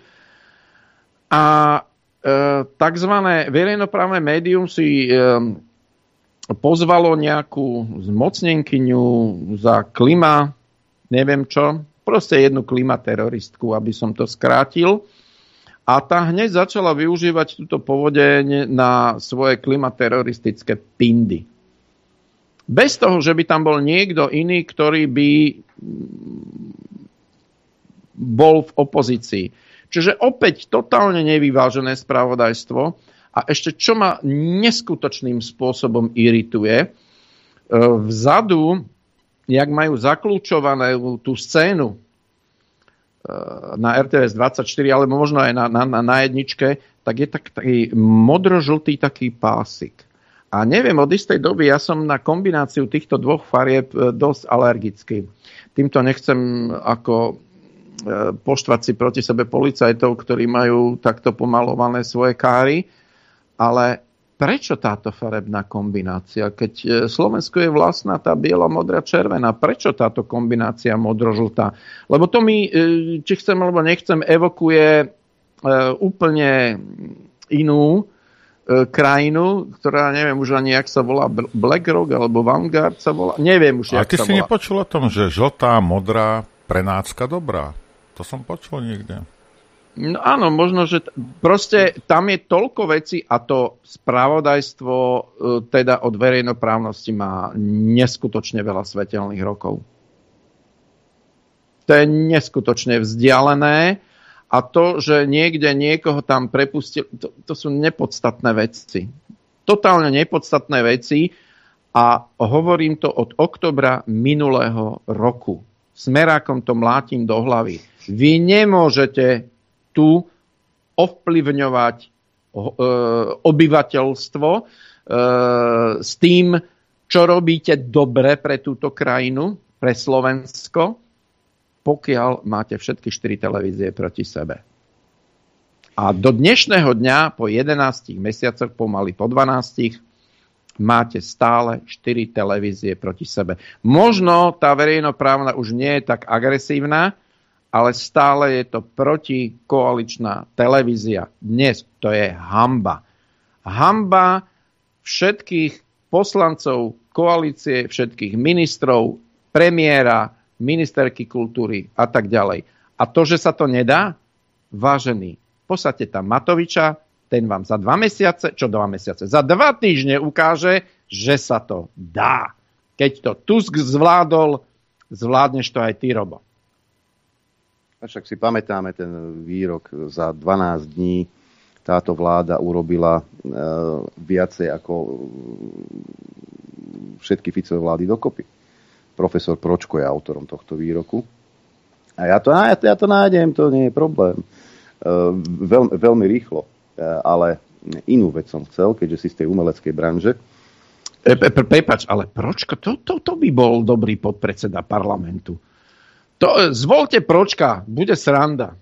Speaker 6: A e, takzvané verejnoprávne médium si... E, pozvalo nejakú zmocnenkyňu za klima, neviem čo, proste jednu klimateroristku, aby som to skrátil. A tá hneď začala využívať túto povodeň na svoje klimateroristické pindy. Bez toho, že by tam bol niekto iný, ktorý by bol v opozícii. Čiže opäť totálne nevyvážené spravodajstvo. A ešte čo ma neskutočným spôsobom irituje, vzadu, jak majú zaklúčované tú scénu, na er té vé es dvadsaťštyri, alebo možno aj na, na, na jedničke, tak je tak, taký modro-žltý taký pásik. A neviem, od istej doby ja som na kombináciu týchto dvoch farieb dosť alergický. Týmto nechcem ako poštvať si proti sebe policajtov, ktorí majú takto pomalované svoje káry, ale prečo táto farebná kombinácia? Keď Slovensku je vlastná tá biela, modrá, červená, prečo táto kombinácia modro-žltá? Lebo to mi, či chcem alebo nechcem, evokuje úplne inú krajinu, ktorá neviem už ani, jak sa volá, BlackRock alebo Vanguard sa volá. Neviem už, jak sa volá.
Speaker 3: A ty si nepočul o tom, že žltá, modrá, prenácka dobrá? To som počul niekde.
Speaker 6: No áno, možno, že t- proste tam je toľko vecí a to spravodajstvo teda od verejnoprávnosti má neskutočne veľa svetelných rokov. To je neskutočne vzdialené a to, že niekde niekoho tam prepustil, to, to sú nepodstatné veci. Totálne nepodstatné veci a hovorím to od októbra minulého roku. Smerákom to mlátim do hlavy. Vy nemôžete tu ovplyvňovať e, obyvateľstvo e, s tým, čo robíte dobre pre túto krajinu, pre Slovensko, pokiaľ máte všetky štyri televízie proti sebe. A do dnešného dňa, po jedenástich mesiacoch, pomaly po dvanástich, máte stále štyri televízie proti sebe. Možno tá verejnoprávna už nie je tak agresívna, ale stále je to protikoaličná televízia. Dnes to je hanba. Hanba všetkých poslancov koalície, všetkých ministrov, premiéra, ministerky kultúry a tak ďalej. A to, že sa to nedá, vážený, posaďte tam Matoviča, ten vám za dva mesiace, čo dva mesiace, za dva týždne ukáže, že sa to dá. Keď to Tusk zvládol, zvládneš to aj ty, Robo.
Speaker 2: Však si pamätáme ten výrok, za dvanásť dní táto vláda urobila e, viacej ako všetky Ficové vlády dokopy. Profesor Pročko je autorom tohto výroku. A ja to, ja to, ja to nájdem, to nie je problém. E, veľ, veľmi rýchlo. E, ale inú vec som chcel, keďže si z tej umeleckej branže.
Speaker 6: E, pre, prepač, ale Pročko, to, to, to by bol dobrý podpredseda parlamentu. To, zvolte Pročka, bude sranda.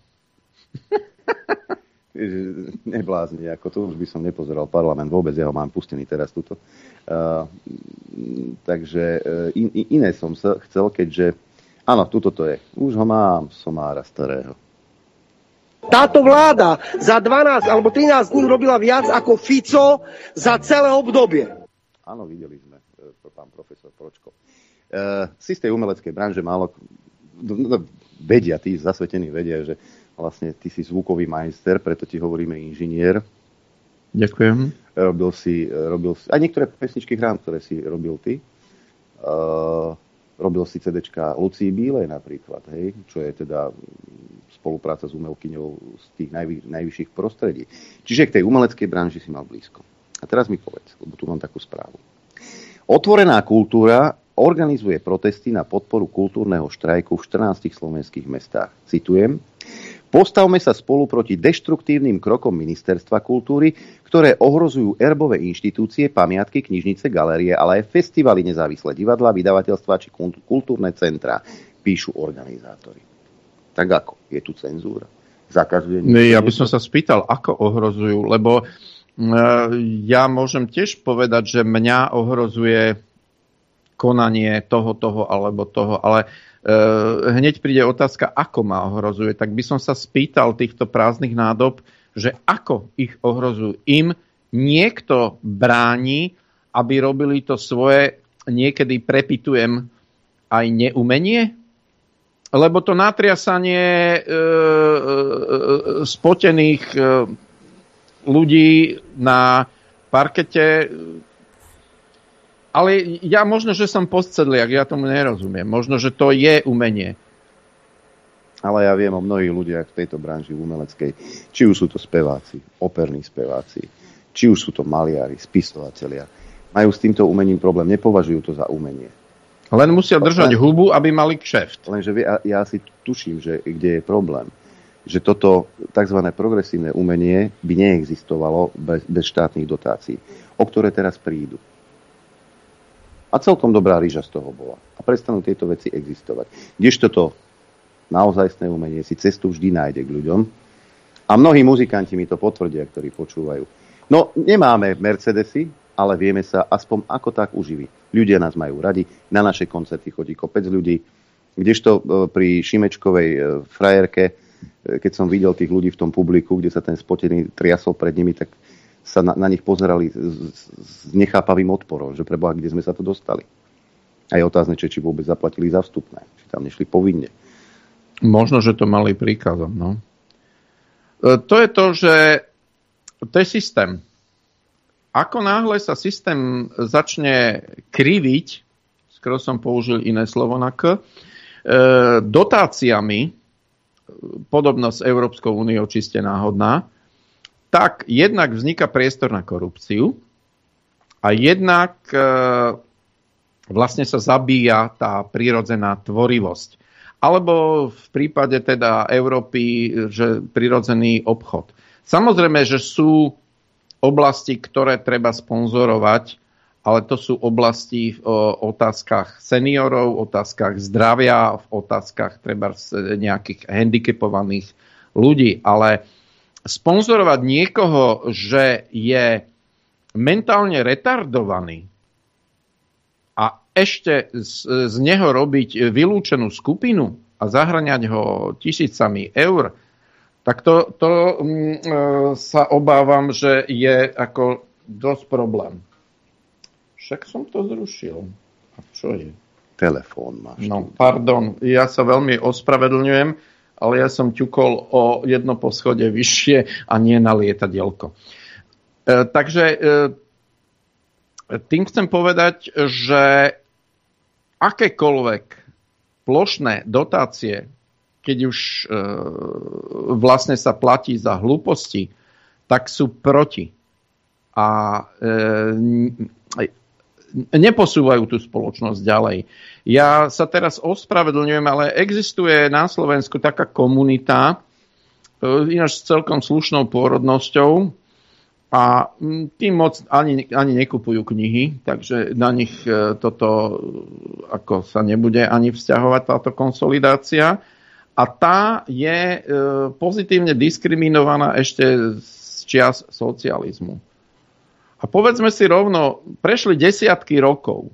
Speaker 2: Neblázni, ako to už by som nepozeral parlament, vôbec ja ho mám pustený teraz tuto. Uh, takže uh, in, iné som sa chcel, keďže áno, tuto to je. Už ho mám, somára starého.
Speaker 7: Táto vláda za dvanásť alebo trinásť dní robila viac ako Fico za celé obdobie.
Speaker 2: Áno, videli sme, pán profesor Pročko. Uh, si z tej umeleckej branže málo vedia, tí zasvetení vedia, že vlastne ty si zvukový majster, preto ti hovoríme inžinier.
Speaker 6: Ďakujem.
Speaker 2: Robil si, robil si aj niektoré pesničky hrám, ktoré si robil ty. Uh, robil si CDčka Lucii Bílej napríklad, hej, čo je teda spolupráca s umelkyňou z tých najvy, najvyšších prostredí. Čiže k tej umeleckej branži si mal blízko. A teraz mi povedz, lebo tu mám takú správu. Otvorená kultúra organizuje protesty na podporu kultúrneho štrajku v štrnástich slovenských mestách. Citujem: Postavme sa spolu proti deštruktívnym krokom Ministerstva kultúry, ktoré ohrozujú erbové inštitúcie, pamiatky, knižnice, galérie, ale aj festivaly, nezávislé divadlá, vydavateľstvá či kultúrne centrá, píšu organizátori. Tak ako? Je tu cenzúra? Zakazuje niečo?
Speaker 6: Ja by som sa spýtal, ako ohrozujú, lebo ja môžem tiež povedať, že mňa ohrozuje konanie toho, toho alebo toho, ale e, hneď príde otázka, ako ma ohrozuje. Tak by som sa spýtal týchto prázdnych nádob, že ako ich ohrozujú. Im niekto bráni, aby robili to svoje, niekedy prepitujem, aj neumenie? Lebo to natriasanie e, e, spotených e, ľudí na parkete. Ale ja možno, že som postsedliak, ja tomu nerozumiem. Možno, že to je umenie.
Speaker 2: Ale ja viem o mnohých ľudiach v tejto branži umeleckej. Či už sú to speváci, operní speváci, či už sú to maliari, spisovatelia. Majú s týmto umením problém, nepovažujú to za umenie.
Speaker 6: Len musia držať len, hubu, aby mali kšeft.
Speaker 2: Lenže ja, ja si tuším, že kde je problém. Že toto tzv. Progresívne umenie by neexistovalo bez, bez štátnych dotácií, o ktoré teraz prídu. A celkom dobrá rýža z toho bola. A prestanú tieto veci existovať. Kdežto to naozajstné umenie si cestu vždy nájde k ľuďom. A mnohí muzikanti mi to potvrdia, ktorí počúvajú. No, nemáme Mercedesy, ale vieme sa aspoň ako tak uživiť. Ľudia nás majú radi, na naše koncerty chodí kopec ľudí. Kdežto pri Šimečkovej frajerke, keď som videl tých ľudí v tom publiku, kde sa ten spotený triasol pred nimi, tak sa na, na nich pozerali s, s nechápavým odporom, že preboha, kde sme sa to dostali. A je otázne, či, či vôbec zaplatili za vstupné, či tam nešli povinne.
Speaker 6: Možno, že to mali príkazom, no. E, to je to, že to je systém. Ako náhle sa systém začne kriviť, skoro som použil iné slovo na K, e, dotáciami, podobno s Európskou úniou čiste náhodná, tak jednak vzniká priestor na korupciu a jednak e, vlastne sa zabíja tá prírodzená tvorivosť. Alebo v prípade teda Európy, že prirodzený obchod. Samozrejme, že sú oblasti, ktoré treba sponzorovať, ale to sú oblasti v otázkach seniorov, otázkach zdravia, v otázkach treba nejakých handicapovaných ľudí. Ale sponzorovať niekoho, že je mentálne retardovaný a ešte z, z neho robiť vylúčenú skupinu a zahŕňať ho tisícami eur, tak to, to mm, sa obávam, že je ako dosť problém. Však som to zrušil. A čo je?
Speaker 2: Telefón máš.
Speaker 6: No, pardon, ja sa veľmi ospravedlňujem, ale ja som ťukol o jedno poschodie vyššie a nie na lietadielko. E, takže e, tým chcem povedať, že akékoľvek plošné dotácie, keď už e, vlastne sa platí za hlúposti, tak sú proti. A e, neposúvajú tú spoločnosť ďalej. Ja sa teraz ospravedlňujem, ale existuje na Slovensku taká komunita, ináč s celkom slušnou pôrodnosťou a tým moc ani, ani nekupujú knihy, takže na nich toto ako sa nebude ani vzťahovať táto konsolidácia. A tá je pozitívne diskriminovaná ešte z čias socializmu. A povedzme si rovno, prešli desiatky rokov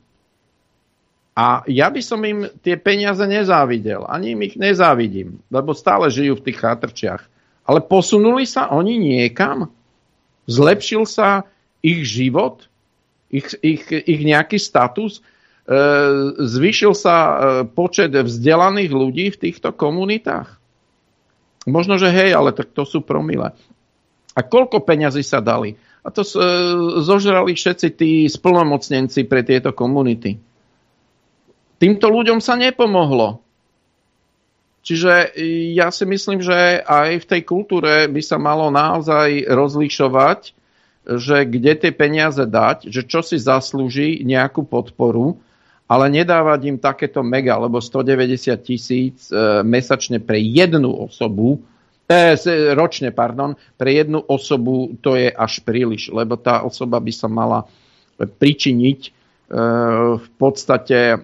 Speaker 6: a ja by som im tie peniaze nezávidel. Ani im ich nezávidím, lebo stále žijú v tých chátrčiach. Ale posunuli sa oni niekam? Zlepšil sa ich život? Ich, ich, ich nejaký status? E, zvýšil sa počet vzdelaných ľudí v týchto komunitách? Možno, že hej, ale tak to sú promile. A koľko peňazí sa dali? A to zožrali všetci tí splnomocnenci pre tieto komunity. Týmto ľuďom sa nepomohlo. Čiže ja si myslím, že aj v tej kultúre by sa malo naozaj rozlišovať, že kde tie peniaze dať, že čo si zaslúži nejakú podporu, ale nedávať im takéto mega, lebo stodeväťdesiat tisíc mesačne pre jednu osobu, ročne, pardon, pre jednu osobu to je až príliš, lebo tá osoba by sa mala pričiniť e, v podstate e,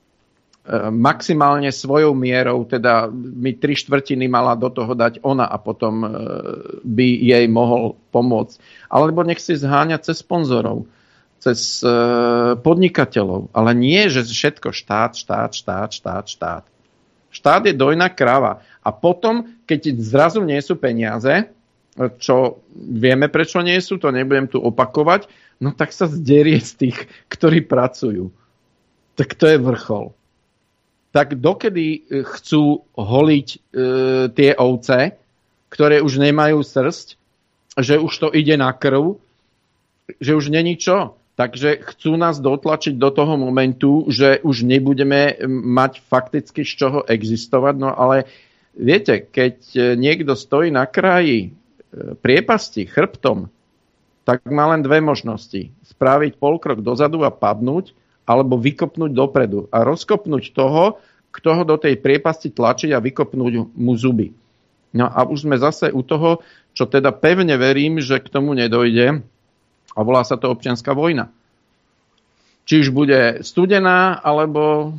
Speaker 6: maximálne svojou mierou, teda mi tri štvrtiny mala do toho dať ona a potom e, by jej mohol pomôcť. Alebo nech si zháňa cez sponzorov, cez e, podnikateľov, ale nie, že všetko štát, štát, štát, štát, štát. Štát je dojná krava. A potom, keď zrazu nie sú peniaze, čo vieme, prečo nie sú, to nebudem tu opakovať, no tak sa zderie z tých, ktorí pracujú. Tak to je vrchol. Tak dokedy chcú holiť e, tie ovce, ktoré už nemajú srsť, že už to ide na krv, že už není čo. Takže chcú nás dotlačiť do toho momentu, že už nebudeme mať fakticky z čoho existovať. No ale viete, keď niekto stojí na kraji priepasti chrbtom, tak má len dve možnosti. Spraviť polkrok dozadu a padnúť, alebo vykopnúť dopredu a rozkopnúť toho, kto ho do tej priepasti tlačiť a vykopnúť mu zuby. No a už sme zase u toho, čo teda pevne verím, že k tomu nedojde a volá sa to občianska vojna. Či už bude studená, alebo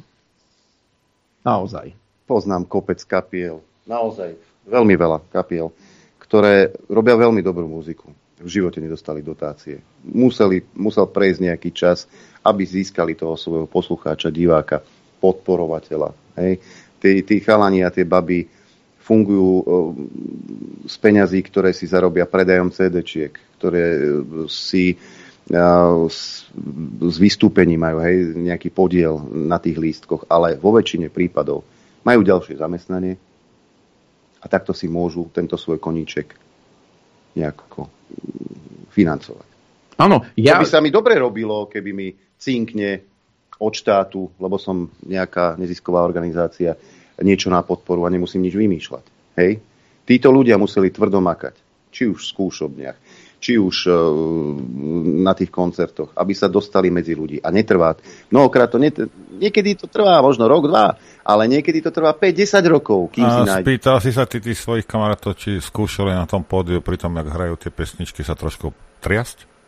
Speaker 6: naozaj.
Speaker 2: Poznám kopec kapiel, naozaj veľmi veľa kapiel, ktoré robia veľmi dobrú muziku. V živote nedostali dotácie. Museli, musel prejsť nejaký čas, aby získali toho svojho poslucháča, diváka, podporovateľa. Hej. Tí, tí chalani a tie baby fungujú uh, z peňazí, ktoré si zarobia predajom cé déčiek, ktoré si uh, z, z vystúpení majú, hej, nejaký podiel na tých lístkoch, ale vo väčšine prípadov majú ďalšie zamestnanie a takto si môžu tento svoj koníček nejako financovať.
Speaker 6: Áno, ja...
Speaker 2: To by sa mi dobre robilo, keby mi cinkne od štátu, lebo som nejaká nezisková organizácia, niečo na podporu a nemusím nič vymýšľať. Hej? Títo ľudia museli tvrdo makať. Či už v skúšobniach, či už uh, na tých koncertoch, aby sa dostali medzi ľudí. A netrvá. Mnohokrát to net... niekedy to trvá možno rok, dva, ale niekedy to trvá päť desať rokov, kým
Speaker 3: a
Speaker 2: si nájde.
Speaker 3: Spýtal si sa ty tých svojich kamarátov, či skúšali na tom pódiu, pri tom, jak hrajú tie pesničky, sa trošku triasť?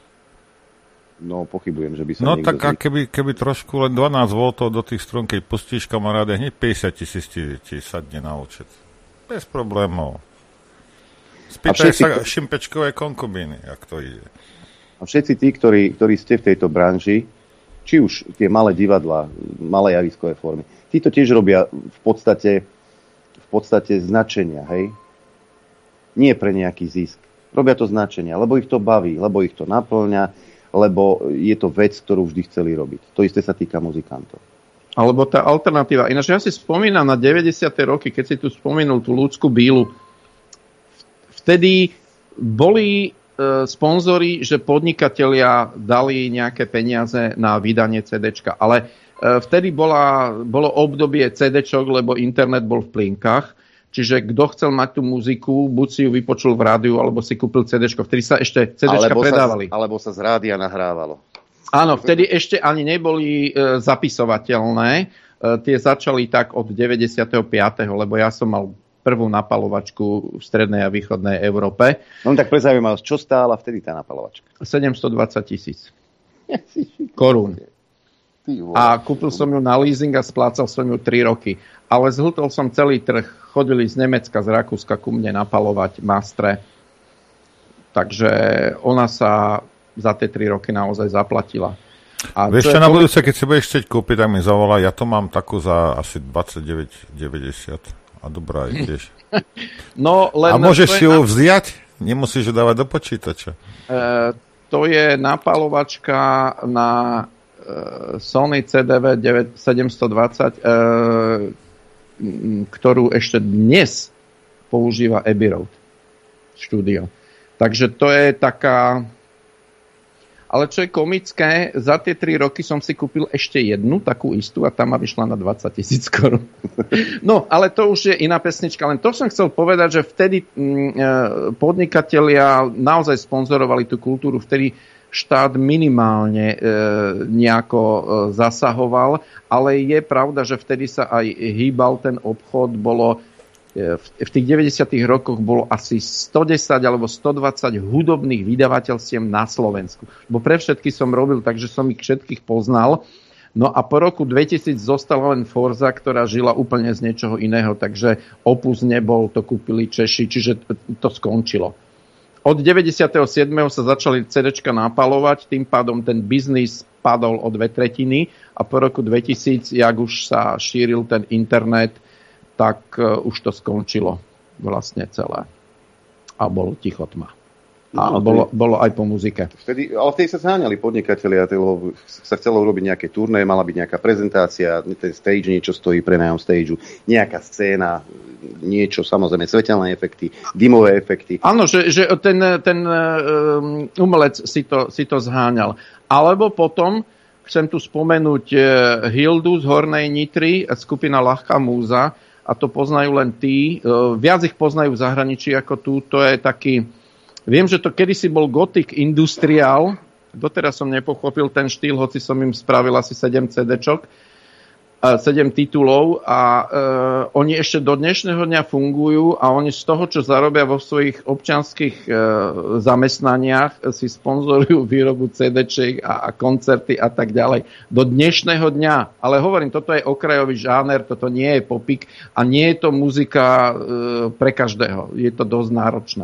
Speaker 2: No, pochybujem, že by sa
Speaker 3: No
Speaker 2: niekto...
Speaker 3: tak a keby, keby trošku len dvanásť voltov do tých strún, keď pustíš kamaráde, hneď päťdesiat tisíc ti, ti sadne na účet. Bez problémov. Spýtaj všetci... sa Šimpečkovej konkubíny, jak to ide.
Speaker 2: A všetci tí, ktorí, ktorí ste v tejto branži, či už tie malé divadlá, malé javiskové formy, tí to tiež robia v podstate, v podstate značenia, hej? Nie pre nejaký zisk. Robia to značenia, lebo ich to baví, lebo ich to naplňa, lebo je to vec, ktorú vždy chceli robiť. To isté sa týka muzikantov.
Speaker 6: Alebo tá alternatíva. Ináč ja si spomínam na deväťdesiate roky, keď si tu spomenul tú ľudskú bílu. Vtedy boli e, sponzori, že podnikatelia dali nejaké peniaze na vydanie cé déčka. Ale e, vtedy bola, bolo obdobie cé déčok, lebo internet bol v plienkach. Čiže kto chcel mať tú muziku, buď si ju vypočul v rádiu, alebo si kúpil cé déčko. Vtedy sa ešte cé déčka
Speaker 2: alebo
Speaker 6: predávali.
Speaker 2: Sa, alebo sa z rádia nahrávalo.
Speaker 6: Áno, vtedy ešte ani neboli e, zapisovateľné. E, tie začali tak od deväťdesiatpäť. lebo ja som mal prvú napalovačku v strednej a východnej Európe.
Speaker 2: No tak pre zaujímavosť, čo stála vtedy tá napalovačka?
Speaker 6: sedemstodvadsať tisíc korún. A kúpil som ju na leasing a splácal som ju tri roky. Ale zhltol som celý trh. Chodili z Nemecka, z Rakúska ku mne napalovať mastre. Takže ona sa za tie tri roky naozaj zaplatila. A
Speaker 3: vieš čo, na budúce, keď si budeš chcieť kúpiť, tak mi zavolá. Ja to mám takú za asi dvadsaťdeväť deväťdesiat. A dobrá je tiež.
Speaker 6: No, len
Speaker 3: a môžeš si ju na... vziať? Nemusíš ju dávať do počítača. E,
Speaker 6: to je napalovačka na Sony cé dé vé sedemstodvadsať, e, ktorú ešte dnes používa Abbey Road štúdio. Takže to je taká... Ale čo je komické, za tie tri roky som si kúpil ešte jednu takú istú a tam ma vyšla na dvadsať tisíc korún. No, ale to už je iná pesnička. Len to som chcel povedať, že vtedy mm, podnikatelia naozaj sponzorovali tú kultúru, vtedy štát minimálne e, nejako e, zasahoval, ale je pravda, že vtedy sa aj hýbal ten obchod, bolo e, v, v tých deväťdesiatych rokoch bolo asi stodesať alebo stodvadsať hudobných vydavateľstiev na Slovensku. Bo pre všetky som robil, takže som ich všetkých poznal. No a po roku dvetisíc zostala len Forza, ktorá žila úplne z niečoho iného, takže Opus nebol, to kúpili Češi, čiže to skončilo. Od deväťdesiateho siedmeho sa začali cé déčka napalovať, tým pádom ten biznis padol o dve tretiny a po roku dvetisíc, jak už sa šíril ten internet, tak uh, už to skončilo vlastne celé. A bolo ticho tma. A no, bolo, bolo aj po muzike.
Speaker 2: Vtedy, ale vtedy sa zháňali podnikatelia, lebo sa chcelo urobiť nejaké turné, mala byť nejaká prezentácia, ten stage, niečo stojí pre nájom stageu, nejaká scéna, niečo, samozrejme, svetelné efekty, dymové efekty.
Speaker 6: Áno, že, že ten, ten um, umelec si to, si to zháňal. Alebo potom, chcem tu spomenúť uh, Hildu z Hornej Nitry, skupina Ľahká múza, a to poznajú len tí. Uh, viac ich poznajú v zahraničí ako tu, to je taký... Viem, že to kedysi bol Gothic Industrial, Doteraz som nepochopil ten štýl, hoci som im spravil asi sedem cé déčok, sedem titulov a e, oni ešte do dnešného dňa fungujú a oni z toho, čo zarobia vo svojich občianskych e, zamestnaniach, si sponzorujú výrobu cé déčiek a, a koncerty a tak ďalej. Do dnešného dňa. Ale hovorím, toto je okrajový žáner, toto nie je popik a nie je to muzika e, pre každého. Je to dosť náročné.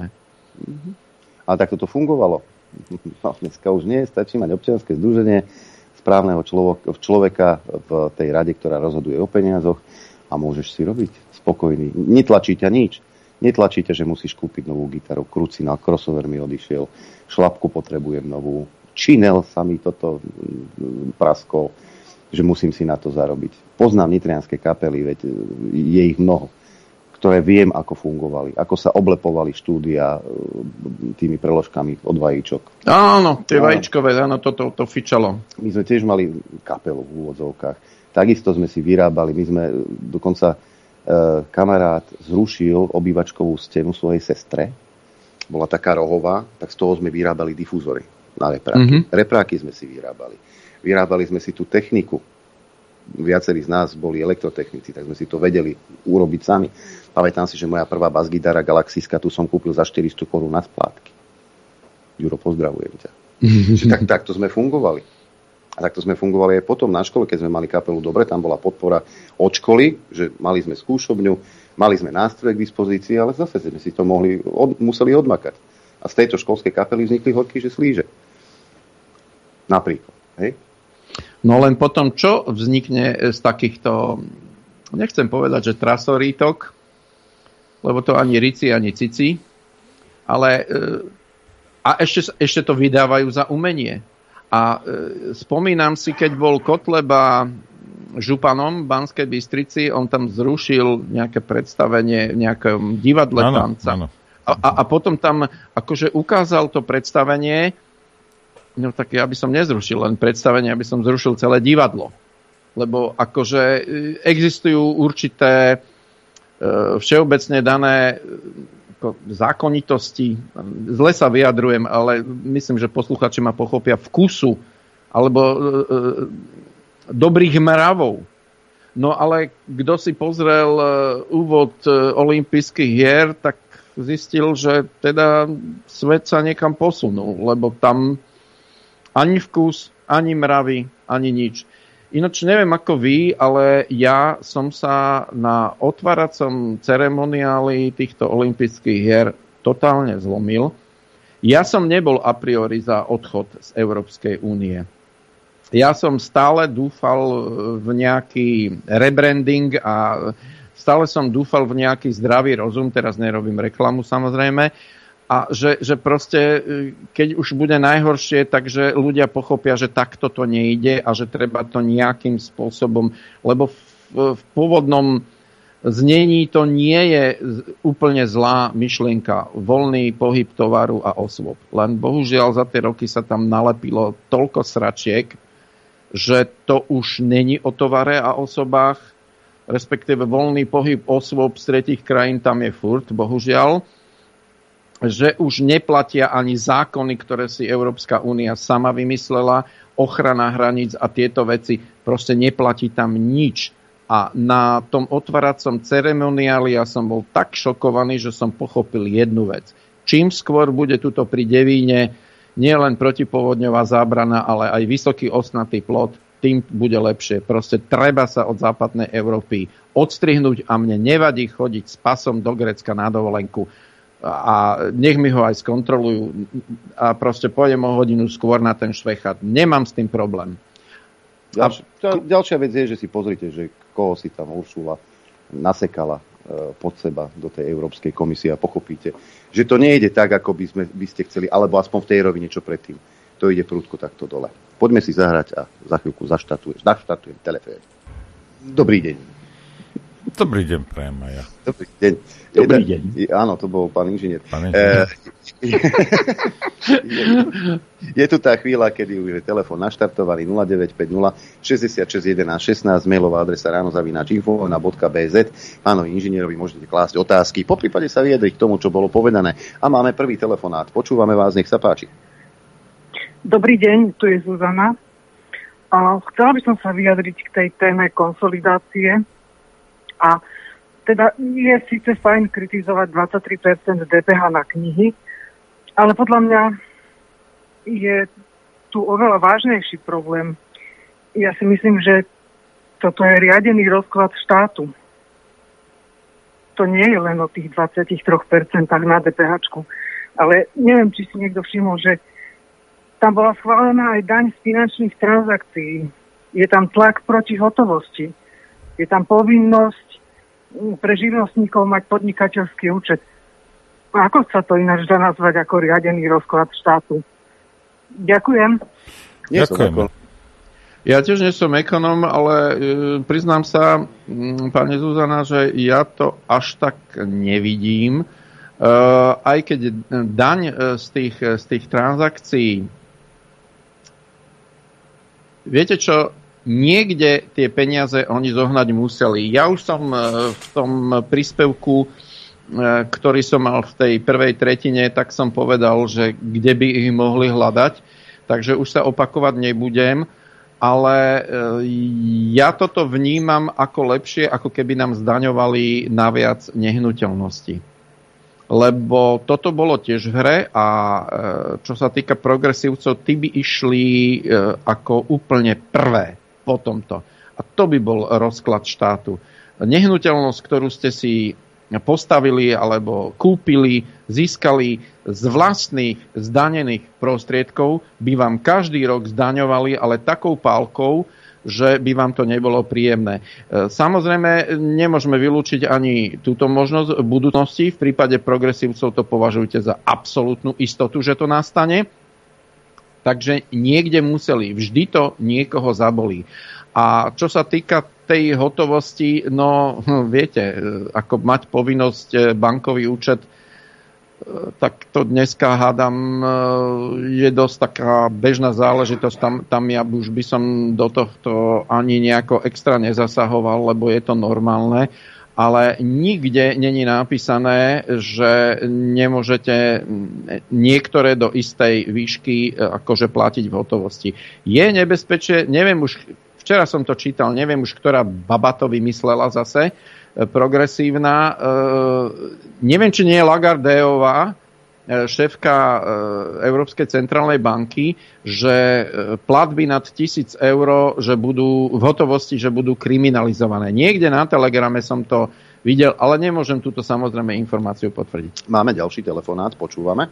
Speaker 2: Ale takto to fungovalo. Dneska už nie, stačí mať občianske združenie správneho človeka v tej rade, ktorá rozhoduje o peniazoch a môžeš si robiť spokojný. Netlačí ťa nič. Netlačí ťa, že musíš kúpiť novú gitaru. Krucinál, crossover mi odišiel, šlapku potrebujem novú, činel sa mi toto praskol, že musím si na to zarobiť. Poznám nitrianske kapely, veď je ich mnoho, ktoré viem, ako fungovali, ako sa oblepovali štúdia tými preložkami od vajíčok.
Speaker 6: Áno, tie vajíčkové, áno, toto to, to fičalo.
Speaker 2: My sme tiež mali kapelu v úvodzovkách. Takisto sme si vyrábali, my sme dokonca e, kamarát zrušil obývačkovú stenu svojej sestre. Bola taká rohová, tak z toho sme vyrábali difúzory na repráky. Mm-hmm. Repráky sme si vyrábali. Vyrábali sme si tú techniku. Viacerí z nás boli elektrotechnici, tak sme si to vedeli urobiť sami. Pamätám si, že moja prvá basgitara Galaxiska tu som kúpil za štyristo korún na splátky. Juro, pozdravujem ťa. tak, takto sme fungovali. A takto sme fungovali aj potom na škole, keď sme mali kapelu dobre, tam bola podpora od školy, že mali sme skúšobňu, mali sme nástroje k dispozícii, ale zase sme si to mohli, od, museli odmakať. A z tejto školskej kapely vznikli horky, že slíže. Napríklad. Hej?
Speaker 6: No len potom, čo vznikne z takýchto, nechcem povedať, že trasorítok, lebo to ani rici, ani cici, ale a ešte, ešte to vydávajú za umenie. A spomínam si, keď bol Kotleba županom v Banskej Bystrici, on tam zrušil nejaké predstavenie v nejakom divadle ano, tanca. Ano. A, a, a potom tam akože ukázal to predstavenie. No tak ja by som nezrušil len predstavenie, aby som zrušil celé divadlo. Lebo akože existujú určité všeobecne dané zákonitosti. Zle sa vyjadrujem, ale myslím, že posluchači ma pochopia, vkusu alebo e, e, dobrých mravov. No ale kto si pozrel úvod olympijských hier, tak zistil, že teda svet sa niekam posunul, lebo tam ani vkus, ani mravy, ani nič. Ináč neviem ako vy, ale ja som sa na otváracom ceremoniáli týchto olympijských hier totálne zlomil. Ja som nebol a priori za odchod z Európskej únie. Ja som stále dúfal v nejaký rebranding a stále som dúfal v nejaký zdravý rozum, teraz nerobím reklamu samozrejme, a že, že proste, keď už bude najhoršie, takže ľudia pochopia, že takto to nejde a že treba to nejakým spôsobom, lebo v, v pôvodnom znení to nie je úplne zlá myšlienka. Voľný pohyb tovaru a osôb. Len bohužiaľ za tie roky sa tam nalepilo toľko sračiek, že to už není o tovare a osobách, respektíve voľný pohyb osôb z tretích krajín tam je furt, bohužiaľ, že už neplatia ani zákony, ktoré si Európska únia sama vymyslela, ochrana hraníc a tieto veci, proste neplatí tam nič. A na tom otváracom ceremoniáli ja som bol tak šokovaný, že som pochopil jednu vec. Čím skôr bude tuto pri Devíne nielen protipovodňová zábrana, ale aj vysoký ostnatý plot, tým bude lepšie. Proste treba sa od západnej Európy odstrihnúť a mne nevadí chodiť s pasom do Grécka na dovolenku. A nech mi ho aj skontrolujú a proste pôjdem o hodinu skôr na ten Švechat. Nemám s tým problém.
Speaker 2: Ďalšia, ďalšia vec je, že si pozrite, že koho si tam Ursula nasekala pod seba do tej Európskej komisie a pochopíte, že to nejde tak, ako by, sme, by ste chceli, alebo aspoň v tej rovine, čo predtým. To ide prudko takto dole. Poďme si zahrať a za chvíľku zaštartujem, zaštartujem telefón. Dobrý deň.
Speaker 3: Dobrý deň, prajem aj ja.
Speaker 2: Dobrý deň.
Speaker 6: Dobrý deň.
Speaker 2: Áno, to bol pán inžinier.
Speaker 3: Pán inžinier.
Speaker 2: je, je tu tá chvíľa, kedy už je telefón naštartovaný nula deväť päť nula šesťdesiatšesť jedenásť šestnásť, mailová adresa ráno zavináč infovojna bodka bé zet. Pánovi inžinierovi môžete klásť otázky, poprípade sa vyjadriť k tomu, čo bolo povedané. A máme prvý telefonát. Počúvame vás, nech sa páči.
Speaker 8: Dobrý deň, tu je Zuzana. A chcela by som sa vyjadriť k tej téme konsolidácie. A teda je síce fajn kritizovať dvadsaťtri percent dé pé há na knihy, ale podľa mňa je tu oveľa vážnejší problém. Ja si myslím, že toto je riadený rozklad štátu. To nie je len o tých dvadsaťtri percent na dé pé háčku. Ale neviem, či si niekto všimol, že tam bola schválená aj daň z finančných transakcií. Je tam tlak proti hotovosti. Je tam povinnosť pre živnostníkov mať podnikateľský účet. A ako sa to ináč dá nazvať ako riadený rozklad štátu? Ďakujem.
Speaker 3: Ďakujem.
Speaker 6: Ja tiež nie som ekonom, ale e, priznám sa, m, pani Zuzana, že ja to až tak nevidím. E, aj keď daň z tých, z tých transakcií, viete čo, niekde tie peniaze oni zohnať museli. Ja už som v tom príspevku, ktorý som mal v tej prvej tretine, tak som povedal, že kde by ich mohli hľadať. Takže už sa opakovať nebudem. Ale ja toto vnímam ako lepšie, ako keby nám zdaňovali naviac nehnuteľnosti. Lebo toto bolo tiež v hre a čo sa týka progresívcov, tí by išli ako úplne prvé po tomto. A to by bol rozklad štátu. Nehnuteľnosť, ktorú ste si postavili alebo kúpili, získali z vlastných zdanených prostriedkov, by vám každý rok zdaňovali, ale takou pálkou, že by vám to nebolo príjemné. Samozrejme, nemôžeme vylúčiť ani túto možnosť v budúcnosti. V prípade progresívcov to považujte za absolútnu istotu, že to nastane. Takže niekde museli. Vždy to niekoho zabolí. A čo sa týka tej hotovosti, no viete, ako mať povinnosť bankový účet, tak to dneska hádam je dosť taká bežná záležitosť. Tam, tam ja už by som do tohto ani nejako extra nezasahoval, lebo je to normálne. Ale nikde není napísané, že nemôžete niektoré do istej výšky akože platiť v hotovosti. Je nebezpečie, neviem už, včera som to čítal, neviem už, ktorá baba to vymyslela zase, progresívna. Neviem, či nie je Lagardéová, šéfka Európskej centrálnej banky, že platby nad tisíc eur, že budú v hotovosti, že budú kriminalizované. Niekde na Telegrame som to videl, ale nemôžem túto samozrejme informáciu potvrdiť.
Speaker 2: Máme ďalší telefonát, počúvame.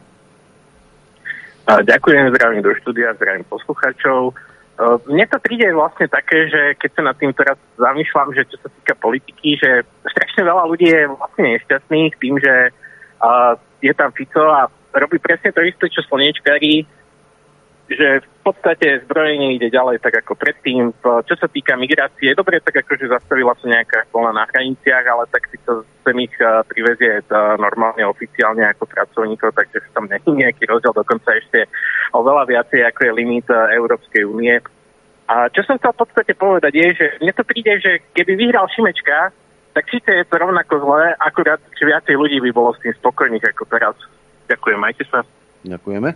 Speaker 9: Ďakujem, zdravím do štúdia, zdravím poslucháčov. Mne to príde vlastne také, že keď sa nad tým teraz zamýšľam, že čo sa týka politiky, že strašne veľa ľudí je vlastne nešťastných tým, že uh, je tam Fico a robí presne to isté, čo slniečkári, že v podstate zbrojenie ide ďalej tak ako predtým. Čo sa týka migrácie, dobre, tak akože zastavila sa nejaká kolona na hraniciach, ale tak si to sem ich uh, privezie uh, normálne oficiálne ako pracovníkov, takže tam nie je nejaký rozdiel, dokonca ešte oveľa viacej ako je limit uh, Európskej únie. A čo som chcel v podstate povedať je, že mne to príde, že keby vyhral Šimečka, tak síce je to rovnako zlé, akurát, že viacej ľudí by bolo s tým spokojných ako teraz. Ďakujem, majte sa.
Speaker 2: Ďakujeme.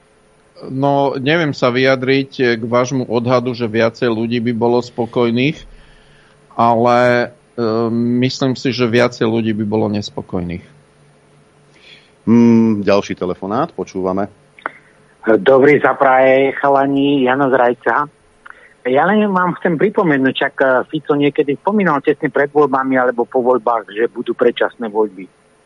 Speaker 6: No, neviem sa vyjadriť k vášmu odhadu, že viacej ľudí by bolo spokojných, ale e, myslím si, že viacej ľudí by bolo nespokojných.
Speaker 2: Mm, ďalší telefonát, počúvame.
Speaker 10: Dobrý zapraje, chalani, Jano z Rajca. Ja len vám chcem pripomenúť, čak Fico niekedy spomínal tesne pred voľbami alebo po voľbách, že budú predčasné voľby.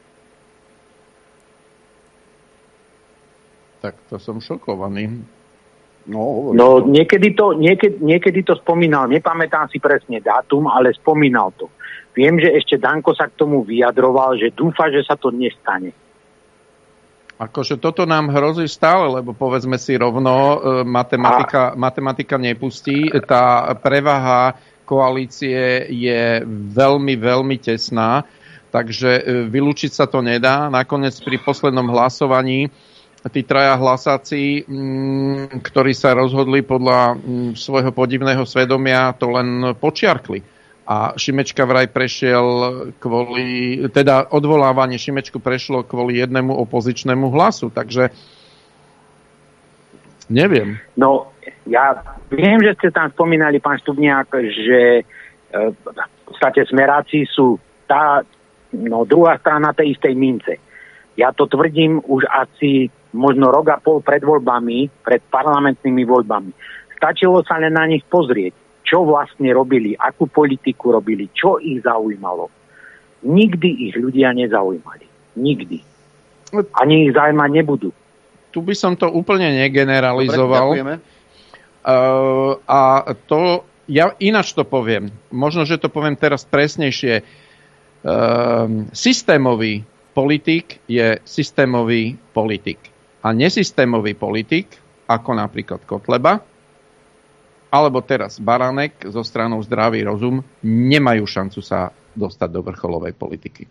Speaker 6: Tak to som šokovaný.
Speaker 2: No,
Speaker 10: no niekedy, to, niekedy, niekedy to spomínal, nepamätám si presne dátum, ale spomínal to. Viem, že ešte Danko sa k tomu vyjadroval, že dúfa, že sa to nestane.
Speaker 6: Akože toto nám hrozí stále, lebo povedzme si rovno, matematika, matematika nepustí. Tá prevaha koalície je veľmi, veľmi tesná, takže vylúčiť sa to nedá. Nakoniec pri poslednom hlasovaní tí traja hlasáci, ktorí sa rozhodli podľa svojho podivného svedomia, to len počiarkli. A Šimečka vraj prešiel kvôli, teda odvolávanie Šimečku prešlo kvôli jednému opozičnému hlasu. Takže Neviem.
Speaker 10: No, ja viem, že ste tam spomínali, pán Stupniak, že e, v podstate smeráci sú tá no, druhá strana tej istej mince. Ja to tvrdím už asi možno rok a pol pred voľbami, pred parlamentnými voľbami. Stačilo sa len na nich pozrieť, čo vlastne robili, akú politiku robili, čo ich zaujímalo. Nikdy ich ľudia nezaujímali. Nikdy. Ani ich zaujímať nebudú.
Speaker 6: Tu by som to úplne negeneralizoval.
Speaker 2: Dobre,
Speaker 6: uh, a to, ja ináč to poviem. Možno, že to poviem teraz presnejšie. Uh, systémový politik je systémový politik. A nesystémový politik, ako napríklad Kotleba, alebo teraz Baranek zo stranou Zdravý rozum, nemajú šancu sa dostať do vrcholovej politiky.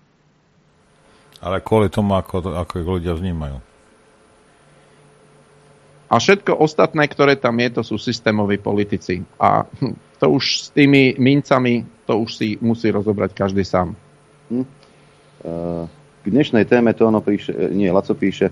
Speaker 3: Ale kvôli tomu, ako, ako ich ľudia vnímajú.
Speaker 6: A všetko ostatné, ktoré tam je, to sú systémoví politici. A to už s tými mincami, to už si musí rozobrať každý sám.
Speaker 2: Hm. K dnešnej téme to ono píše, nie, Laco píše,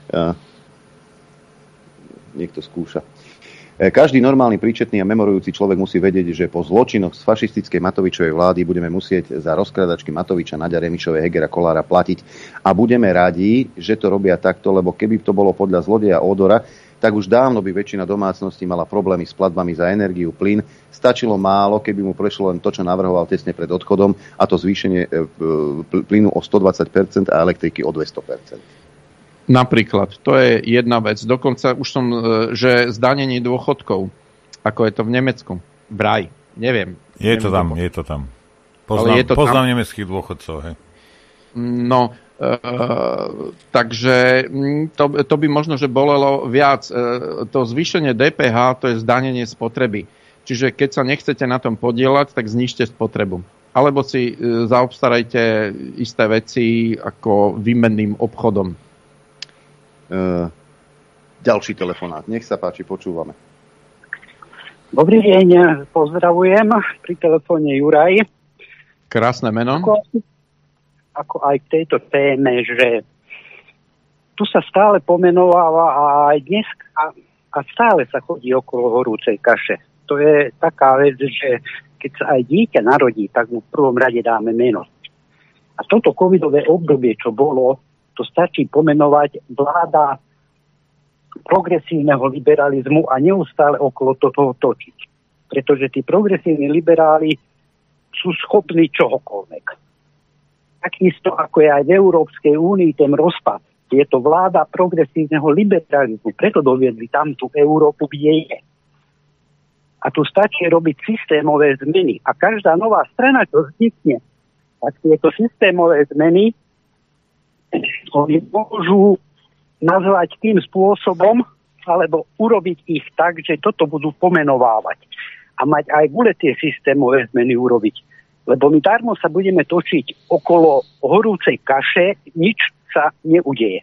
Speaker 2: niekto skúša. Každý normálny, príčetný a memorujúci človek musí vedieť, že po zločinoch z fašistickej Matovičovej vlády budeme musieť za rozkradačky Matoviča, Naďa Remišovej, Hegera, Kollára platiť. A budeme radi, že to robia takto, lebo keby to bolo podľa zlodeja Ódora, tak už dávno by väčšina domácností mala problémy s platbami za energiu, plyn. Stačilo málo, keby mu prešlo len to, čo navrhoval tesne pred odchodom, a to zvýšenie plynu o stodvadsať percent a elektriky o dvesto percent.
Speaker 6: Napríklad, to je jedna vec. Dokonca už som, že zdanenie dôchodkov, ako je to v Nemecku, vraj, neviem.
Speaker 3: Je
Speaker 6: neviem
Speaker 3: to tam,
Speaker 6: dôchodkov.
Speaker 3: je to tam. Poznám,
Speaker 6: je to
Speaker 3: poznám
Speaker 6: tam?
Speaker 3: nemeckých dôchodcov, hej.
Speaker 6: No, e, takže to, to by možno, že bolelo viac. E, to zvýšenie dé pé há, to je zdanenie spotreby. Čiže keď sa nechcete na tom podieľať, tak znižte spotrebu. Alebo si e, zaobstarajte isté veci ako výmenným obchodom.
Speaker 2: Uh, ďalší telefonát. Nech sa páči, počúvame.
Speaker 11: Dobrý deň, pozdravujem. Pri telefóne Juraj.
Speaker 6: Krásne meno.
Speaker 11: Ako, ako aj k tejto téme, že tu sa stále pomenováva a aj dnes a, a stále sa chodí okolo horúcej kaše. To je taká vec, že keď sa aj dieťa narodí, tak mu v prvom rade dáme meno. A toto covidové obdobie, čo bolo, to stačí pomenovať vláda progresívneho liberalizmu a neustále okolo toho točiť. Pretože tí progresívni liberáli sú schopní čohokoľvek. Takisto ako je aj v Európskej únii ten rozpad. Je to vláda progresívneho liberalizmu. Preto doviedli tam tú Európu, kde je. A tu stačí robiť systémové zmeny. A každá nová strana, čo vznikne, tak tieto systémové zmeny oni môžu nazvať tým spôsobom, alebo urobiť ich tak, že toto budú pomenovávať. A mať aj vôle tie systémové zmeny urobiť. Lebo my darmo sa budeme točiť okolo horúcej kaše, nič sa neudeje.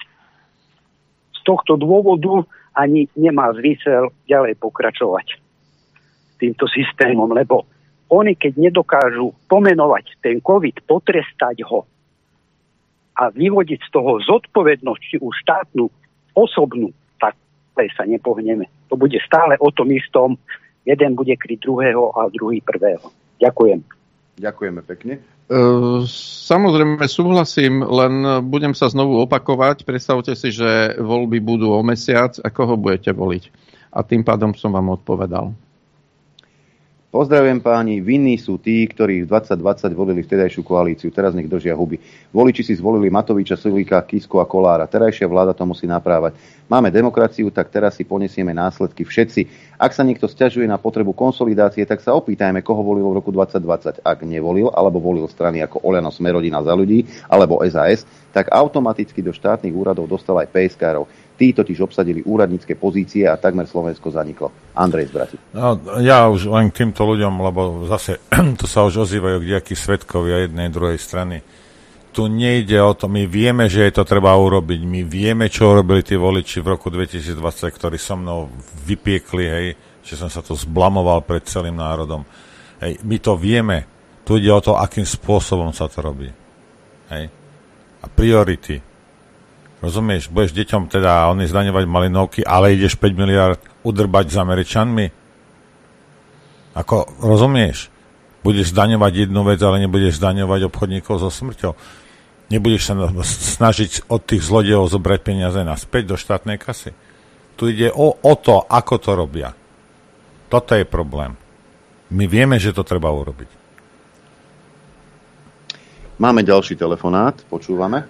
Speaker 11: Z tohto dôvodu ani nemá zmysel ďalej pokračovať týmto systémom, lebo oni, keď nedokážu pomenovať ten COVID, potrestať ho, a vyvodiť z toho zodpovednosť, či už štátnu, osobnú, tak sa nepohneme. To bude stále o tom istom. Jeden bude kryť druhého a druhý prvého. Ďakujem.
Speaker 2: Ďakujeme pekne.
Speaker 6: Uh, samozrejme súhlasím, len budem sa znovu opakovať. Predstavte si, že voľby budú o mesiac a koho budete voliť. A tým pádom som vám odpovedal.
Speaker 2: Pozdravujem páni, vinní sú tí, ktorí v dvadsať dvadsať volili vtedajšiu koalíciu, teraz nech držia huby. Voliči si zvolili Matoviča, Sulíka, Kisku a Kollára. Terajšia vláda to musí naprávať. Máme demokraciu, tak teraz si ponesieme následky všetci. Ak sa niekto sťažuje na potrebu konsolidácie, tak sa opýtajme, koho volil v roku dvadsať dvadsať. Ak nevolil, alebo volil strany ako Oľano, Smer-Rodina, Za ľudí, alebo es a es, tak automaticky do štátnych úradov dostal aj pé es károv. Tí totiž obsadili úradnícke pozície a takmer Slovensko zaniklo. Andrej z Brati.
Speaker 3: No, ja už len k týmto ľuďom, lebo zase tu sa už ozývajú kdejakí svedkovia jednej druhej strany. Tu nejde o to, my vieme, že je to treba urobiť, my vieme, čo urobili tí voliči v roku dvetisícdvadsať, ktorí so mnou vypiekli, hej, že som sa tu zblamoval pred celým národom. Hej, my to vieme. Tu ide o to, akým spôsobom sa to robí. Hej. A priority. Rozumieš? Budeš deťom teda oni zdaňovať malinovky, ale ideš päť miliárd udrbať s Američanmi? Ako, rozumieš? Budeš zdaňovať jednu vec, ale nebudeš zdaňovať obchodníkov so smrťou. Nebudeš sa snažiť od tých zlodejov zobrať peniaze naspäť do štátnej kasy. Tu ide o, o to, ako to robia. Toto je problém. My vieme, že to treba urobiť.
Speaker 2: Máme ďalší telefonát, počúvame.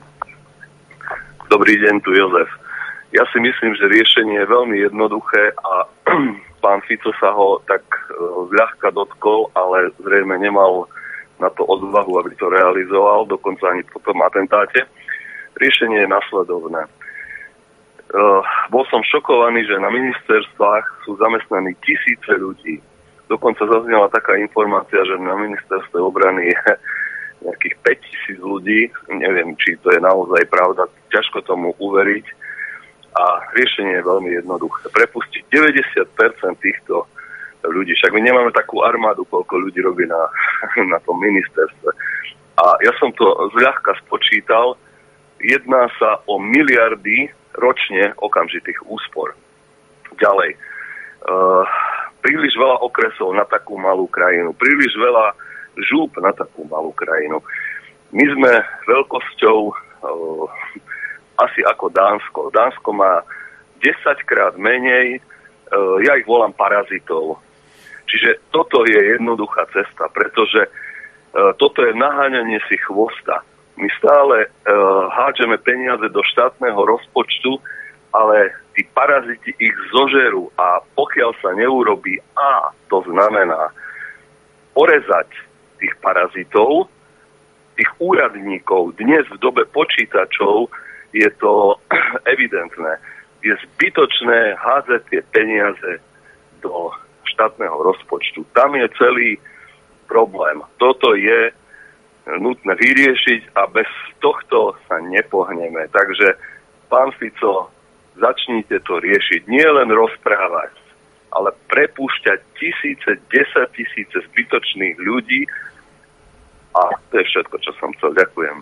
Speaker 12: Dobrý deň, tu Jozef. Ja si myslím, že riešenie je veľmi jednoduché a pán Fico sa ho tak zľahka dotkol, ale zrejme nemal na to odvahu, aby to realizoval, dokonca ani po tom atentáte. Riešenie je nasledovné. Uh, bol som šokovaný, že na ministerstvách sú zamestnaní tisíce ľudí. Dokonca zaznela taká informácia, že na ministerstve obrany je nejakých päťtisíc ľudí. Neviem, či to je naozaj pravda. Ťažko tomu uveriť. A riešenie je veľmi jednoduché. Prepustiť deväťdesiat percent týchto ľudí. Však my nemáme takú armádu, koľko ľudí robí na, na tom ministerstve. A ja som to zľahka spočítal. Jedná sa o miliardy ročne okamžitých úspor. Ďalej. Uh, príliš veľa okresov na takú malú krajinu. Príliš veľa žúb na takú malú krajinu. My sme veľkosťou uh, asi ako Dánsko. Dánsko má desaťkrát menej, uh, ja ich volám parazitov. Čiže toto je jednoduchá cesta, pretože uh, toto je naháňanie si chvosta. My stále uh, hádžeme peniaze do štátneho rozpočtu, ale tí paraziti ich zožerú a pokiaľ sa neurobí A, to znamená porezať tých parazitov, tých úradníkov, dnes v dobe počítačov je to evidentné. Je zbytočné hádzať tie peniaze do štátneho rozpočtu. Tam je celý problém. Toto je nutné vyriešiť a bez tohto sa nepohneme. Takže, pán Fico, začnite to riešiť. Nie len rozprávať, ale prepúšťať tisíce, desať tisíce zbytočných ľudí a to je všetko, čo som chcel. Ďakujem.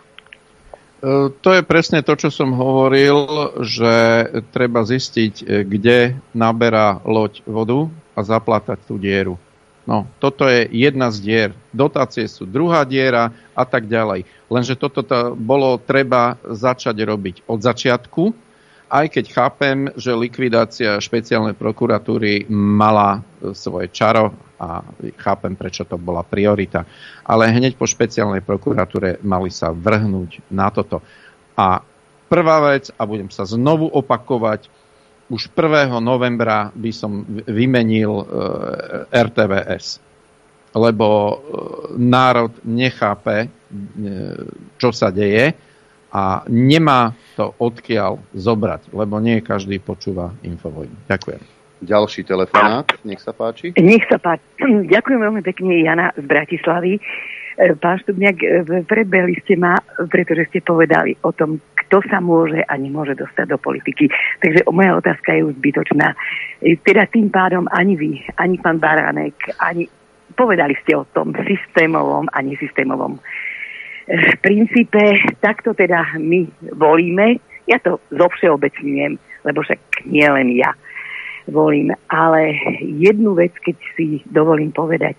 Speaker 6: To je presne to, čo som hovoril, že treba zistiť, kde naberá loď vodu a zaplatať tú dieru. No, toto je jedna z dier. Dotácie sú druhá diera a tak ďalej. Lenže toto to bolo treba začať robiť od začiatku, aj keď chápem, že likvidácia špeciálnej prokuratúry mala svoje čaro a chápem, prečo to bola priorita. Ale hneď po špeciálnej prokuratúre mali sa vrhnúť na toto. A prvá vec, a budem sa znovu opakovať, už prvého novembra by som vymenil er té vé es. Lebo národ nechápe, čo sa deje a nemá to odkiaľ zobrať, lebo nie každý počúva Infovojnu. Ďakujem.
Speaker 2: Ďalší telefonát, nech sa páči.
Speaker 13: Nech sa páči. Ďakujem veľmi pekne, Jana z Bratislavy. Pán Štubňák, predbehli ste ma, pretože ste povedali o tom, kto sa môže a nemôže dostať do politiky. Takže moja otázka je už zbytočná. Teda tým pádom ani vy, ani pán Baránek, ani povedali ste o tom systémovom a nesystémovom v princípe. Takto teda my volíme. Ja to zovšeobecňujem, lebo však nie len ja volím. Ale jednu vec, keď si dovolím povedať,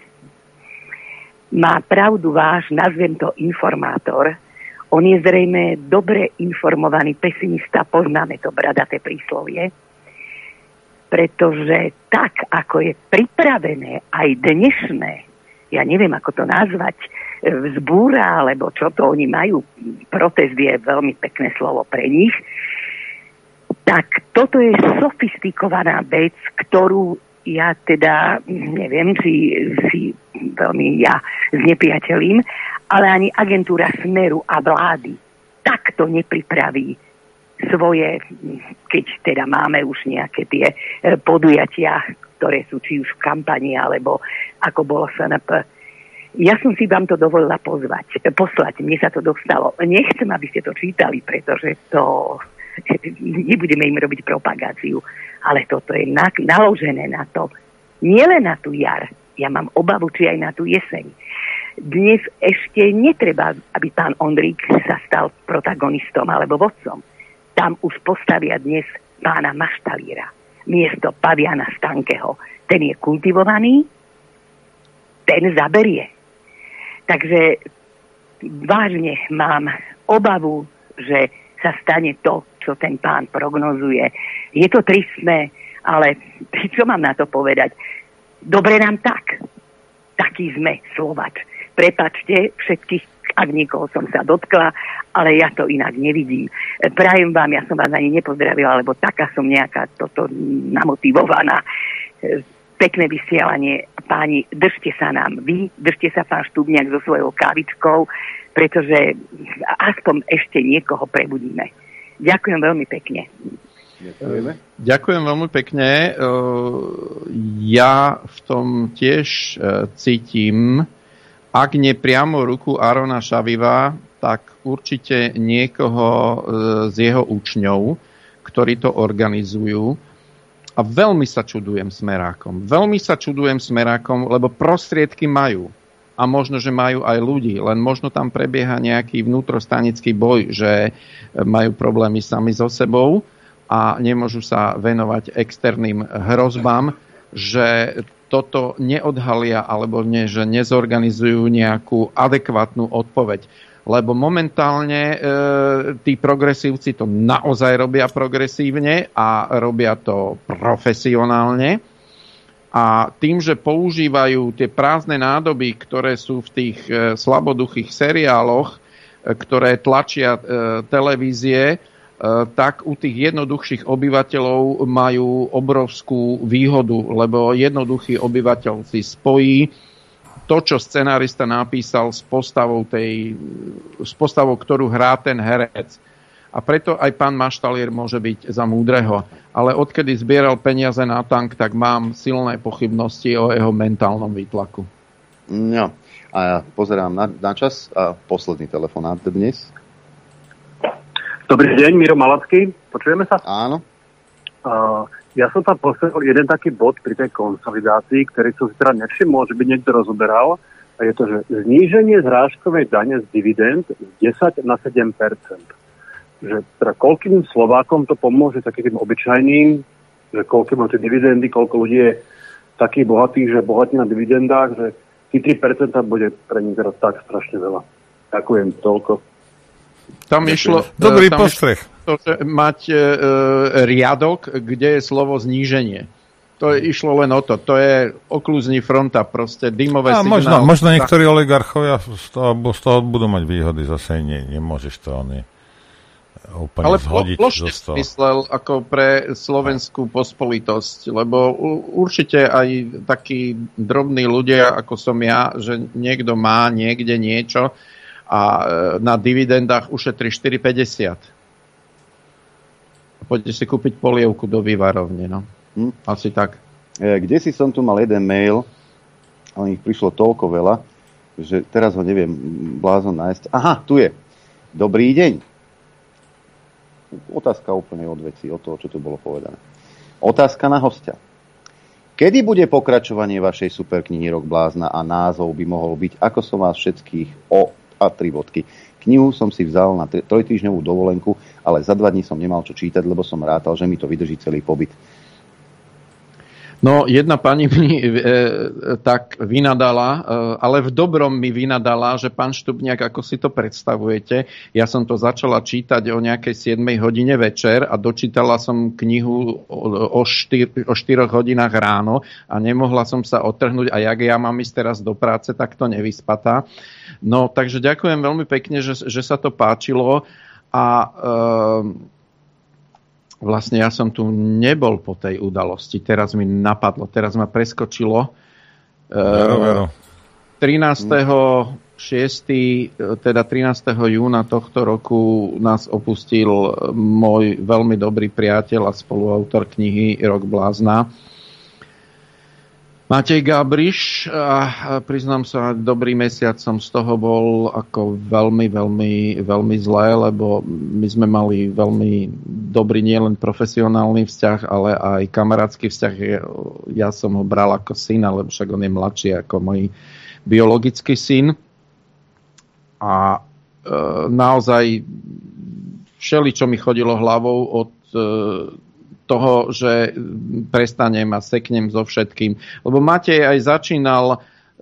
Speaker 13: má pravdu váš, nazvem to informátor. On je zrejme dobre informovaný pesimista, poznáme to bradaté príslovie, pretože tak, ako je pripravené aj dnešné, ja neviem, ako to nazvať, vzbúra, alebo čo to oni majú, protest je veľmi pekné slovo pre nich, tak toto je sofistikovaná vec, ktorú ja teda, neviem, si, si veľmi ja znepriateľím, ale ani agentúra Smeru a vlády takto nepripraví svoje, keď teda máme už nejaké tie podujatia, ktoré sú či už v kampani, alebo ako bolo es en pé. Ja som si vám to dovolila pozvať, poslať, mne sa to dostalo. Nechcem, aby ste to čítali, pretože to nebudeme im robiť propagáciu, ale toto je na, naložené na to, nielen na tú jar, ja mám obavu, či aj na tú jeseň. Dnes ešte netreba, aby pán Ondrík sa stal protagonistom alebo vodcom. tam už postavia dnes pána Maštalíra miesto Paviana Stankeho. Ten je kultivovaný, ten zaberie. Takže vážne mám obavu, že sa stane to, čo ten pán prognozuje. Je to tristné, ale čo mám na to povedať? Dobre nám tak. Taký sme Slovač. Prepačte všetkých, ak niekoho som sa dotkla, ale ja to inak nevidím. Prajem vám, ja som vás ani nepozdravila, lebo taká som nejaká toto namotivovaná. Pekné vysielanie, páni, držte sa nám vy, držte sa pán Štubniak so svojou kávičkou, pretože aspoň ešte niekoho prebudíme. Ďakujem veľmi pekne.
Speaker 6: Ďakujeme. Ďakujem veľmi pekne. Ja v tom tiež cítim, ak nie priamo ruku Arona Šaviva, tak určite niekoho z jeho učňov, ktorí to organizujú. A veľmi sa čudujem smerákom. Veľmi sa čudujem smerákom, lebo prostriedky majú. A možno, že majú aj ľudí. Len možno tam prebieha nejaký vnútrostanický boj, že majú problémy sami so sebou a nemôžu sa venovať externým hrozbám, že toto neodhalia alebo nie, že nezorganizujú nejakú adekvátnu odpoveď. Lebo momentálne e, tí progresívci to naozaj robia progresívne a robia to profesionálne. A tým, že používajú tie prázdne nádoby, ktoré sú v tých e, slaboduchých seriáloch, e, ktoré tlačia e, televízie, e, tak u tých jednoduchších obyvateľov majú obrovskú výhodu, lebo jednoduchý obyvateľ si spojí to, čo scenárista napísal s postavou, tej, s postavou, ktorú hrá ten herec. A preto aj pán Maštalier môže byť za múdreho. Ale odkedy zbieral peniaze na tank, tak mám silné pochybnosti o jeho mentálnom výtlaku.
Speaker 2: No, a ja pozerám na, na čas a posledný telefonát dnes.
Speaker 14: Dobrý deň, Miro Malacký. Počujeme sa?
Speaker 2: Áno.
Speaker 14: Uh, ja som tam postavil jeden taký bod pri tej konsolidácii, ktorý som si teda nevšimol, že by niekto rozoberal. A je to, že zníženie zrážkovej dane z dividend z desať na sedem percent. Že teda koľkým Slovákom to pomôže takým obyčajným, že koľko má tie dividendy, koľko ľudí je takých bohatých, že bohatí na dividendách, že tí tri percentá bude pre nich teraz tak strašne veľa. Ďakujem, toľko.
Speaker 6: Tam išlo...
Speaker 3: Dobrý
Speaker 6: tam
Speaker 3: postreh.
Speaker 6: To, že mať e, riadok, kde je slovo zníženie. To je, išlo len o to. To je oklúzni fronta, proste dymové
Speaker 3: a
Speaker 6: signály.
Speaker 3: Možno, možno niektorí oligarchovia z toho, z toho budú mať výhody, zase nie, nemôžeš to oni úplne
Speaker 6: ale
Speaker 3: zhodiť.
Speaker 6: plošne myslel ako pre slovenskú pospolitosť, lebo určite aj takí drobní ľudia, ako som ja, že niekto má niekde niečo a na dividendách ušetrí štyri päťdesiat. Poďte si kúpiť polievku do vývarovne, no. Hm? Asi tak.
Speaker 2: Kde si som tu mal jeden mail, ale ich prišlo toľko veľa, že teraz ho neviem blázon nájsť. Aha, tu je. Dobrý deň. Otázka úplne od veci, od toho, čo tu bolo povedané. Otázka na hostia. Kedy bude pokračovanie vašej superknihy Rok blázna a názov by mohol byť Ako som vás všetkých o a tri bodky. Knihu som si vzal na trojtýždňovú dovolenku, ale za dva dní som nemal čo čítať, lebo som rátal, že mi to vydrží celý pobyt.
Speaker 6: No, jedna pani mi e, tak vynadala, e, ale v dobrom mi vynadala, že pán Štubniak, ako si to predstavujete, ja som to začala čítať o nejakej siedmej hodine večer a dočítala som knihu o, o, štyr, o štyroch hodinách ráno a nemohla som sa odtrhnúť a jak ja mám ísť teraz do práce, tak to nevyspatá. No, takže ďakujem veľmi pekne, že, že sa to páčilo a e, vlastne ja som tu nebol po tej udalosti. Teraz mi napadlo, teraz ma preskočilo.
Speaker 3: Vero, vero.
Speaker 6: trinásteho šiesteho teda trinásteho júna tohto roku nás opustil môj veľmi dobrý priateľ a spoluautor knihy Rok blázna, Matej Gabriš, a priznám sa, dobrý mesiac som z toho bol ako veľmi, veľmi, veľmi zlé, lebo my sme mali veľmi dobrý nielen profesionálny vzťah, ale aj kamarátsky vzťah. Ja som ho bral ako syna, lebo však on je mladší ako môj biologický syn. A e, naozaj všeli, čo mi chodilo hlavou od e, toho, že prestanem a seknem so všetkým. Lebo Matej aj začínal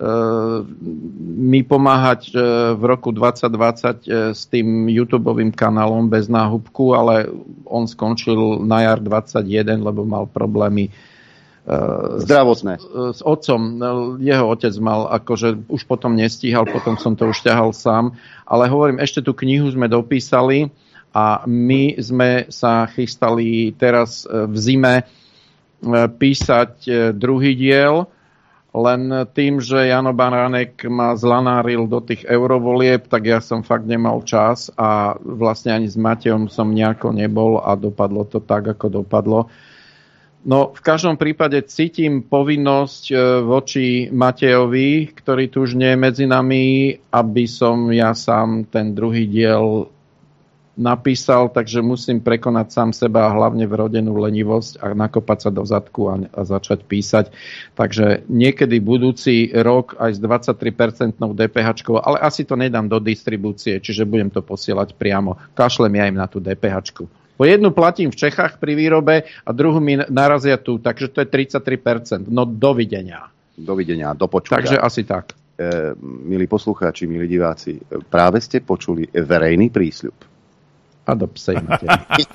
Speaker 6: mi pomáhať v roku dvadsať dvadsať s tým YouTubeovým kanálom Bez náhubku, ale on skončil na jar dvadsaťjeden, lebo mal problémy
Speaker 2: zdravotné
Speaker 6: s, s otcom. Jeho otec mal, akože už potom nestíhal, potom som to už ťahal sám. Ale hovorím, ešte tú knihu sme dopísali a my sme sa chystali teraz v zime písať druhý diel. Len tým, že Jano Baránek ma zlanáril do tých eurovolieb, tak ja som fakt nemal čas a vlastne ani s Matejom som nejako nebol a dopadlo to tak, ako dopadlo. No, v každom prípade cítim povinnosť voči Matejovi, ktorý tu už nie je medzi nami, aby som ja sám ten druhý diel napísal, takže musím prekonať sám seba a hlavne vrodenú lenivosť a nakopať sa do zadku a, a začať písať. Takže niekedy budúci rok aj s dvadsaťtri percent DPHčkou, ale asi to nedám do distribúcie, čiže budem to posielať priamo. Kašlem ja im na tú DPHčku. Po jednu platím v Čechách pri výrobe a druhú mi narazia tu, takže to je tridsaťtri percent. No dovidenia.
Speaker 2: Dovidenia, do počutia.
Speaker 6: Takže asi tak.
Speaker 2: E, milí poslucháči, milí diváci, práve ste počuli verejný prísľub.
Speaker 6: A do psej materi.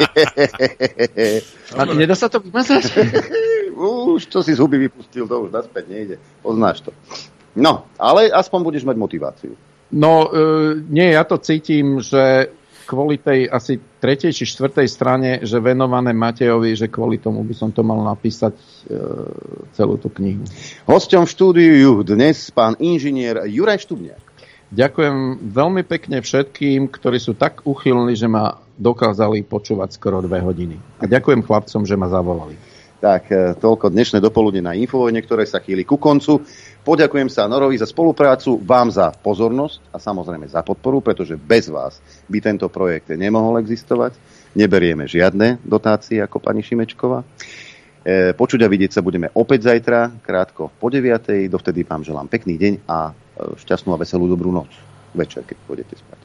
Speaker 6: A nedá sa to vymazať?
Speaker 2: Už to si z huby vypustil, to už naspäť nejde. Poznáš to. No, ale aspoň budeš mať motiváciu.
Speaker 6: No, e, nie, ja to cítim, že kvôli tej asi tretej či štvrtej strane, že venované Matejovi, že kvôli tomu by som to mal napísať e, celú tú knihu.
Speaker 2: Hosťom v štúdiu dnes pán inžinier Juraj Štubniak.
Speaker 6: Ďakujem veľmi pekne všetkým, ktorí sú tak uchylní, že ma dokázali počúvať skoro dve hodiny. A ďakujem chlapcom, že ma zavolali.
Speaker 2: Tak, toľko dnešné dopoludne na Infovojne, ktoré sa chýli ku koncu. Poďakujem sa Norovi za spoluprácu, vám za pozornosť a samozrejme za podporu, pretože bez vás by tento projekt nemohol existovať. Neberieme žiadne dotácie ako pani Šimečková. Počuť a vidieť sa budeme opäť zajtra, krátko po deviatej. Dovtedy vám želám pekný deň a šťastnú a veselú dobrú noc. Večer, keď pôjdete spať.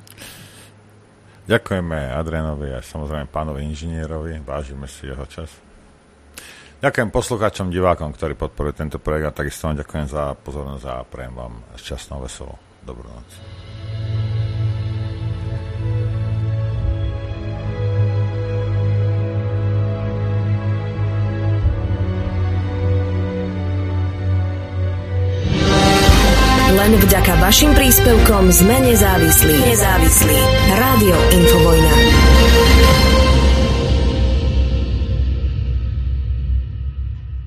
Speaker 3: Ďakujeme Adrianovi a samozrejme pánovi inžinierovi. Vážime si jeho čas. Ďakujem poslucháčom, divákom, ktorí podporujú tento projekt a takisto vám ďakujem za pozornosť a prajem vám šťastnú a veselú dobrú noc.
Speaker 1: Len vďaka vašim príspevkom sme nezávislí. Nezávislí. Rádio